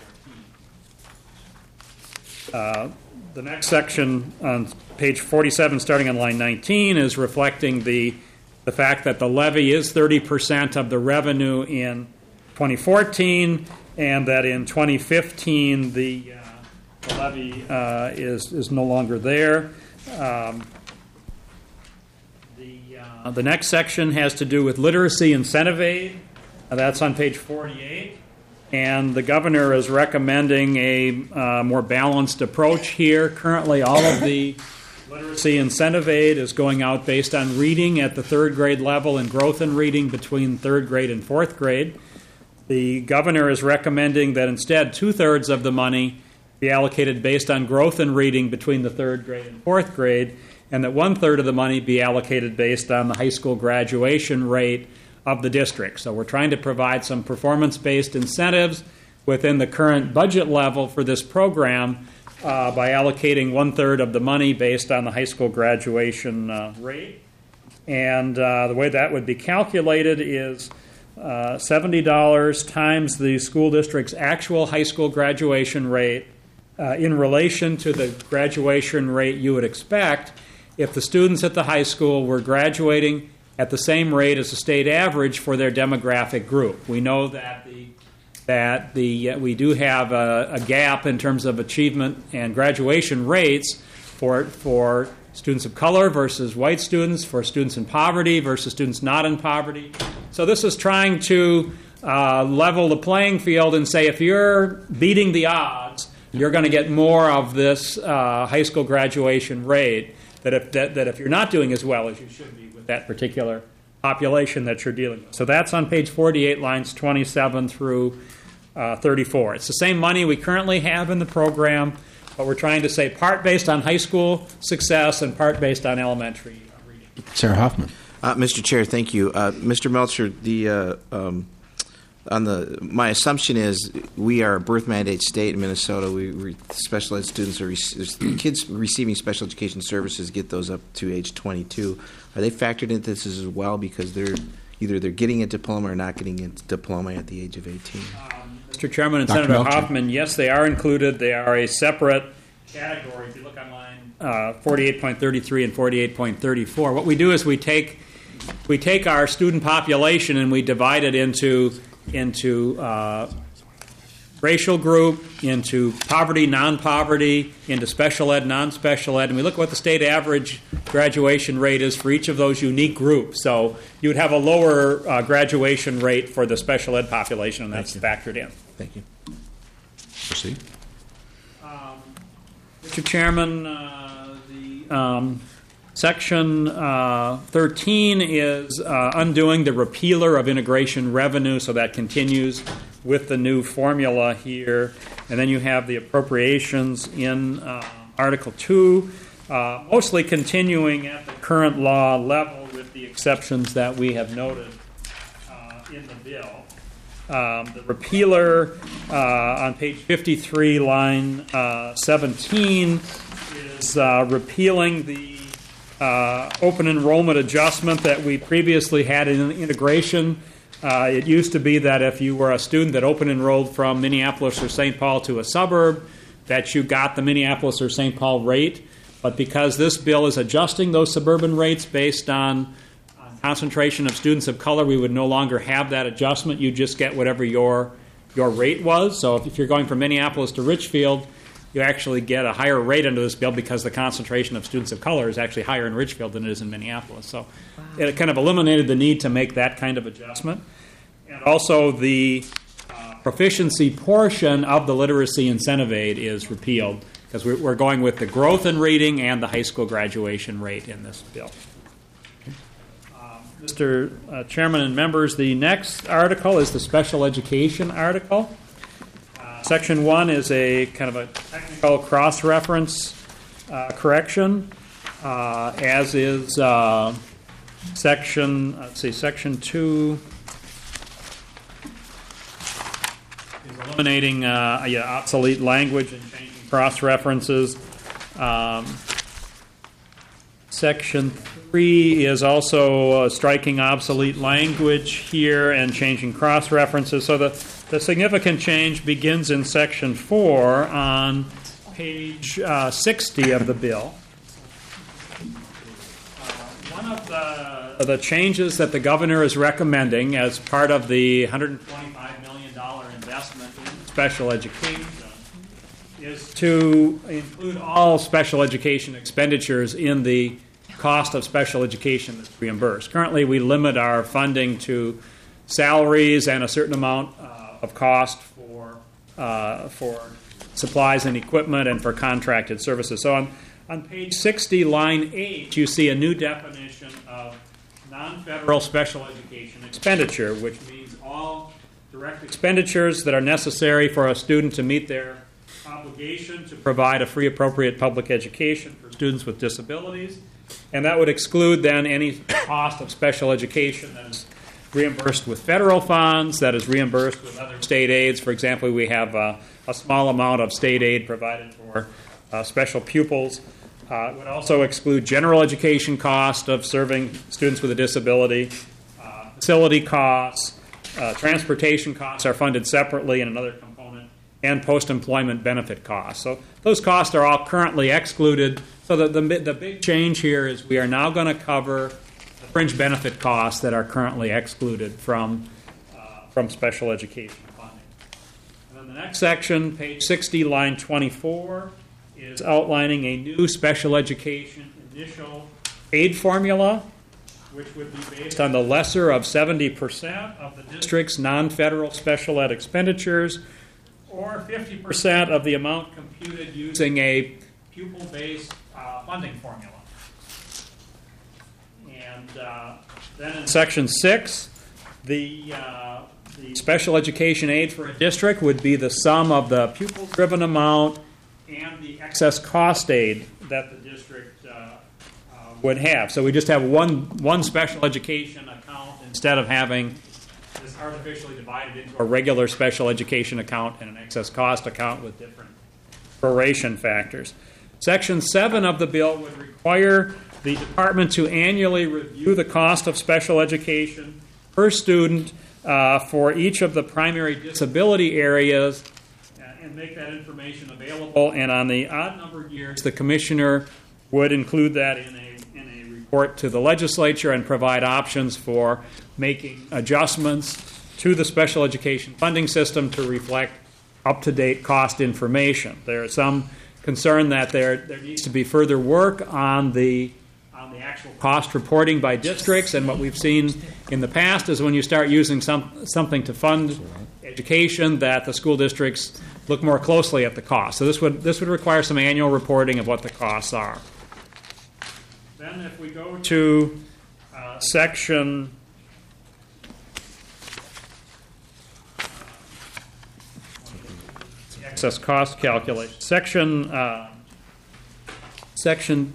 2014. The next section on page 47, starting on line 19, is reflecting the fact that the levy is 30% of the revenue in 2014, and that in 2015 the levy is no longer there. The next section has to do with literacy incentive aid. That's on page 48. And the governor is recommending a more balanced approach here. Currently, all of the literacy incentive aid is going out based on reading at the third grade level and growth in reading between third grade and fourth grade. The governor is recommending that instead 2/3 of the money be allocated based on growth in reading between the third grade and fourth grade, and that 1/3 of the money be allocated based on the high school graduation rate of the district. So we're trying to provide some performance-based incentives within the current budget level for this program by allocating 1/3 of the money based on the high school graduation rate. And the way that would be calculated is $70 times the school district's actual high school graduation rate in relation to the graduation rate you would expect if the students at the high school were graduating at the same rate as the state average for their demographic group. We know that we do have a gap in terms of achievement and graduation rates for students of color versus white students, for students in poverty versus students not in poverty. So this is trying to level the playing field and say if you're beating the odds, you're going to get more of this high school graduation rate that if you're not doing as well as you should be with that particular population that you're dealing with. So that's on page 48, lines 27 through 34. It's the same money we currently have in the program, but we're trying to say part based on high school success and part based on elementary reading. Sarah Hoffman. Mr. Chair, thank you. Mr. Melcher, my assumption is we are a birth mandate state in Minnesota. We special ed students kids receiving special education services get those up to age 22. Are they factored into this as well because they're getting a diploma or not getting a diploma at the age of 18? Mr. Chairman and Senator Hoffman, yes, they are included. They are a separate category. If you look on line 48.33 and 48.34, what we do is we take our student population and we divide it into racial group, into poverty, non-poverty, into special ed, non-special ed, and we look at what the state average graduation rate is for each of those unique groups. So you would have a lower graduation rate for the special ed population, and that's factored in. Thank you. Proceed. Mr. Chairman, the Section 13 is undoing the repealer of integration revenue, so that continues with the new formula here. And then you have the appropriations in Article 2, mostly continuing at the current law level with the exceptions that we have noted in the bill. The repealer on page 53, line 17, is repealing the open enrollment adjustment that we previously had in integration It used to be that if you were a student that open enrolled from Minneapolis or St. Paul to a suburb, that you got the Minneapolis or St. Paul rate. But because this bill is adjusting those suburban rates based on concentration of students of color, we would no longer have that adjustment. You just get whatever your rate was. So if you're going from Minneapolis to Richfield, you actually get a higher rate under this bill because the concentration of students of color is actually higher in Richfield than it is in Minneapolis. So it kind of eliminated the need to make that kind of adjustment. And also the proficiency portion of the literacy incentive aid is repealed because we're going with the growth in reading and the high school graduation rate in this bill. Mr. Chairman and members, the next article is the special education article. Section 1 is a kind of a technical cross-reference correction, as is section 2 is eliminating obsolete language and changing cross-references. Section 3 is also striking obsolete language here and changing cross-references. So the significant change begins in Section 4 on page 60 of the bill. One of the changes that the governor is recommending as part of the $125 million investment in special education is to include all special education expenditures in the cost of special education that's reimbursed. Currently, we limit our funding to salaries and a certain amount of cost for supplies and equipment and for contracted services. So on page 60, line 8, you see a new definition of non-federal special education expenditure, which means all direct expenditures that are necessary for a student to meet their obligation to provide a free, appropriate public education for students with disabilities. And that would exclude then any cost of special education that is reimbursed with federal funds, that is reimbursed with other state aids. For example, we have a small amount of state aid provided for special pupils. It would also exclude general education cost of serving students with a disability. Facility costs, transportation costs are funded separately in another component, and post-employment benefit costs. So those costs are all currently excluded. So the big change here is we are now going to cover the fringe benefit costs that are currently excluded from special education funding. And then the next section, page 60, line 24, is outlining a new special education initial aid formula, which would be based on the lesser of 70% of the district's non-federal special ed expenditures, or 50% of the amount computed using a pupil-based funding formula. And then in section 6, the special education aid for a district would be the sum of the pupil-driven amount and the excess cost aid that the district would have. So we just have one special education account instead of having this artificially divided into a regular special education account and an excess cost account with different proration factors. Section 7 of the bill would require the department to annually review the cost of special education per student for each of the primary disability areas and make that information available. And on the odd-numbered years, the commissioner would include that in a report to the legislature and provide options for making adjustments to the special education funding system to reflect up-to-date cost information. There is some concern that there needs to be further work on the actual cost reporting by districts, and what we've seen in the past is when you start using something to fund education, that the school districts look more closely at the cost. So this would require some annual reporting of what the costs are. Then if we go to section excess cost calculation. Section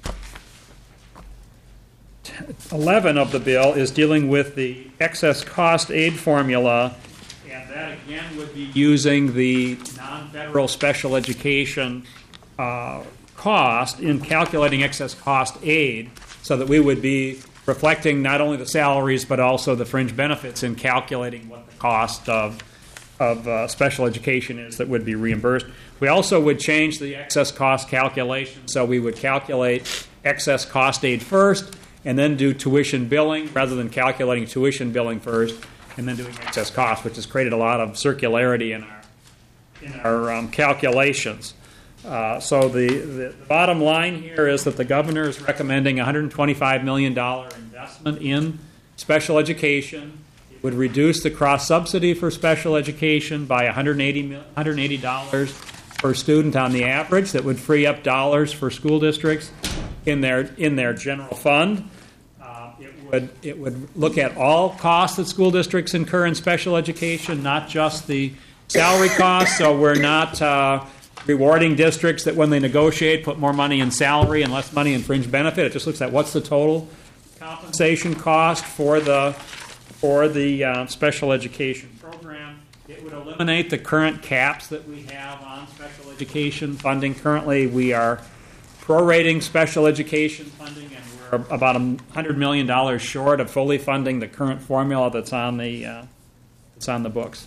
11 of the bill is dealing with the excess cost aid formula, and that again would be using the non-federal special education cost in calculating excess cost aid, so that we would be reflecting not only the salaries but also the fringe benefits in calculating what the cost of special education is that would be reimbursed. We also would change the excess cost calculation, so we would calculate excess cost aid first and then do tuition billing rather than calculating tuition billing first and then doing excess cost, which has created a lot of circularity in our calculations. So the bottom line here is that the governor is recommending a $125 million investment in special education. It would reduce the cross-subsidy for special education by $180 per student on the average. That would free up dollars for school districts in their general fund. It would look at all costs that school districts incur in special education, not just the salary costs. So we're not rewarding districts that when they negotiate put more money in salary and less money in fringe benefit. It just looks at what's the total compensation cost for the special education program. It would eliminate the current caps that we have on special education funding. Currently, we are prorating special education funding, and we're about $100 million short of fully funding the current formula that's on the books.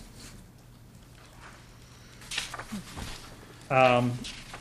The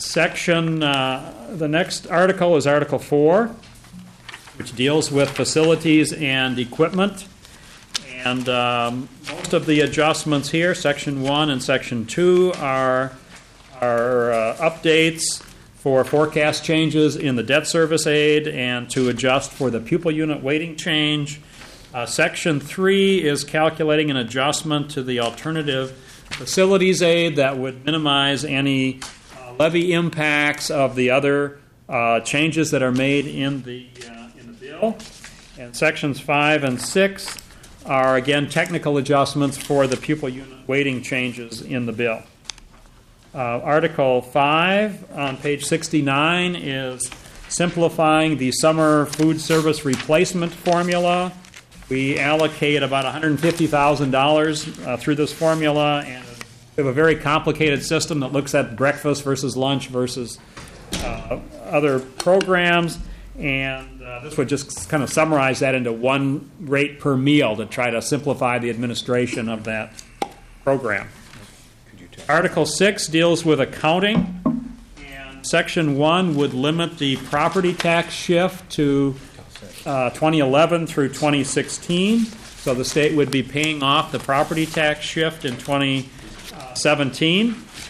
next article is Article 4, which deals with facilities and equipment. And most of the adjustments here, Section 1 and Section 2, are updates for forecast changes in the debt service aid and to adjust for the pupil unit weighting change. Section 3 is calculating an adjustment to the alternative facilities aid that would minimize any levy impacts of the other changes that are made in the bill. And Sections 5 and 6 are, again, technical adjustments for the pupil unit weighting changes in the bill. Article 5 on page 69 is simplifying the summer food service replacement formula. We allocate about $150,000 through this formula, and we have a very complicated system that looks at breakfast versus lunch versus other programs, and this would just kind of summarize that into one rate per meal to try to simplify the administration of that program. Article 6 deals with accounting, and Section 1 would limit the property tax shift to 2011 through 2016. So the state would be paying off the property tax shift in 2017.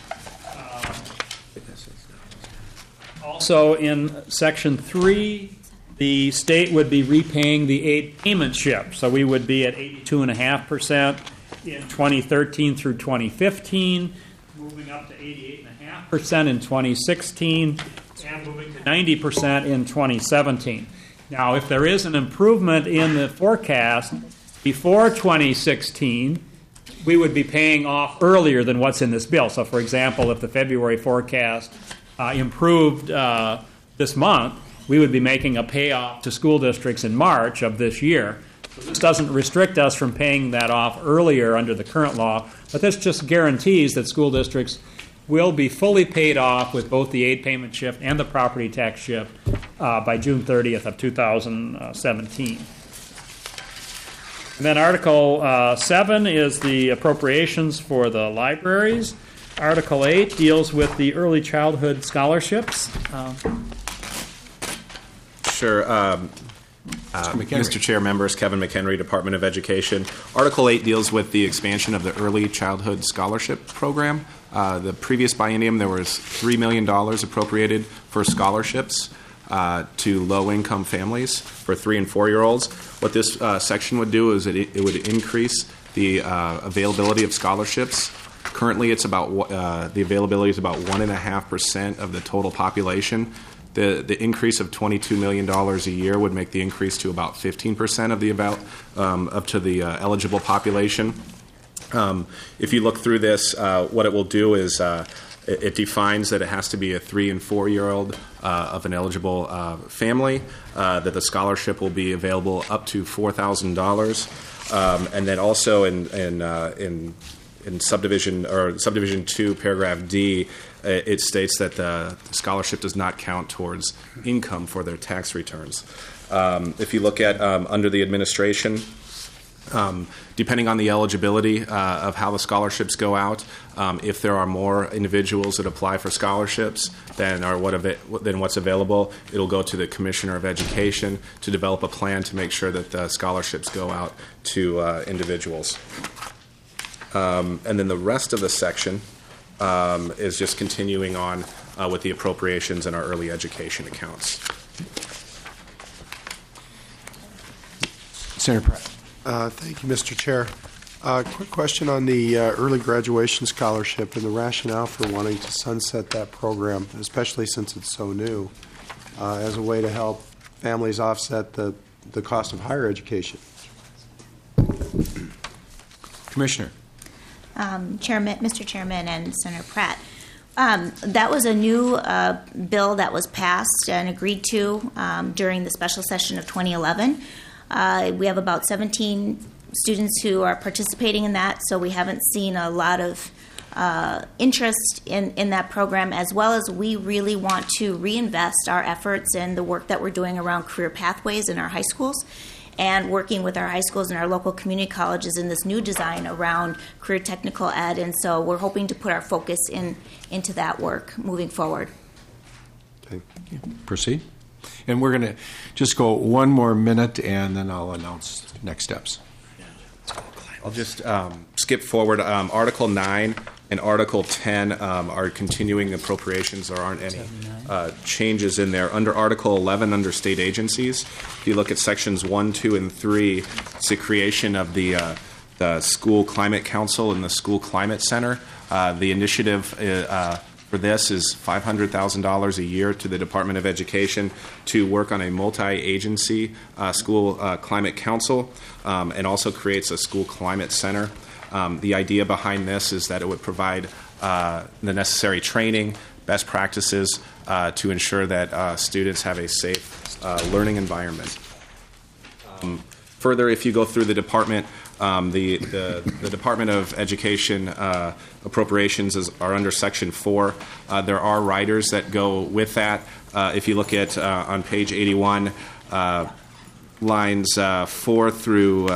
Also in Section 3, the state would be repaying the aid payment shift. So we would be at 82.5% in 2013 through 2015, moving up to 88.5% in 2016, and moving to 90% in 2017. Now, if there is an improvement in the forecast before 2016, we would be paying off earlier than what's in this bill. So, for example, if the February forecast improved this month, we would be making a payoff to school districts in March of this year. So this doesn't restrict us from paying that off earlier under the current law, but this just guarantees that school districts will be fully paid off with both the aid payment shift and the property tax shift by June 30th of 2017. And then Article 7 is the appropriations for the libraries. Article 8 deals with the early childhood scholarships. Sure. Mr. Chair, members, Kevin McHenry, Department of Education. Article 8 deals with the expansion of the Early Childhood Scholarship Program. The previous biennium, there was $3 million appropriated for scholarships to low-income families for 3- and 4-year-olds. What this section would do is it would increase the availability of scholarships. Currently, it's about the availability is about 1.5% of the total population. The increase of $22 million a year would make the increase to about 15% of the up to the eligible population. If you look through this, what it will do is it defines that it has to be a 3- and 4-year-old of an eligible family, that the scholarship will be available up to $4,000, and then also in subdivision 2, paragraph D, it states that the scholarship does not count towards income for their tax returns. If you look at under the administration, depending on the eligibility of how the scholarships go out, if there are more individuals that apply for scholarships than what's available, it'll go to the Commissioner of Education to develop a plan to make sure that the scholarships go out to individuals. And then the rest of the section is just continuing on with the appropriations in our early education accounts. Senator Pratt. Thank you, Mr. Chair. Quick question on the early graduation scholarship and the rationale for wanting to sunset that program, especially since it's so new, as a way to help families offset the cost of higher education. Commissioner. Mr. Chairman and Senator Pratt. That was a new bill that was passed and agreed to during the special session of 2011. We have about 17 students who are participating in that, so we haven't seen a lot of interest in that program, as well as we really want to reinvest our efforts in the work that we're doing around career pathways in our high schools and working with our high schools and our local community colleges in this new design around career technical ed. And so we're hoping to put our focus into that work moving forward. Okay. Proceed. And we're going to just go one more minute, and then I'll announce next steps. I'll just skip forward. Article 9 and Article 10 are continuing appropriations. There aren't any changes in there. Under Article 11, under state agencies, if you look at sections 1, 2, and 3, it's the creation of the School Climate Council and the School Climate Center. The initiative for this is $500,000 a year to the Department of Education to work on a multi-agency school climate council, and also creates a school climate center. The idea behind this is that it would provide the necessary training, best practices to ensure that students have a safe learning environment. Further, if you go through the department, the Department of Education appropriations are under Section 4. There are riders that go with that. If you look at on page 81, lines 4 through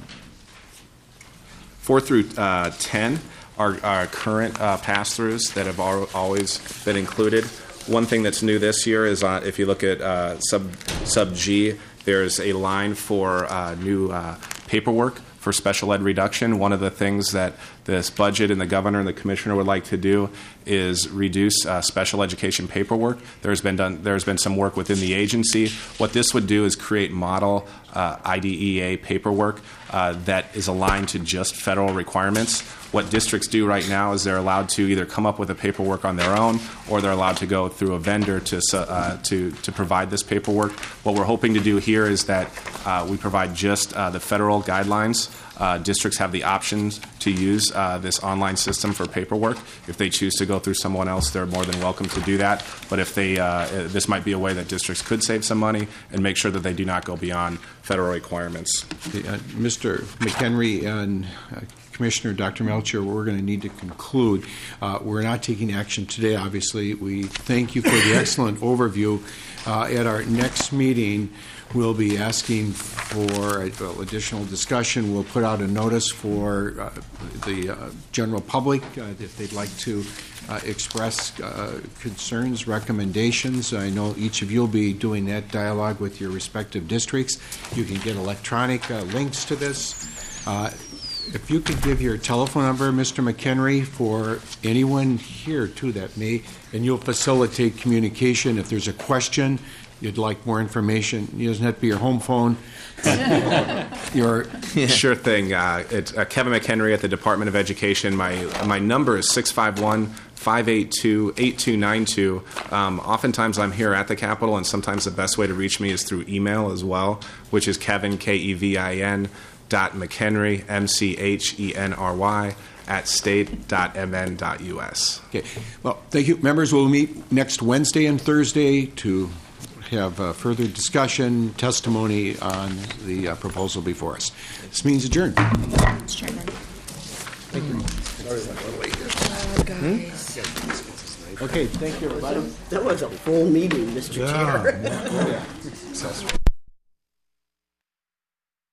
10 are current pass-throughs that have always been included. One thing that's new this year is if you look at sub G, there's a line for new paperwork for special ed reduction. One of the things that this budget and the governor and the commissioner would like to do is reduce special education paperwork. There's been some work within the agency. What this would do is create model IDEA paperwork that is aligned to just federal requirements. What districts do right now is they're allowed to either come up with the paperwork on their own, or they're allowed to go through a vendor to provide this paperwork. What we're hoping to do here is that we provide just the federal guidelines. Districts have the options to use this online system for paperwork. If they choose to go through someone else, they're more than welcome to do that. But if they, this might be a way that districts could save some money and make sure that they do not go beyond federal requirements. Mr. McHenry and Commissioner Dr. Melcher, we're going to need to conclude. We're not taking action today, obviously. We thank you for the excellent overview. At our next meeting, we'll be asking for additional discussion. We'll put out a notice for the general public if they'd like to express concerns, recommendations. I know each of you will be doing that dialogue with your respective districts. You can get electronic links to this. If you could give your telephone number, Mr. McHenry, for anyone here, too, that may, and you'll facilitate communication. If there's a question, you'd like more information, it doesn't have to be your home phone. Sure thing. It's Kevin McHenry at the Department of Education. My number is 651-582-8292. Oftentimes I'm here at the Capitol, and sometimes the best way to reach me is through email as well, which is Kevin, Kevin, .McHenry, MCHENRY, @state.mn.us. Okay. Well, thank you. Members, we'll meet next Wednesday and Thursday to have further discussion, testimony on the proposal before us. This means adjourned. Mr. Chairman. Thank you. Guys. Okay, thank you, everybody. That was a full meeting, Mr. Chair. Yeah.